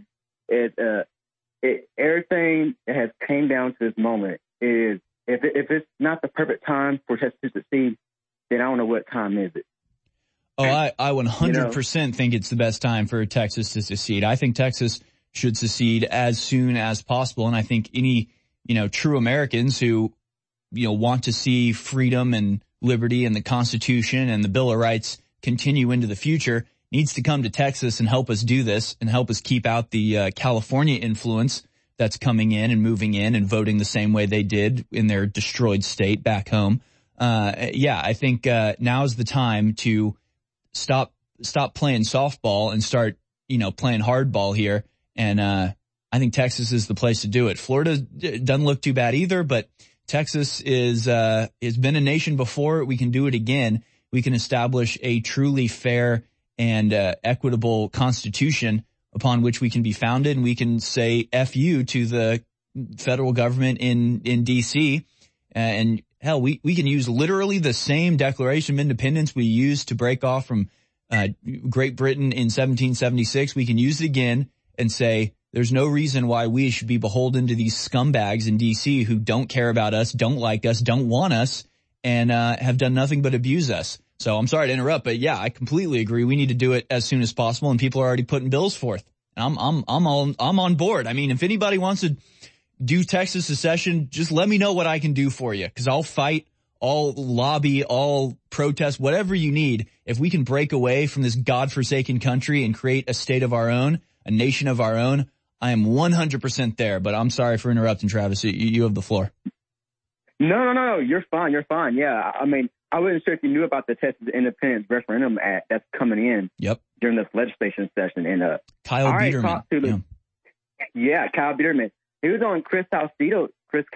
everything that has came down to this moment is if it's not the perfect time for Texas to succeed, then I don't know what time is it. Oh, I 100% think it's the best time for Texas to secede. I think Texas should secede as soon as possible. And I think any, true Americans who, want to see freedom and liberty and the Constitution and the Bill of Rights continue into the future needs to come to Texas and help us do this and help us keep out the California influence that's coming in and moving in and voting the same way they did in their destroyed state back home. I think now's the time to stop playing softball and start, playing hardball here. And I think Texas is the place to do it. Florida doesn't look too bad either, but Texas has been a nation before. We can do it again. We can establish a truly fair and equitable constitution upon which we can be founded, and we can say F you to the federal government in D.C. And hell, we can use literally the same Declaration of Independence we used to break off from Great Britain in 1776. We can use it again and say there's no reason why we should be beholden to these scumbags in D.C. who don't care about us, don't like us, don't want us, and have done nothing but abuse us. So I'm sorry to interrupt, but yeah, I completely agree. We need to do it as soon as possible, and people are already putting bills forth. And I'm on board. I mean, if anybody wants to do Texas secession, just let me know what I can do for you, because I'll fight, I'll lobby, I'll protest, whatever you need. If we can break away from this godforsaken country and create a state of our own, a nation of our own, I am 100% there. But I'm sorry for interrupting, Travis. You have the floor. No. You're fine. Yeah, I mean, I wasn't sure if you knew about the Texas Independence Referendum Act that's coming in. Yep. During this legislation session. And Kyle Biederman. Kyle Biederman. He was on Chris Salcedo.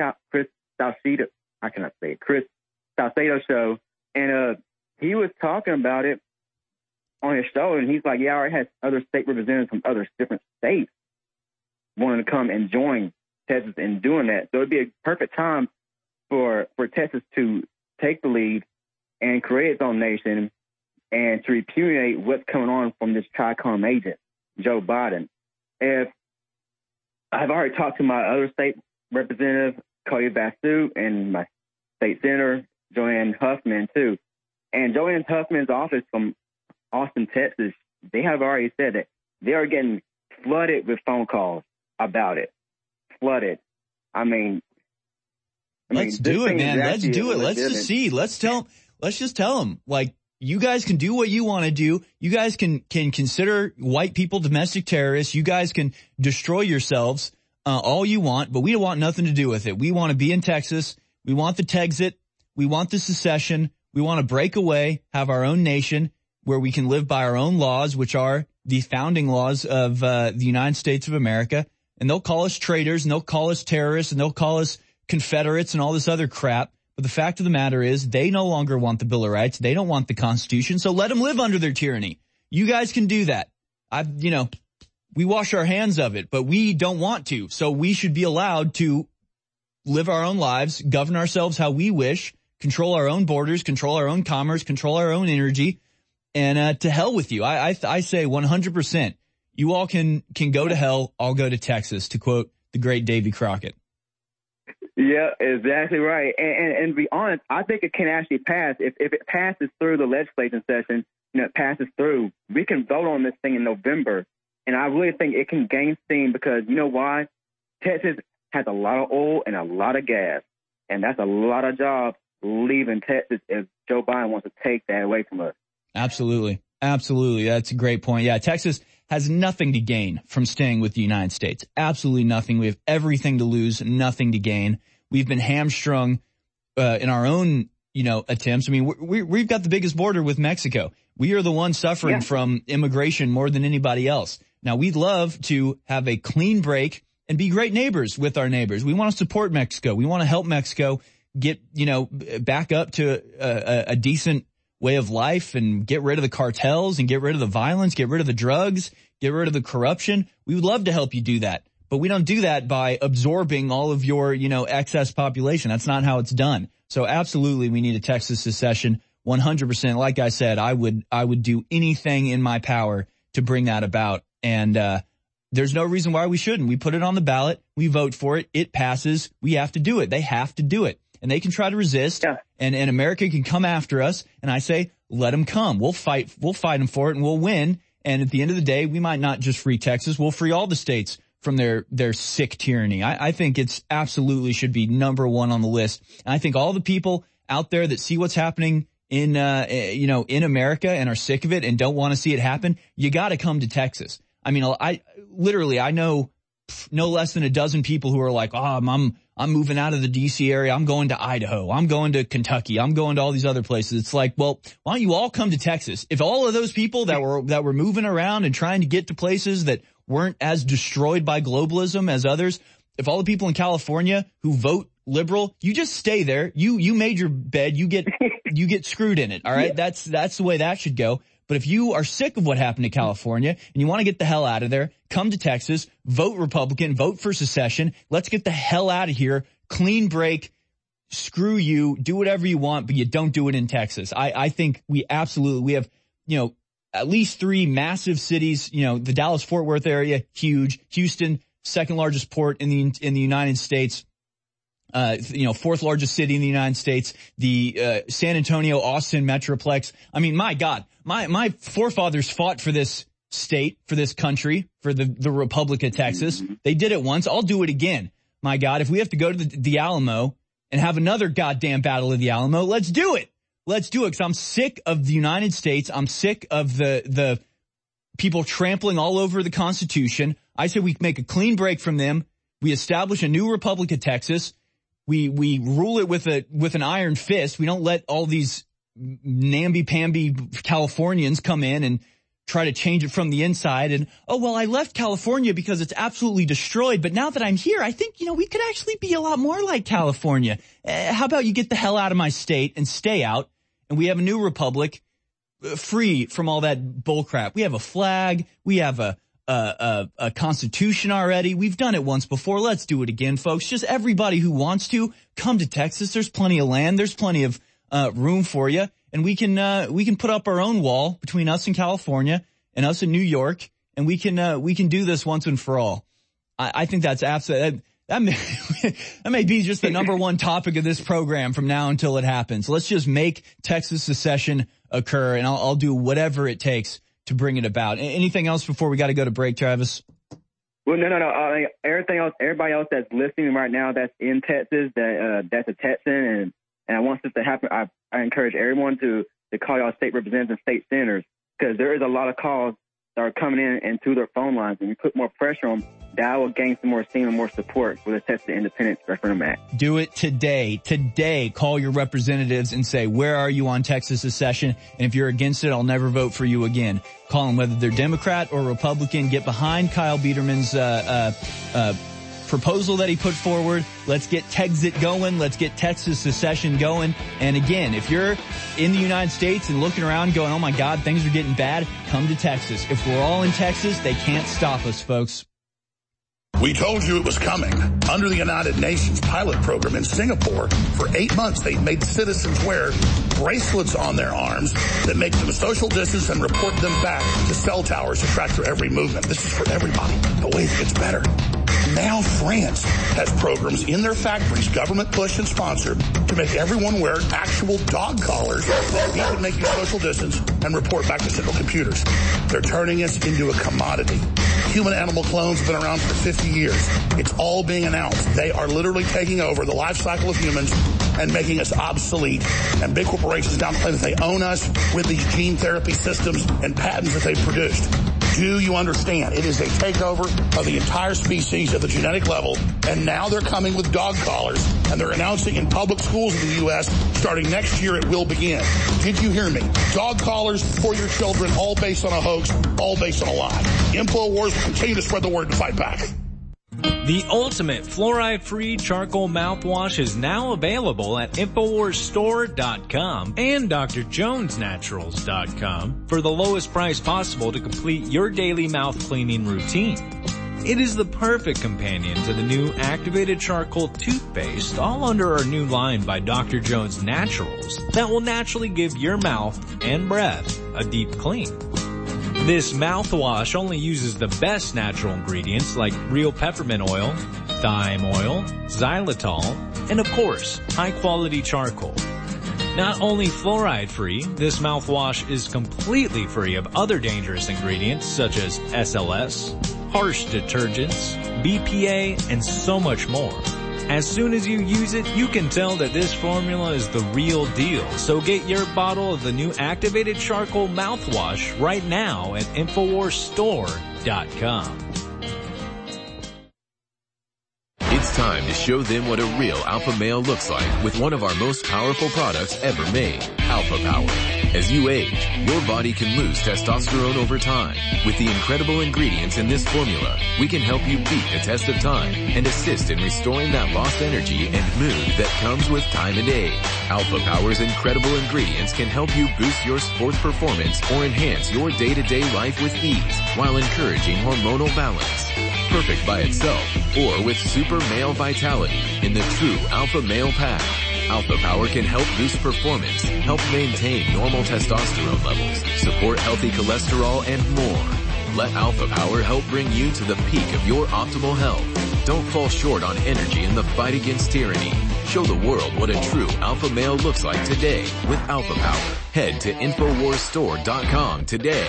I cannot say it. Chris Salcedo show, and he was talking about it on his show, and he's like, "Yeah, I already had other state representatives from other different states wanting to come and join Texas in doing that. So it'd be a perfect time for Texas to take the lead and create its own nation and to repudiate what's coming on from this Chi-Com agent, Joe Biden. If I've already talked to my other state representative Cody Basu and my state senator, Joanne Huffman, too. And Joanne Huffman's office from Austin, Texas, they have already said that they are getting flooded with phone calls about it. Flooded. Let's do it, man. Let's do it. Let's just see. Let's just tell them, like, you guys can do what you want to do. You guys can consider white people domestic terrorists. You guys can destroy yourselves all you want, but we don't want nothing to do with it. We want to be in Texas. We want the Texit. We want the secession. We want to break away, have our own nation where we can live by our own laws, which are the founding laws of the United States of America. And they'll call us traitors, and they'll call us terrorists, and they'll call us Confederates and all this other crap. But the fact of the matter is they no longer want the Bill of Rights. They don't want the Constitution. So let them live under their tyranny. You guys can do that. We wash our hands of it, but we don't want to. So we should be allowed to live our own lives, govern ourselves how we wish, control our own borders, control our own commerce, control our own energy, and to hell with you. I say 100%. You all can go to hell. I'll go to Texas, to quote the great Davy Crockett. Yeah, exactly right. And to be honest, I think it can actually pass. If it passes through the legislative session, it passes through, we can vote on this thing in November. And I really think it can gain steam because, you know why? Texas has a lot of oil and a lot of gas. And that's a lot of jobs leaving Texas if Joe Biden wants to take that away from us. Absolutely. Absolutely. That's a great point. Yeah, Texas has nothing to gain from staying with the United States. Absolutely nothing. We have everything to lose, nothing to gain. We've been hamstrung in our own, attempts. I mean, we've got the biggest border with Mexico. We are the ones suffering from immigration more than anybody else. Now, we'd love to have a clean break and be great neighbors with our neighbors. We want to support Mexico. We want to help Mexico get, back up to a decent way of life and get rid of the cartels and get rid of the violence, get rid of the drugs, get rid of the corruption. We would love to help you do that. But we don't do that by absorbing all of your, excess population. That's not how it's done. So absolutely, we need a Texas secession. 100%. Like I said, I would do anything in my power to bring that about. And, there's no reason why we shouldn't. We put it on the ballot. We vote for it. It passes. We have to do it. They have to do it. And they can try to resist. Yeah. And America can come after us. And I say, let them come. We'll fight them for it and we'll win. And at the end of the day, we might not just free Texas. We'll free all the states from their sick tyranny. I think it's absolutely should be number one on the list. And I think all the people out there that see what's happening in America and are sick of it and don't want to see it happen, you got to come to Texas. I mean, I know no less than a dozen people who are like, I'm moving out of the DC area. I'm going to Idaho. I'm going to Kentucky. I'm going to all these other places. It's like, well, why don't you all come to Texas? If all of those people that were moving around and trying to get to places that weren't as destroyed by globalism as others, if all the people in California who vote liberal, you just stay there. You made your bed. You get screwed in it. All right. Yeah. That's the way that should go. But if you are sick of what happened to California and you want to get the hell out of there, come to Texas, vote Republican, vote for secession. Let's get the hell out of here. Clean break. Screw you. Do whatever you want, but you don't do it in Texas. I think we have, at least 3 massive cities, the Dallas-Fort Worth area, huge. Houston, second largest port in the United States. 4th largest city in the United States, the San Antonio, Austin Metroplex. I mean, my God, my forefathers fought for this state, for this country, for the Republic of Texas. They did it once. I'll do it again. My God, if we have to go to the Alamo and have another goddamn battle of the Alamo, let's do it. Let's do it, because I'm sick of the United States. I'm sick of the people trampling all over the Constitution. I say we make a clean break from them. We establish a new Republic of Texas. We rule it with an iron fist. We don't let all these namby-pamby Californians come in and try to change it from the inside. And, I left California because it's absolutely destroyed. But now that I'm here, I think, we could actually be a lot more like California. How about you get the hell out of my state and stay out? And we have a new republic free from all that bullcrap. We have a flag. We have a constitution already. We've done it once before. Let's do it again, folks. Just everybody who wants to come to Texas. There's plenty of land. There's plenty of room for you, and we can put up our own wall between us and California and us in New York, and we can do this once and for all. I think that's That may be just the number one topic of this program from now until it happens. Let's just make Texas secession occur, and I'll do whatever it takes to bring it about. Anything else before we got to go to break, Travis? Well, no. Everything else, everybody else that's listening right now that's in Texas, that's a Texan, and I want this to happen. I encourage everyone to call y'all state representatives and state senators, because there is a lot of calls that are coming in and through their phone lines, and you put more pressure on them, that will gain some more esteem and more support for the Texas Independence Referendum Act. Do it today. Today, call your representatives and say, where are you on Texas secession? And if you're against it, I'll never vote for you again. Call them whether they're Democrat or Republican. Get behind Kyle Biedermann's proposal that he put forward. Let's get Texit going. Let's get Texas secession going. And again, if you're in the United States and looking around going, oh my God, things are getting bad, come to Texas. If we're all in Texas, they can't stop us, folks. We told you it was coming. Under the United Nations pilot program in Singapore, for 8 months, they made citizens wear bracelets on their arms that make them social distance and report them back to cell towers to track their every movement. This is for everybody. But wait, it gets better. Now France has programs in their factories, government pushed and sponsored, to make everyone wear actual dog collars that even make you social distance and report back to central computers. They're turning us into a commodity. Human-animal clones have been around for 50 years. It's all being announced. They are literally taking over the life cycle of humans and making us obsolete. And big corporations now claim that they own us with these gene therapy systems and patents that they've produced. Do you understand? It is a takeover of the entire species at the genetic level, and now they're coming with dog collars, and they're announcing in public schools in the U.S. starting next year it will begin. Did you hear me? Dog collars for your children, all based on a hoax, all based on a lie. InfoWars will continue to spread the word and fight back. The ultimate fluoride-free charcoal mouthwash is now available at InfoWarsStore.com and DrJonesNaturals.com for the lowest price possible to complete your daily mouth cleaning routine. It is the perfect companion to the new activated charcoal toothpaste, all under our new line by Dr. Jones Naturals, that will naturally give your mouth and breath a deep clean. This mouthwash only uses the best natural ingredients like real peppermint oil, thyme oil, xylitol, and of course, high-quality charcoal. Not only fluoride-free, this mouthwash is completely free of other dangerous ingredients such as SLS, harsh detergents, BPA, and so much more. As soon as you use it, you can tell that this formula is the real deal. So get your bottle of the new activated charcoal mouthwash right now at InfoWarsStore.com. It's time to show them what a real alpha male looks like with one of our most powerful products ever made, Alpha Power. As you age, your body can lose testosterone over time. With the incredible ingredients in this formula, we can help you beat the test of time and assist in restoring that lost energy and mood that comes with time and age. Alpha Power's incredible ingredients can help you boost your sports performance or enhance your day-to-day life with ease while encouraging hormonal balance. Perfect by itself or with super male vitality in the true Alpha Male Pack. Alpha Power can help boost performance, help maintain normal testosterone levels, support healthy cholesterol, and more. Let Alpha Power help bring you to the peak of your optimal health. Don't fall short on energy in the fight against tyranny. Show the world what a true alpha male looks like today with Alpha Power. Head to InfoWarsStore.com today.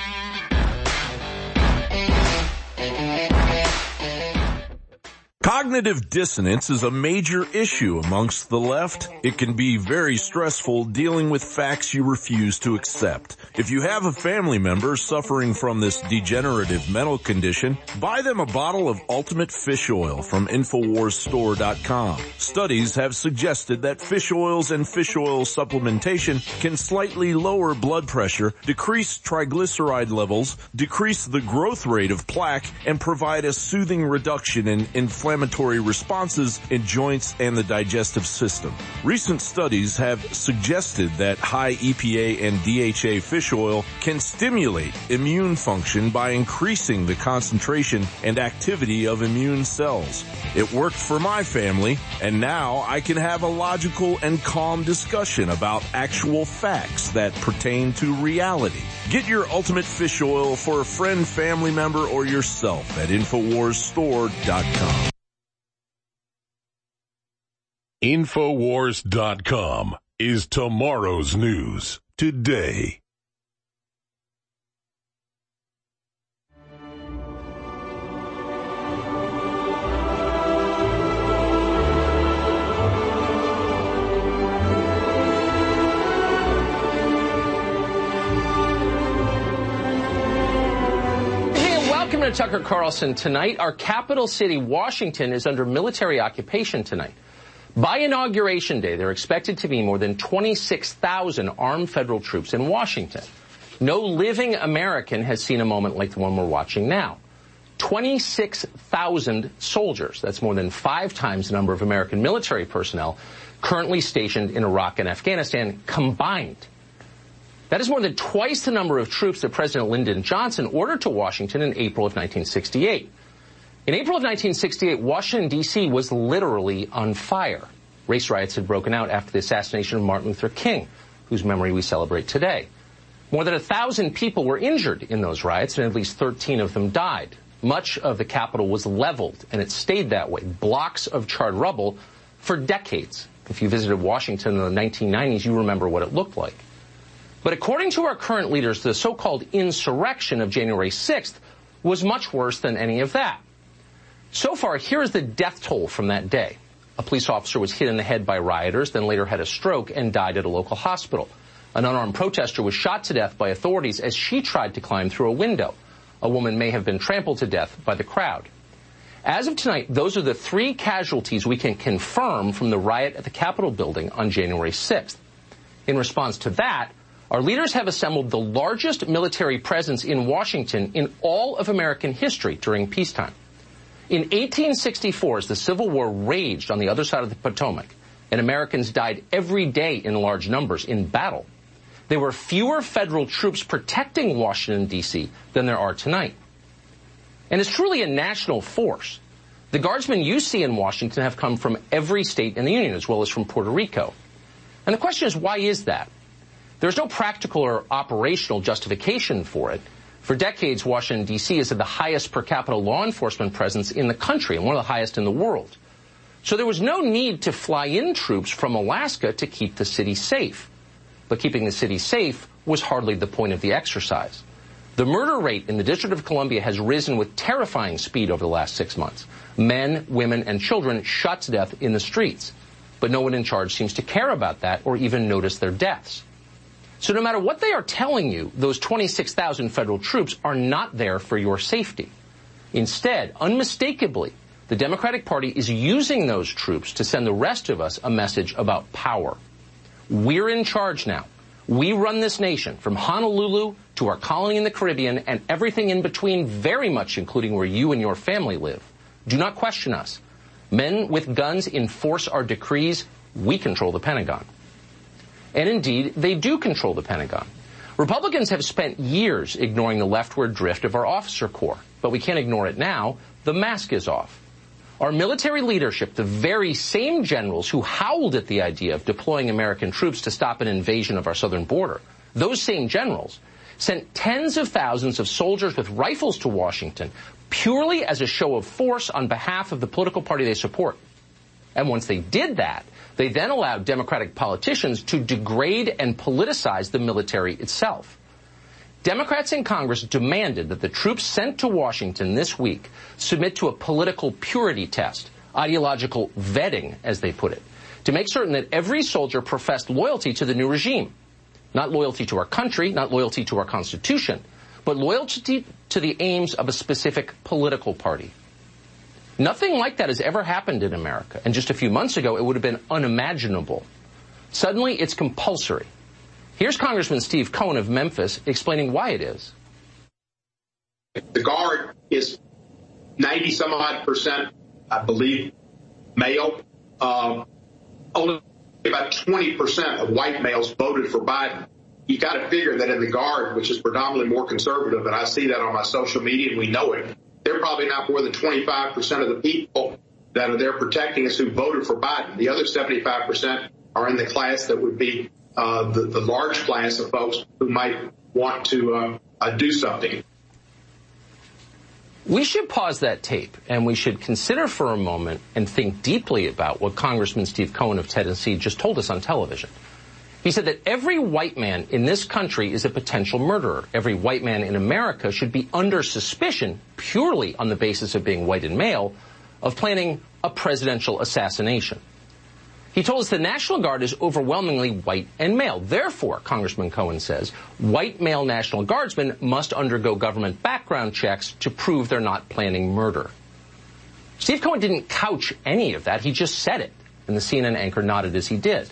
Cognitive dissonance is a major issue amongst the left. It can be very stressful dealing with facts you refuse to accept. If you have a family member suffering from this degenerative mental condition, buy them a bottle of Ultimate Fish Oil from InfoWarsStore.com. Studies have suggested that fish oils and fish oil supplementation can slightly lower blood pressure, decrease triglyceride levels, decrease the growth rate of plaque, and provide a soothing reduction in inflammatory responses in joints and the digestive system. Recent studies have suggested that high EPA and DHA fish oil can stimulate immune function by increasing the concentration and activity of immune cells. It worked for my family, and now I can have a logical and calm discussion about actual facts that pertain to reality. Get your Ultimate Fish Oil for a friend, family member, or yourself at InfoWarsStore.com. Infowars.com is tomorrow's news today. Welcome to Tucker Carlson. Tonight, our capital city, Washington, is under military occupation tonight. By Inauguration Day, there are expected to be more than 26,000 armed federal troops in Washington. No living American has seen a moment like the one we're watching now. 26,000 soldiers. That's more than 5 times the number of American military personnel currently stationed in Iraq and Afghanistan combined. That is more than twice the number of troops that President Lyndon Johnson ordered to Washington in April of 1968. In April of 1968, Washington, D.C. was literally on fire. Race riots had broken out after the assassination of Martin Luther King, whose memory we celebrate today. More than 1,000 people were injured in those riots, and at least 13 of them died. Much of the Capitol was leveled, and it stayed that way, blocks of charred rubble, for decades. If you visited Washington in the 1990s, you remember what it looked like. But according to our current leaders, the so-called insurrection of January 6th was much worse than any of that. So far, here is the death toll from that day. A police officer was hit in the head by rioters, then later had a stroke and died at a local hospital. An unarmed protester was shot to death by authorities as she tried to climb through a window. A woman may have been trampled to death by the crowd. As of tonight, those are the 3 casualties we can confirm from the riot at the Capitol building on January 6th. In response to that, our leaders have assembled the largest military presence in Washington in all of American history during peacetime. In 1864, as the Civil War raged on the other side of the Potomac, and Americans died every day in large numbers in battle, there were fewer federal troops protecting Washington, D.C. than there are tonight. And it's truly a national force. The guardsmen you see in Washington have come from every state in the Union, as well as from Puerto Rico. And the question is, why is that? There's no practical or operational justification for it. For decades, Washington, D.C. has had the highest per capita law enforcement presence in the country and one of the highest in the world. So there was no need to fly in troops from Alaska to keep the city safe. But keeping the city safe was hardly the point of the exercise. The murder rate in the District of Columbia has risen with terrifying speed over the last 6 months. Men, women, and children shot to death in the streets. But no one in charge seems to care about that or even notice their deaths. So no matter what they are telling you, those 26,000 federal troops are not there for your safety. Instead, unmistakably, the Democratic Party is using those troops to send the rest of us a message about power. We're in charge now. We run this nation, from Honolulu to our colony in the Caribbean and everything in between, very much including where you and your family live. Do not question us. Men with guns enforce our decrees. We control the Pentagon. And indeed, they do control the Pentagon. Republicans have spent years ignoring the leftward drift of our officer corps, but we can't ignore it now. The mask is off. Our military leadership, the very same generals who howled at the idea of deploying American troops to stop an invasion of our southern border, those same generals sent tens of thousands of soldiers with rifles to Washington purely as a show of force on behalf of the political party they support. And once they did that, they then allowed Democratic politicians to degrade and politicize the military itself. Democrats in Congress demanded that the troops sent to Washington this week submit to a political purity test, ideological vetting, as they put it, to make certain that every soldier professed loyalty to the new regime. Not loyalty to our country, not loyalty to our Constitution, but loyalty to the aims of a specific political party. Nothing like that has ever happened in America, and just a few months ago, it would have been unimaginable. Suddenly, it's compulsory. Here's Congressman Steve Cohen of Memphis explaining why it is. The Guard is 90-some-odd%, I believe, male. Only about 20% of white males voted for Biden. You got to figure that in the Guard, which is predominantly more conservative, and I see that on my social media, and we know it, they're probably not more than 25% of the people that are there protecting us who voted for Biden. The other 75% are in the class that would be the large class of folks who might want to do something. We should pause that tape, and we should consider for a moment and think deeply about what Congressman Steve Cohen of Tennessee just told us on television. He said that every white man in this country is a potential murderer. Every white man in America should be under suspicion, purely on the basis of being white and male, of planning a presidential assassination. He told us the National Guard is overwhelmingly white and male. Therefore, Congressman Cohen says, white male National Guardsmen must undergo government background checks to prove they're not planning murder. Steve Cohen didn't couch any of that. He just said it, and the CNN anchor nodded as he did.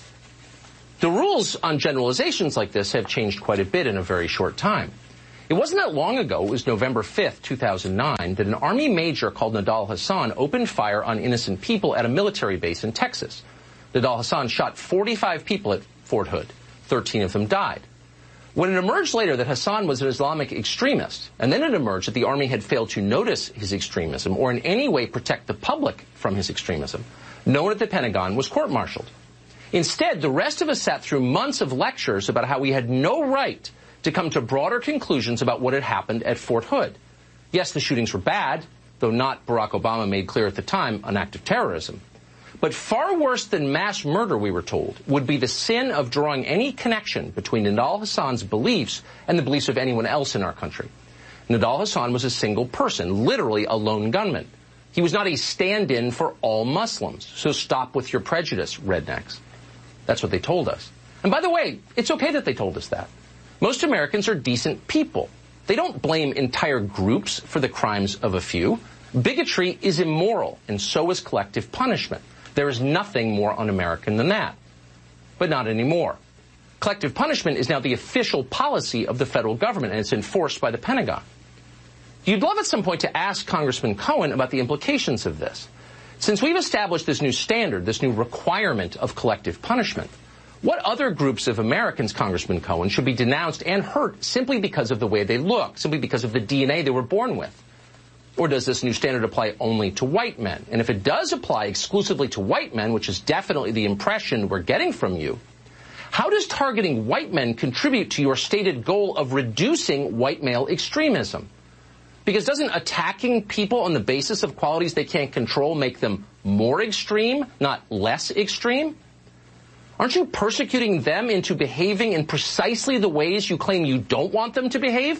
The rules on generalizations like this have changed quite a bit in a very short time. It wasn't that long ago, it was November 5th, 2009, that an Army major called Nidal Hasan opened fire on innocent people at a military base in Texas. Nidal Hasan shot 45 people at Fort Hood. 13 of them died. When it emerged later that Hasan was an Islamic extremist, and then it emerged that the Army had failed to notice his extremism or in any way protect the public from his extremism, no one at the Pentagon was court-martialed. Instead, the rest of us sat through months of lectures about how we had no right to come to broader conclusions about what had happened at Fort Hood. Yes, the shootings were bad, though not, Barack Obama made clear at the time, an act of terrorism. But far worse than mass murder, we were told, would be the sin of drawing any connection between Nidal Hasan's beliefs and the beliefs of anyone else in our country. Nidal Hasan was a single person, literally a lone gunman. He was not a stand-in for all Muslims. So stop with your prejudice, rednecks. That's what they told us. And by the way, it's okay that they told us that. Most Americans are decent people. They don't blame entire groups for the crimes of a few. Bigotry is immoral, and so is collective punishment. There is nothing more un-American than that. But not anymore. Collective punishment is now the official policy of the federal government, and it's enforced by the Pentagon. You'd love at some point to ask Congressman Cohen about the implications of this. Since we've established this new standard, this new requirement of collective punishment, what other groups of Americans, Congressman Cohen, should be denounced and hurt simply because of the way they look, simply because of the DNA they were born with? Or does this new standard apply only to white men? And if it does apply exclusively to white men, which is definitely the impression we're getting from you, how does targeting white men contribute to your stated goal of reducing white male extremism? Because doesn't attacking people on the basis of qualities they can't control make them more extreme, not less extreme? Aren't you persecuting them into behaving in precisely the ways you claim you don't want them to behave?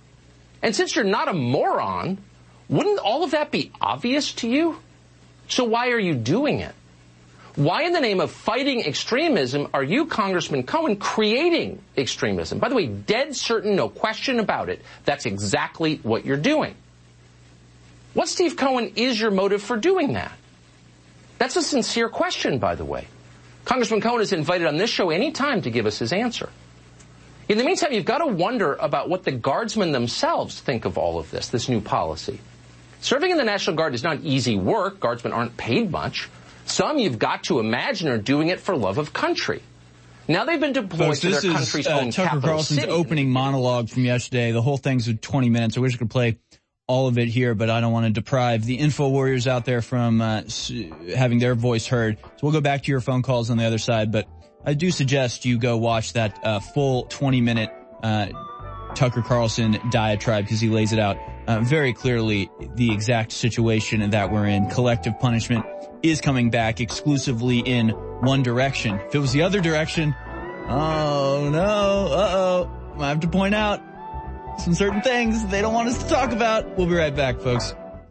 And since you're not a moron, wouldn't all of that be obvious to you? So why are you doing it? Why in the name of fighting extremism are you, Congressman Cohen, creating extremism? By the way, dead certain, no question about it, that's exactly what you're doing. What, Steve Cohen, is your motive for doing that? That's a sincere question, by the way. Congressman Cohen is invited on this show any time to give us his answer. In the meantime, you've got to wonder about what the Guardsmen themselves think of all of this new policy. Serving in the National Guard is not easy work. Guardsmen aren't paid much. Some, you've got to imagine, are doing it for love of country. Now they've been deployed to their country's own Tucker capital Carlson's city. opening monologue from yesterday. The whole thing's 20 minutes. I wish I could play all of it here, but I don't want to deprive the info warriors out there from having their voice heard. So we'll go back to your phone calls on the other side, but I do suggest you go watch that full 20-minute Tucker Carlson diatribe, because he lays it out very clearly, the exact situation that we're in. Collective punishment is coming back exclusively in one direction. If it was the other direction, oh no, I have to point out some certain things they don't want us to talk about. We'll be right back, folks.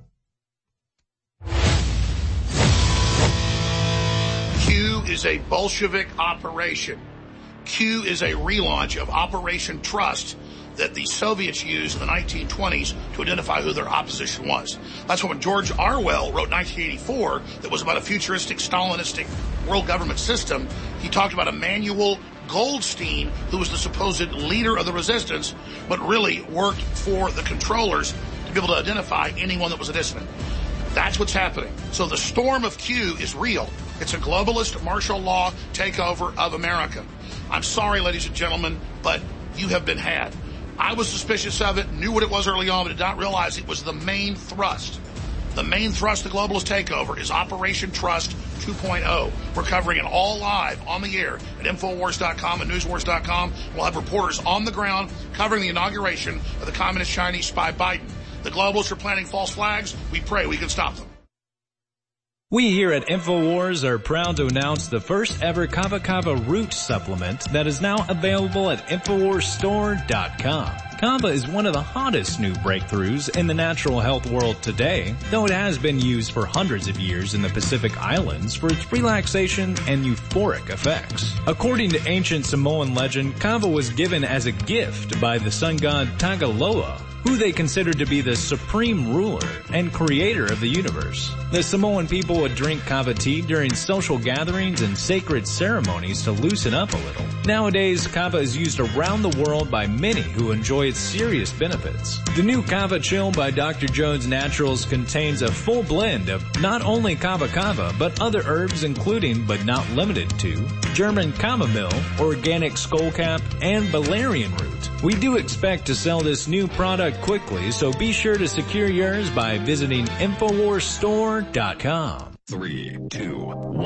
Q is a Bolshevik operation. Q is a relaunch of Operation Trust that the Soviets used in the 1920s to identify who their opposition was. That's when George Orwell wrote 1984 that was about a futuristic Stalinistic world government system. He talked about Emanuel Goldstein, who was the supposed leader of the resistance, but really worked for the controllers to be able to identify anyone that was a dissident. That's what's happening. So the storm of Q is real. It's a globalist martial law takeover of America. I'm sorry, ladies and gentlemen, but you have been had. I was suspicious of it, knew what it was early on, but did not realize it was the main thrust. The main thrust of the globalist takeover is Operation Trust 2.0. We're covering it all live on the air at Infowars.com and Newswars.com. We'll have reporters on the ground covering the inauguration of the communist Chinese spy Biden. The globalists are planting false flags. We pray we can stop them. We here at InfoWars are proud to announce the first ever Kava Kava root supplement that is now available at InfoWarsStore.com. Kava is one of the hottest new breakthroughs in the natural health world today, though it has been used for hundreds of years in the Pacific Islands for its relaxation and euphoric effects. According to ancient Samoan legend, Kava was given as a gift by the sun god Tagaloa, who they considered to be the supreme ruler and creator of the universe. The Samoan people would drink kava tea during social gatherings and sacred ceremonies to loosen up a little. Nowadays, kava is used around the world by many who enjoy its serious benefits. The new Kava Chill by Dr. Jones Naturals contains a full blend of not only kava kava, but other herbs including, but not limited to, German chamomile, organic skullcap, and valerian root. We do expect to sell this new product quickly, so be sure to secure yours by visiting InfoWarsStore.com. 3, 2,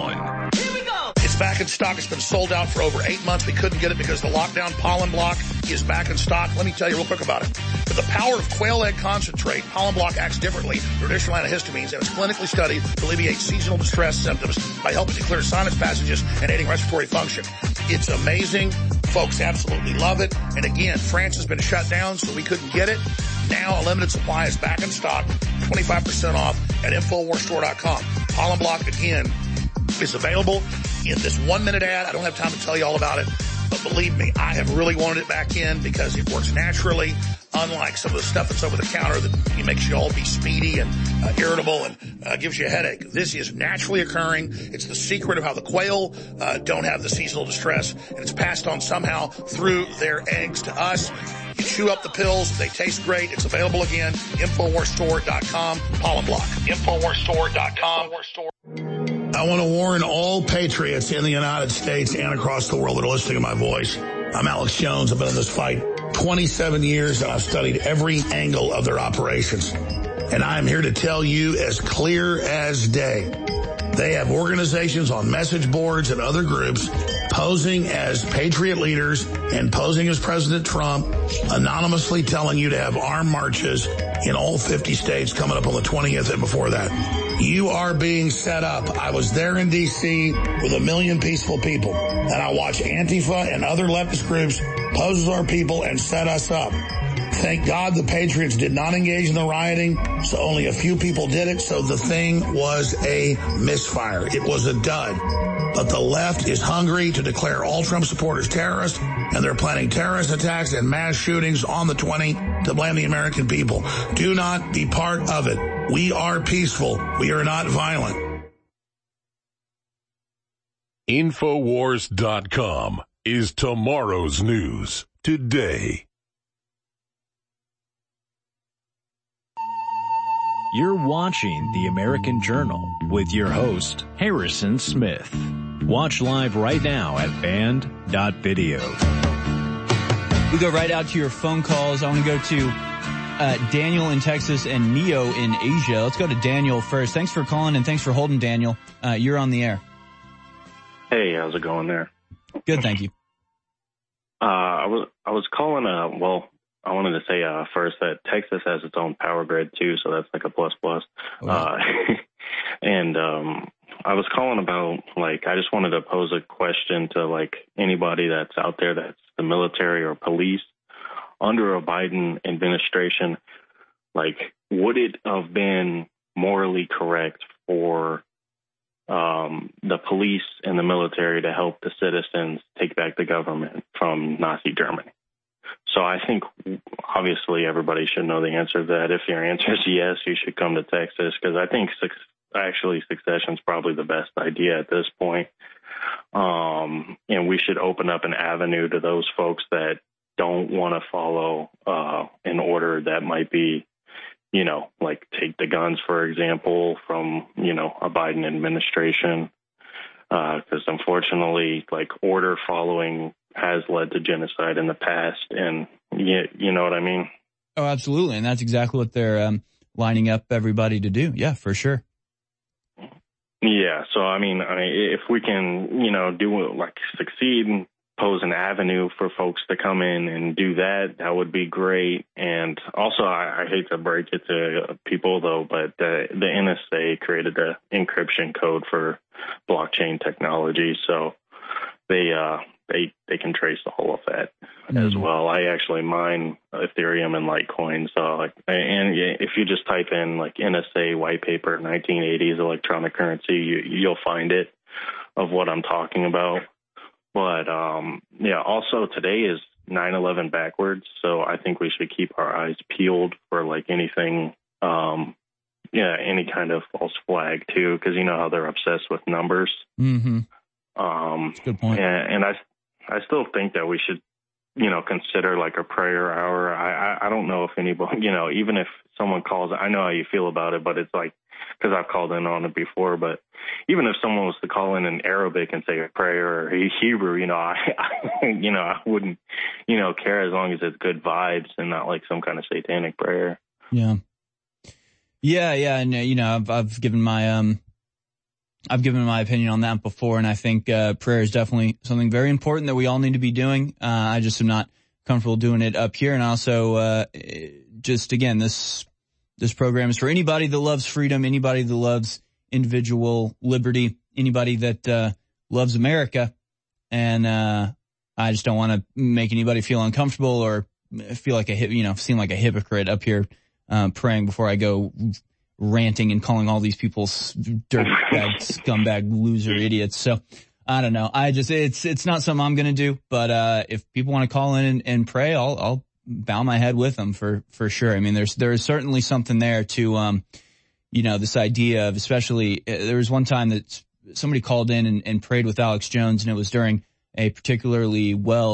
1. Here we go! It's back in stock. It's been sold out for over 8 months. We couldn't get it because the lockdown pollen block is back in stock. Let me tell you real quick about it. With the power of quail egg concentrate, pollen block acts differently than traditional antihistamines and is clinically studied to alleviate seasonal distress symptoms by helping to clear sinus passages and aiding respiratory function. It's amazing. Folks absolutely love it. And again, France has been shut down, so we couldn't get it. Now a limited supply is back in stock, 25% off at InfoWarsStore.com. Pollen block, again, is available in this 1-minute ad. I don't have time to tell you all about it, but believe me, I have really wanted it back in because it works naturally, unlike some of the stuff that's over the counter that makes you all be speedy and irritable and gives you a headache. This is naturally occurring. It's the secret of how the quail don't have the seasonal distress, and it's passed on somehow through their eggs to us. You chew up the pills. They taste great. It's available again. InfoWarsStore.com. Pollen block. InfoWarsStore.com. I want to warn all patriots in the United States and across the world that are listening to my voice. I'm Alex Jones. I've been in this fight 27 years, and I've studied every angle of their operations. And I'm here to tell you as clear as day. They have organizations on message boards and other groups posing as patriot leaders and posing as President Trump, anonymously telling you to have armed marches in all 50 states coming up on the 20th and before that. You are being set up. I was there in D.C. with 1 million peaceful people, and I watched Antifa and other leftist groups pose as our people and set us up. Thank God the Patriots did not engage in the rioting, so only a few people did it, so the thing was a misfire. It was a dud. But the left is hungry to declare all Trump supporters terrorists, and they're planning terrorist attacks and mass shootings on the 20th to blame the American people. Do not be part of it. We are peaceful. We are not violent. InfoWars.com is tomorrow's news today. You're watching The American Journal with your host, Harrison Smith. Watch live right now at band.video. We go right out to your phone calls. I want to go to Daniel in Texas and Neo in Asia. Let's go to Daniel first. Thanks for calling and thanks for holding, Daniel. You're on the air. Hey, how's it going there? Good, thank you. I was calling, I wanted to say first that Texas has its own power grid too, so that's like a plus. Oh, yeah. And I was calling about, I just wanted to pose a question to, anybody that's out there that's the military or police under a Biden administration. Would it have been morally correct for the police and the military to help the citizens take back the government from Nazi Germany? So I think, obviously, everybody should know the answer to that. If your answer is yes, you should come to Texas, because I think secession is probably the best idea at this point. And we should open up an avenue to those folks that don't want to follow an order that might be, take the guns, for example, from, a Biden administration. Because unfortunately, order following has led to genocide in the past, and you know what I mean? Oh, absolutely. And that's exactly what they're lining up everybody to do. Yeah, for sure. Yeah. So, I mean, if we can, do succeed in pose an avenue for folks to come in and do that, that would be great. And also, I hate to break it to people, though, but the NSA created the encryption code for blockchain technology, so they can trace all of that as well. I actually mine Ethereum and Litecoin, so and if you just type in like NSA white paper 1980s electronic currency, you'll find it of what I'm talking about. But yeah, also today is 9/11 backwards, so I think we should keep our eyes peeled for like anything, any kind of false flag too, because you know how they're obsessed with numbers. Mm-hmm. That's a good point. And I still think that we should, consider like a prayer hour. I don't know if anybody, even if someone calls, I know how you feel about it, but it's like, because I've called in on it before, but even if someone was to call in Arabic and say a prayer or Hebrew, I wouldn't, care as long as it's good vibes and not like some kind of satanic prayer. Yeah. And, I've given my opinion on that before, and I think prayer is definitely something very important that we all need to be doing. I just am not comfortable doing it up here. And also, just again, this program is for anybody that loves freedom, anybody that loves individual liberty, anybody that loves America. And I just don't want to make anybody feel uncomfortable or feel like seem like a hypocrite up here praying before I go ranting and calling all these people dirtbag, scumbag, loser idiots. So I don't know. It's not something I'm going to do, but if people want to call in and pray, I'll bow my head with them for sure. I mean, there is certainly something there to, this idea of, especially there was one time that somebody called in and prayed with Alex Jones, and it was during a particularly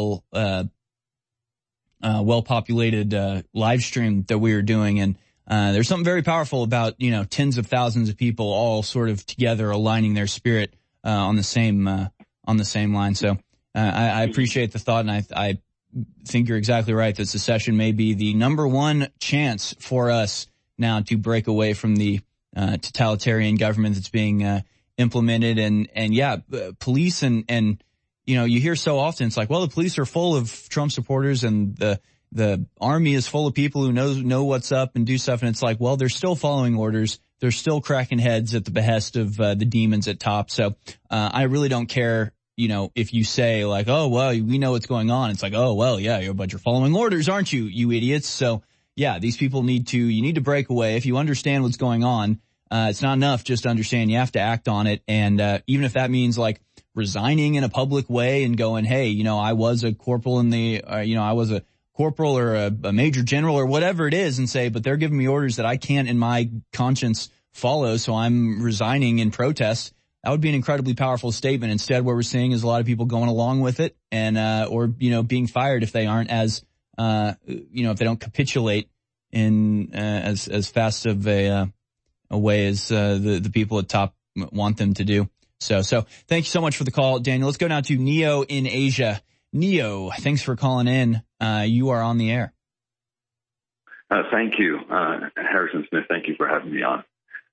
well-populated live stream that we were doing. And there's something very powerful about, tens of thousands of people all sort of together aligning their spirit on the same line. So I appreciate the thought, and I think you're exactly right that secession may be the number one chance for us now to break away from the totalitarian government that's being implemented. And police and you hear so often, it's like, well, the police are full of Trump supporters and the army is full of people who know what's up and do stuff. And it's like, well, they're still following orders. They're still cracking heads at the behest of the demons at top. So I really don't care, if you say like, oh, well, we know what's going on. It's like, oh, well, yeah, but you're following orders, aren't you, you idiots? So yeah, these people need to break away. If you understand what's going on, it's not enough just to understand. You have to act on it. And even if that means like resigning in a public way and going, hey, I was a corporal I was a corporal or a major general or whatever it is, and say, but they're giving me orders that I can't in my conscience follow, so I'm resigning in protest. That would be an incredibly powerful statement. Instead, what we're seeing is a lot of people going along with it and, or being fired if they aren't if they don't capitulate in, as fast of a way as, the people at top want them to do. So thank you so much for the call, Daniel. Let's go now to Neo in Asia. Neo, thanks for calling in. You are on the air. Thank you, Harrison Smith. Thank you for having me on.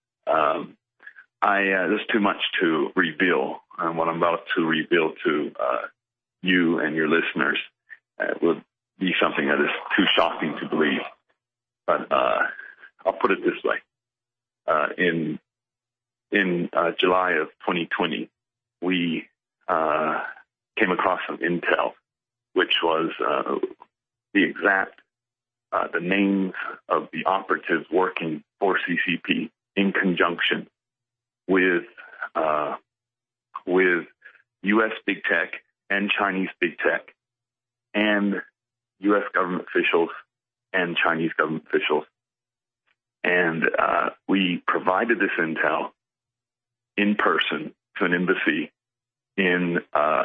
There's too much to reveal. What I'm about to reveal to you and your listeners will be something that is too shocking to believe. But I'll put it this way. In July of 2020, we came across some intel, which was the names of the operatives working for CCP in conjunction with U.S. big tech and Chinese big tech and U.S. government officials and Chinese government officials. And we provided this intel in person to an embassy in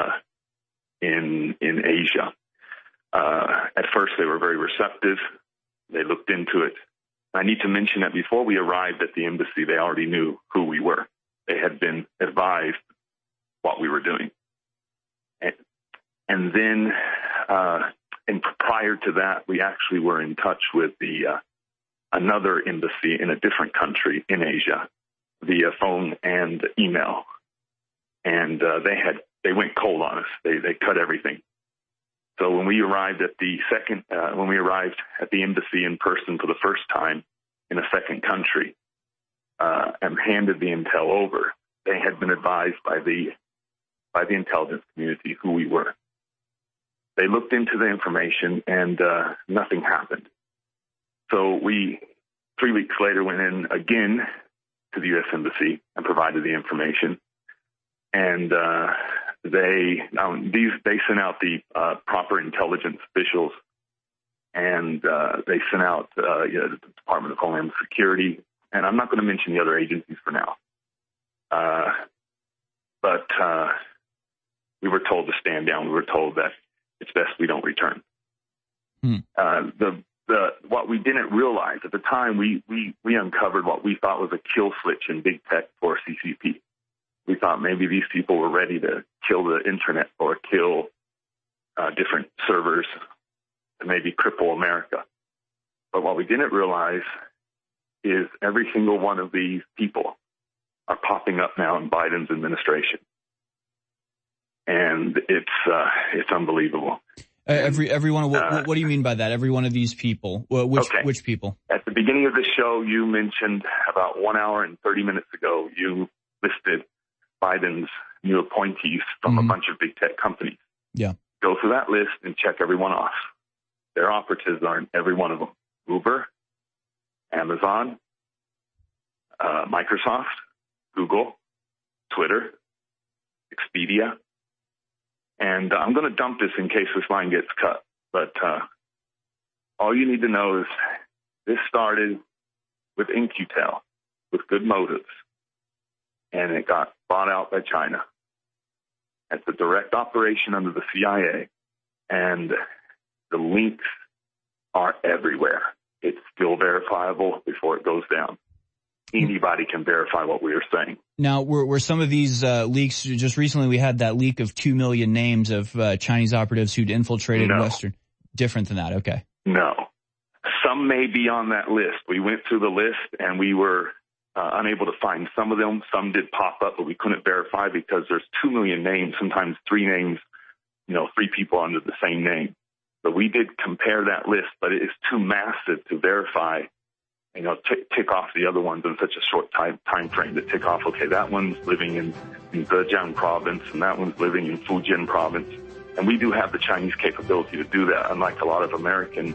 Asia. At first, they were very receptive. They looked into it. I need to mention that before we arrived at the embassy, they already knew who we were. They had been advised what we were doing. And then, and prior to that, we actually were in touch with another embassy in a different country in Asia via phone and email. And they went cold on us. They cut everything. So when we arrived at the embassy in person for the first time in a second country, and handed the intel over, they had been advised by the intelligence community who we were. They looked into the information and nothing happened. So 3 weeks later, went in again to the U.S. Embassy and provided the information. And they sent out the proper intelligence officials, and they sent out the Department of Homeland Security. And I'm not going to mention the other agencies for now. But we were told to stand down. We were told that it's best we don't return. What we didn't realize at the time, we uncovered what we thought was a kill switch in big tech for CCP. We thought maybe these people were ready to kill the internet or kill different servers to maybe cripple America. But what we didn't realize is every single one of these people are popping up now in Biden's administration. And it's unbelievable. Everyone. What do you mean by that? Every one of these people. Which people? At the beginning of the show, you mentioned about 1 hour and 30 minutes ago, you listed Biden's new appointees from a bunch of big tech companies. Yeah. Go through that list and check everyone off. Their operatives are in every one of them. Uber, Amazon, Microsoft, Google, Twitter, Expedia. And I'm going to dump this in case this line gets cut. But all you need to know is this started with In-Q-Tel, with good motives. And it got bought out by China. It's a direct operation under the CIA. And the links are everywhere. It's still verifiable before it goes down. Anybody can verify what we are saying. Now, were some of these leaks, just recently we had that leak of 2 million names of Chinese operatives who'd infiltrated Western. Different than that, okay. No. Some may be on that list. We went through the list and we were unable to find some of them. Some did pop up, but we couldn't verify because there's 2 million names, sometimes 3 names, 3 people under the same name. So we did compare that list, but it is too massive to verify, tick off the other ones in such a short time frame to tick off, okay, that one's living in Zhejiang province and that one's living in Fujian province. And we do have the Chinese capability to do that, unlike a lot of American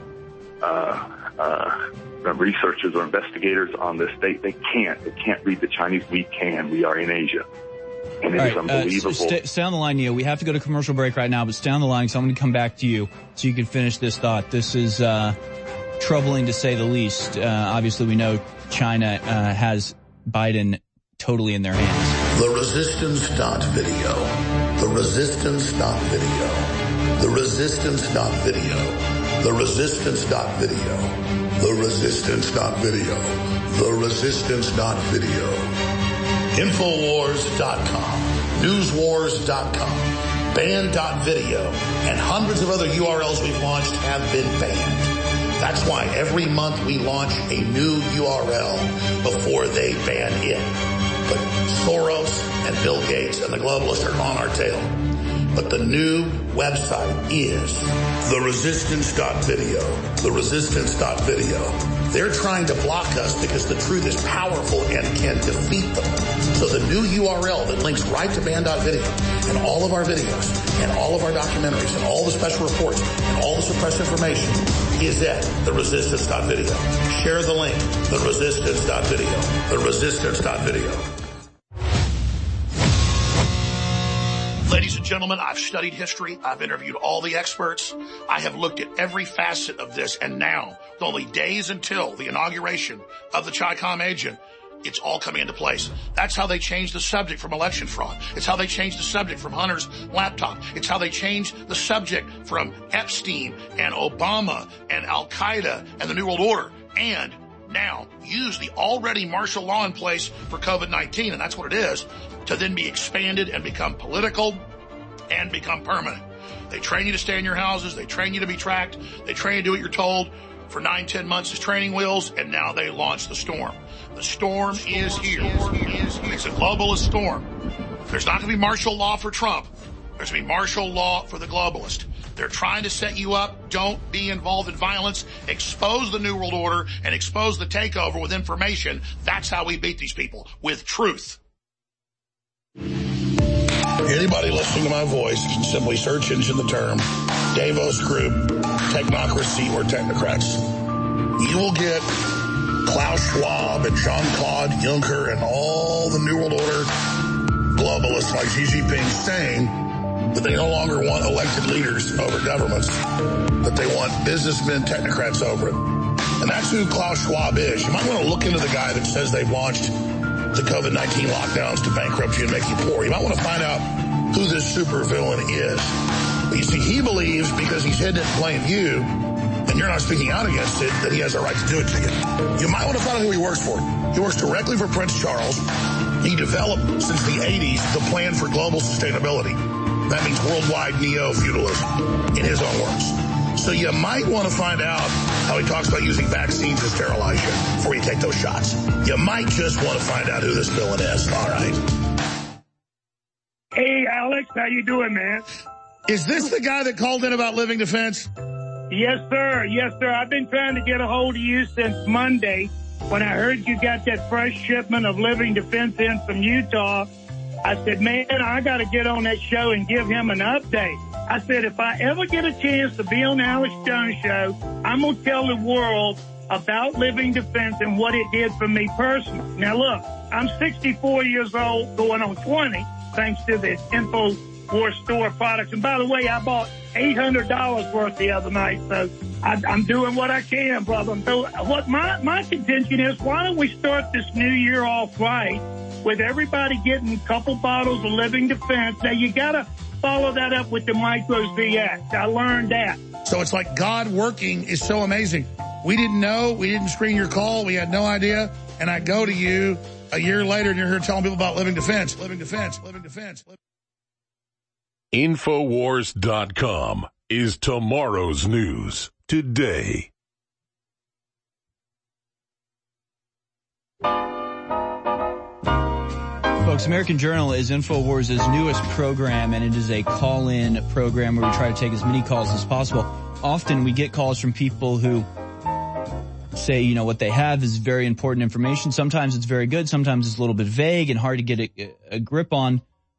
researchers or investigators on this. They can't read the Chinese. We can. We are in Asia. And it's unbelievable. Stay on the line, Neil. We have to go to commercial break right now, but stay on the line, so I'm going to come back to you so you can finish this thought. This is troubling to say the least. Obviously, we know China has Biden totally in their hands. The Resistance.video. The Resistance.video. The Resistance.video. The Resistance.video. The Resistance.video. The Resistance.video. Infowars.com. Newswars.com. Banned.video. And hundreds of other URLs we've launched have been banned. That's why every month we launch a new URL before they ban it. But Soros and Bill Gates and the globalists are on our tail. But the new website is theresistance.video. Theresistance.video. They're trying to block us because the truth is powerful and can defeat them. So the new URL that links right to banned.video and all of our videos and all of our documentaries and all the special reports and all the suppressed information is at theresistance.video. Share the link, theresistance.video. Theresistance.video. Ladies and gentlemen, I've studied history. I've interviewed all the experts. I have looked at every facet of this. And now, with only days until the inauguration of the Chi-Com agent, it's all coming into place. That's how they changed the subject from election fraud. It's how they changed the subject from Hunter's laptop. It's how they changed the subject from Epstein and Obama and Al-Qaeda and the New World Order. And now use the already martial law in place for COVID-19, and that's what it is, to then be expanded and become political and become permanent. They train you to stay in your houses. They train you to be tracked. They train you to do what you're told for 9-10 months as training wheels, and now they launch the storm. The storm is here. It's a globalist storm. There's not going to be martial law for Trump. There's going to be martial law for the globalist. They're trying to set you up. Don't be involved in violence. Expose the New World Order and expose the takeover with information. That's how we beat these people, with truth. Anybody listening to my voice can simply search into the term Davos Group, technocracy, or technocrats. You will get Klaus Schwab and Jean-Claude Juncker and all the New World Order globalists like Xi Jinping saying that they no longer want elected leaders over governments, that they want businessmen, technocrats over it. And that's who Klaus Schwab is. You might want to look into the guy that says they've launched the COVID-19 lockdowns to bankrupt you and make you poor. You might want to find out who this supervillain is. But you see, he believes because he's hidden it and blamed you, and you're not speaking out against it, that he has a right to do it to you. You might want to find out who he works for. He works directly for Prince Charles. He developed, since the 80s, the plan for global sustainability. That means worldwide neo-feudalism, in his own words. So you might want to find out how he talks about using vaccines to sterilize you before you take those shots. You might just want to find out who this villain is. All right. Hey, Alex, how you doing, man? Is this the guy that called in about Living Defense? Yes, sir. Yes, sir. I've been trying to get a hold of you since Monday when I heard you got that fresh shipment of Living Defense in from Utah. I said, man, I got to get on that show and give him an update. I said, if I ever get a chance to be on the Alex Jones show, I'm going to tell the world about Living Defense and what it did for me personally. Now, look, I'm 64 years old, going on 20, thanks to the InfoWars store products. And by the way, I bought $800 worth the other night, so I'm doing what I can, brother. So what my contention is, why don't we start this new year off right with everybody getting a couple bottles of Living Defense? Now, you got to follow that up with the Micros VX. I learned that. So it's like God working is so amazing. We didn't know. We didn't screen your call. We had no idea. And I go to you a year later, and you're here telling people about Living Defense. Living Defense. Living Defense. Infowars.com is tomorrow's news today. Folks, American Journal is InfoWars' newest program, and it is a call-in program where we try to take as many calls as possible. Often we get calls from people who say, you know, what they have is very important information. Sometimes it's very good. Sometimes it's a little bit vague and hard to get a grip on.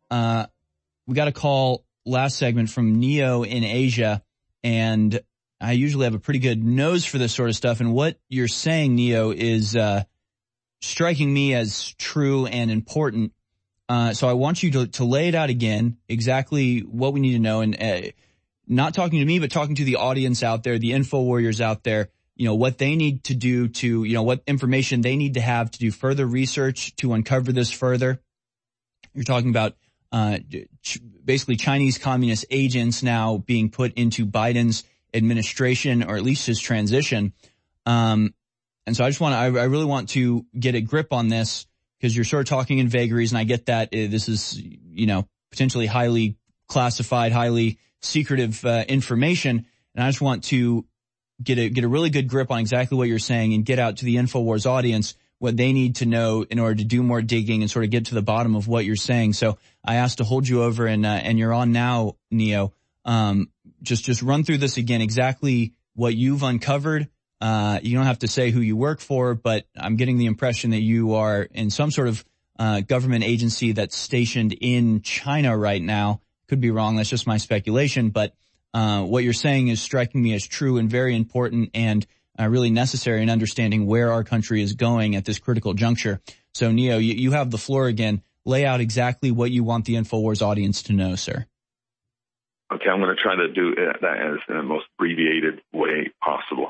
We got a call last segment from Neo in Asia, and I usually have a pretty good nose for this sort of stuff. And what you're saying, Neo, is striking me as true and important. So I want you to lay it out again, exactly what we need to know, and not talking to me, but talking to the audience out there, the info warriors out there, you know, what they need to do to, you know, what information they need to have to do further research to uncover this further. You're talking about basically Chinese communist agents now being put into Biden's administration, or at least his transition. And so I really want to get a grip on this, because you're sort of talking in vagaries, and I get that this is, you know, potentially highly classified, highly secretive information, and I just want to get a really good grip on exactly what you're saying and get out to the InfoWars audience what they need to know in order to do more digging and sort of get to the bottom of what you're saying. So I asked to hold you over, and you're on now, Neo. Just run through this again, exactly what you've uncovered. You don't have to say who you work for, but I'm getting the impression that you are in some sort of government agency that's stationed in China right now. Could be wrong. That's just my speculation. But what you're saying is striking me as true and very important, and really necessary in understanding where our country is going at this critical juncture. So, Neo, you have the floor again. Lay out exactly what you want the InfoWars audience to know, sir. Okay, I'm going to try to do that as in the most abbreviated way possible.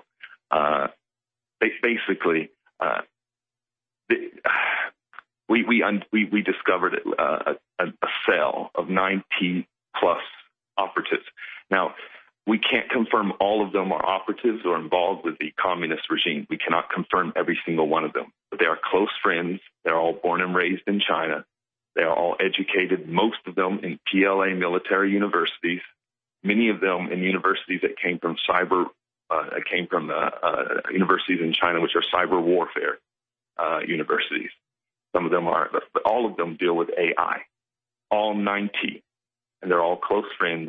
Basically, we discovered a cell of 90 plus operatives. Now, we can't confirm all of them are operatives or involved with the communist regime. We cannot confirm every single one of them, but they are close friends. They're all born and raised in China. They are all educated, most of them in PLA military universities, many of them in universities that came from universities in China, which are cyber warfare universities. Some of them are, but all of them deal with AI, all 90, and they're all close friends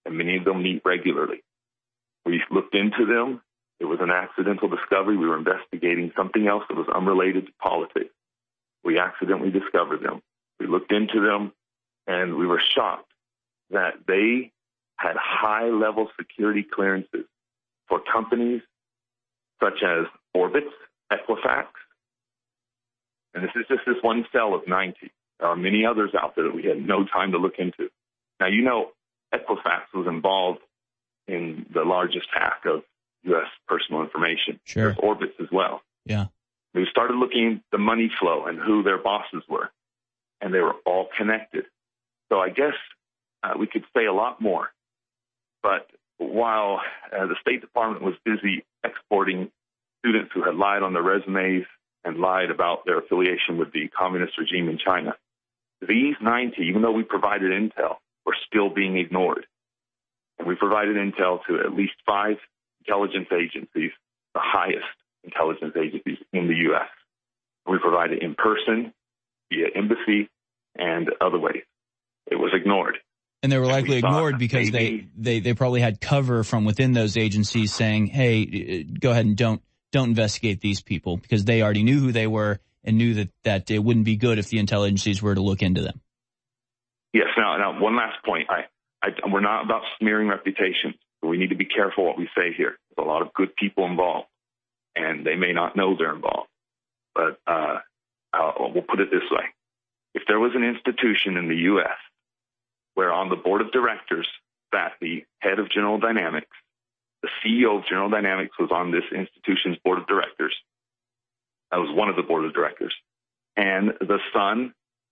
and many of them meet regularly. We looked into them. It was an accidental discovery. We were investigating something else that was unrelated to politics. We accidentally discovered them. We looked into them, and we were shocked that they had high-level security clearances for companies such as Orbitz, Equifax, and this is just this one cell of 90. There are many others out there that we had no time to look into. Now, you know, Equifax was involved in the largest hack of U.S. personal information. Sure. There's Orbitz as well. Yeah. We started looking at the money flow and who their bosses were, and they were all connected. So I guess we could say a lot more. But while the State Department was busy exporting students who had lied on their resumes and lied about their affiliation with the communist regime in China, these 90, even though we provided intel, were still being ignored. And we provided intel to at least 5 intelligence agencies, the highest intelligence agencies in the U.S. We provided in person, via embassy, and other ways. It was ignored. And they were likely ignored because they probably had cover from within those agencies saying, hey, go ahead and don't investigate these people, because they already knew who they were and knew that it wouldn't be good if the intel agencies were to look into them. Yes. Now, one last point. We're not about smearing reputations, but we need to be careful what we say here. There's a lot of good people involved, and they may not know they're involved. But we'll put it this way. If there was an institution in the U.S. where on the board of directors sat the head of General Dynamics, the CEO of General Dynamics was on this institution's board of directors. I was one of the board of directors. And the son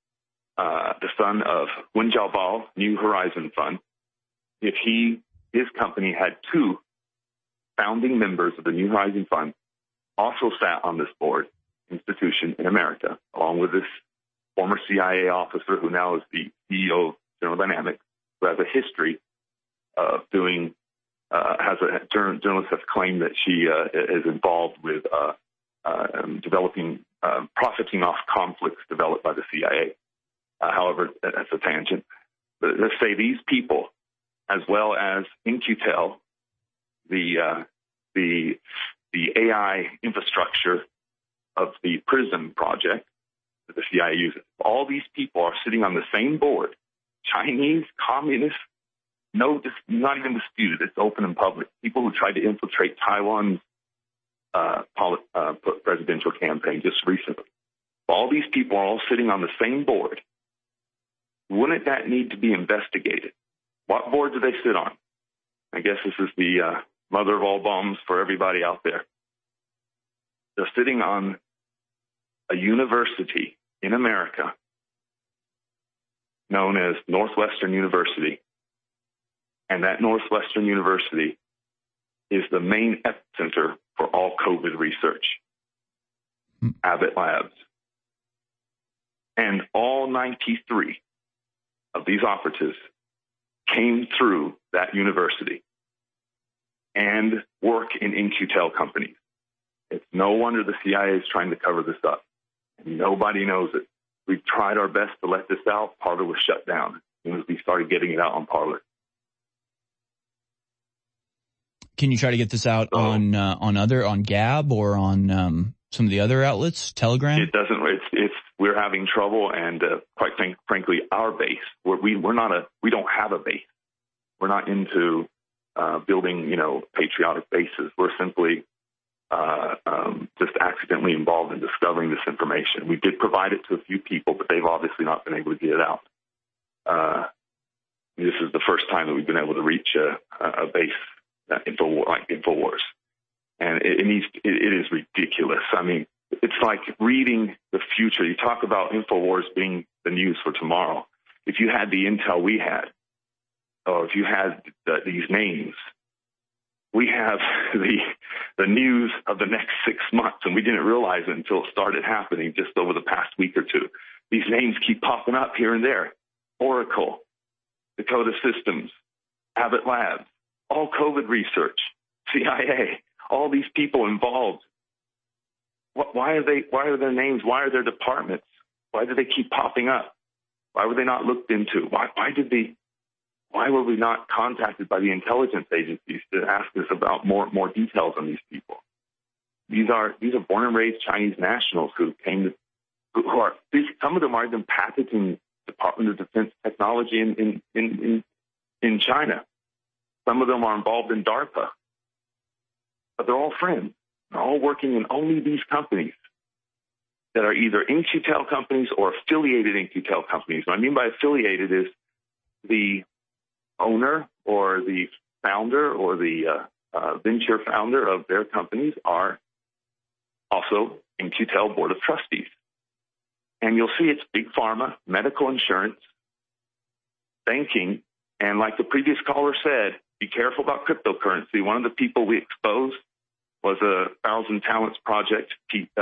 of Wen Jiabao, New Horizon Fund, if his company had 2 founding members of the New Horizon Fund, also sat on this board institution in America, along with this former CIA officer who now is the CEO of General Dynamics, who has a history of doing, journalists have claimed that she is involved with developing, profiting off conflicts developed by the CIA. However, that's a tangent. But let's say these people, as well as In-Q-Tel, the AI infrastructure of the PRISM project that the CIA uses, all these people are sitting on the same board. Chinese, communists, not even disputed. It's open and public. People who tried to infiltrate Taiwan's presidential campaign just recently. All these people are all sitting on the same board. Wouldn't that need to be investigated? What board do they sit on? I guess this is the mother of all bombs for everybody out there. They're sitting on a university in America known as Northwestern University. And that Northwestern University is the main epicenter for all COVID research. Abbott Labs. And all 93 of these operatives came through that university and work in In-Q-Tel companies. It's no wonder the CIA is trying to cover this up. And nobody knows it. We've tried our best to let this out. Parler was shut down as soon as we started getting it out on Parler. Can you try to get this out on Gab or on some of the other outlets, Telegram? It doesn't. We're having trouble, and quite frankly, our base. We don't have a base. We're not into building, patriotic bases. We're simply just accidentally involved in discovering this information. We did provide it to a few people, but they've obviously not been able to get it out. This is the first time that we've been able to reach a base like InfoWars. And it is ridiculous. I mean, it's like reading the future. You talk about InfoWars being the news for tomorrow. If you had the intel we had, or if you had these names, we have the news of the next 6 months, and we didn't realize it until it started happening just over the past week or two. These names keep popping up here and there. Oracle, Dakota Systems, Abbott Labs, all COVID research, CIA, all these people involved. Why are their names? Why are their departments? Why do they keep popping up? Why were they not looked into? Why why were we not contacted by the intelligence agencies to ask us about more details on these people? These are born and raised Chinese nationals who some of them are even patenting Department of Defense technology in China. Some of them are involved in DARPA. But they're all friends. They're all working in only these companies that are either in-Q-Tel companies or affiliated in-Q-Tel companies. What I mean by affiliated is the owner or the founder or the venture founder of their companies are also in-Q-Tel Board of Trustees. And you'll see it's big pharma, medical insurance, banking, and like the previous caller said, be careful about cryptocurrency. One of the people we exposed was a Thousand Talents Project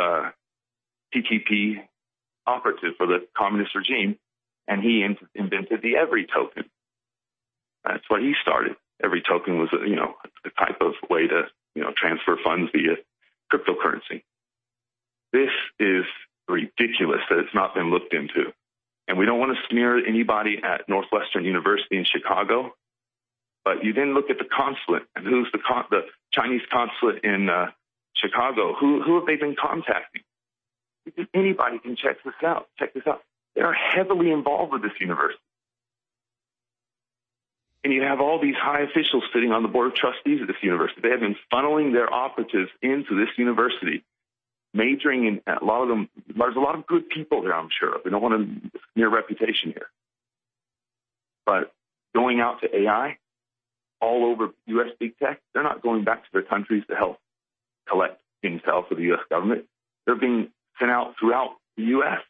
TTP operative for the communist regime, and he invented the Every token. That's what he started. Every token was a type of way to transfer funds via cryptocurrency. This is ridiculous that it's not been looked into. And we don't want to smear anybody at Northwestern University in Chicago, but you then look at the consulate, and who's the Chinese consulate in Chicago? Who have they been contacting? Anybody can check this out. They are heavily involved with this university. And you have all these high officials sitting on the board of trustees of this university. They have been funneling their operatives into this university, majoring in a lot of them. There's a lot of good people there, I'm sure. We don't want to smear reputation here. But going out to AI, all over U.S. big tech, they're not going back to their countries to help collect intel for the U.S. government. They're being sent out throughout the U.S.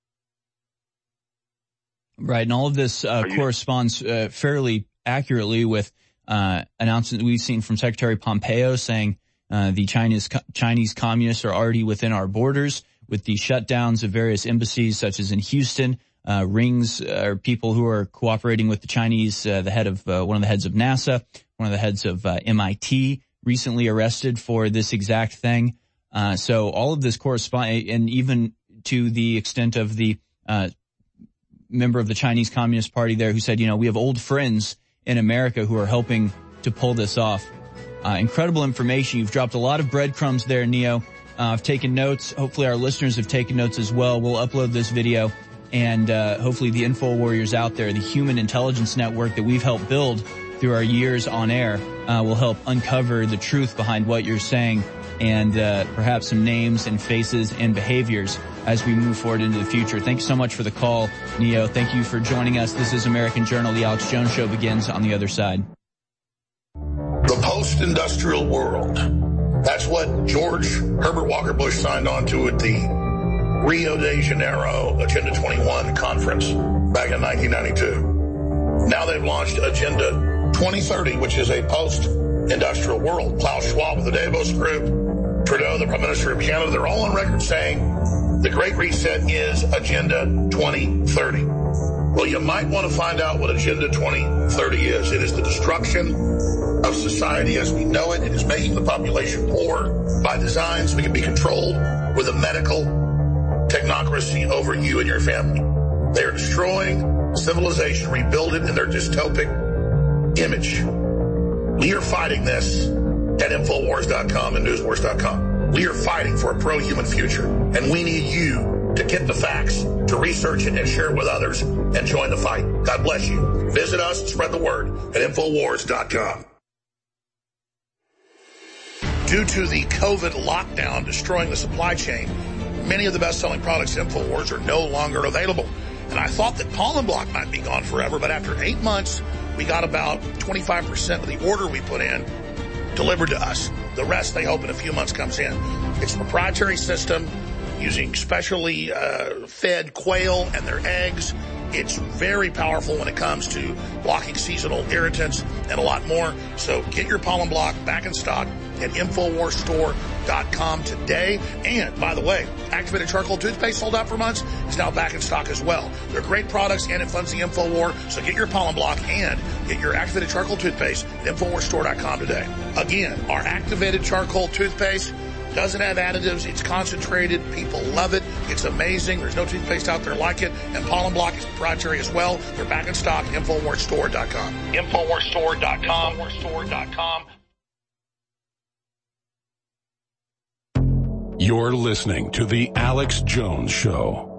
Right, and all of this corresponds fairly accurately with announcement we've seen from Secretary Pompeo saying the Chinese communists are already within our borders with the shutdowns of various embassies, such as in Houston. Rings are people who are cooperating with the Chinese. The head of one of the heads of NASA, one of the heads of MIT, recently arrested for this exact thing. So all of this corresponds, and even to the extent of the member of the Chinese Communist Party there who said, we have old friends in America who are helping to pull this off. Incredible information. You've dropped a lot of breadcrumbs there, Neo. I've taken notes. Hopefully our listeners have taken notes as well. We'll upload this video, and hopefully the Info Warriors out there, the human intelligence network that we've helped build through our years on air, will help uncover the truth behind what you're saying, and perhaps some names and faces and behaviors as we move forward into the future. Thank you so much for the call, Neo. Thank you for joining us. This is American Journal. The Alex Jones Show begins on the other side. The post-industrial world. That's what George Herbert Walker Bush signed on to at the Rio de Janeiro Agenda 21 conference back in 1992. Now they've launched Agenda 2030, which is a post-industrial world. Klaus Schwab of the Davos Group, Trudeau, the Prime Minister of Canada, they're all on record saying the Great Reset is Agenda 2030. Well, you might want to find out what Agenda 2030 is. It is the destruction of society as we know it. It is making the population poor by design so we can be controlled with a medical technocracy over you and your family. They are destroying civilization, rebuild it in their dystopic image. We are fighting this at Infowars.com and Newswars.com. We are fighting for a pro-human future, and we need you to get the facts, to research it and share it with others, and join the fight. God bless you. Visit us and spread the word at Infowars.com. Due to the COVID lockdown destroying the supply chain, many of the best-selling products at InfoWars are no longer available. And I thought that Pollen Block might be gone forever, but after 8 months, we got about 25% of the order we put in delivered to us. The rest, they hope, in a few months comes in. It's a proprietary system using specially fed quail and their eggs. It's very powerful when it comes to blocking seasonal irritants and a lot more. So get your Pollen Block back in stock at InfoWarsStore.com today. And, by the way, activated charcoal toothpaste sold out for months is now back in stock as well. They're great products, and it funds the InfoWar. So get your Pollen Block and get your activated charcoal toothpaste at InfoWarsStore.com today. Again, our activated charcoal toothpaste doesn't have additives. It's concentrated. People love it. It's amazing. There's no toothpaste out there like it. And Pollen Block is proprietary as well. They're back in stock. InfoWarsStore.com. InfoWarsStore.com. InfoWarsStore.com. You're listening to The Alex Jones Show.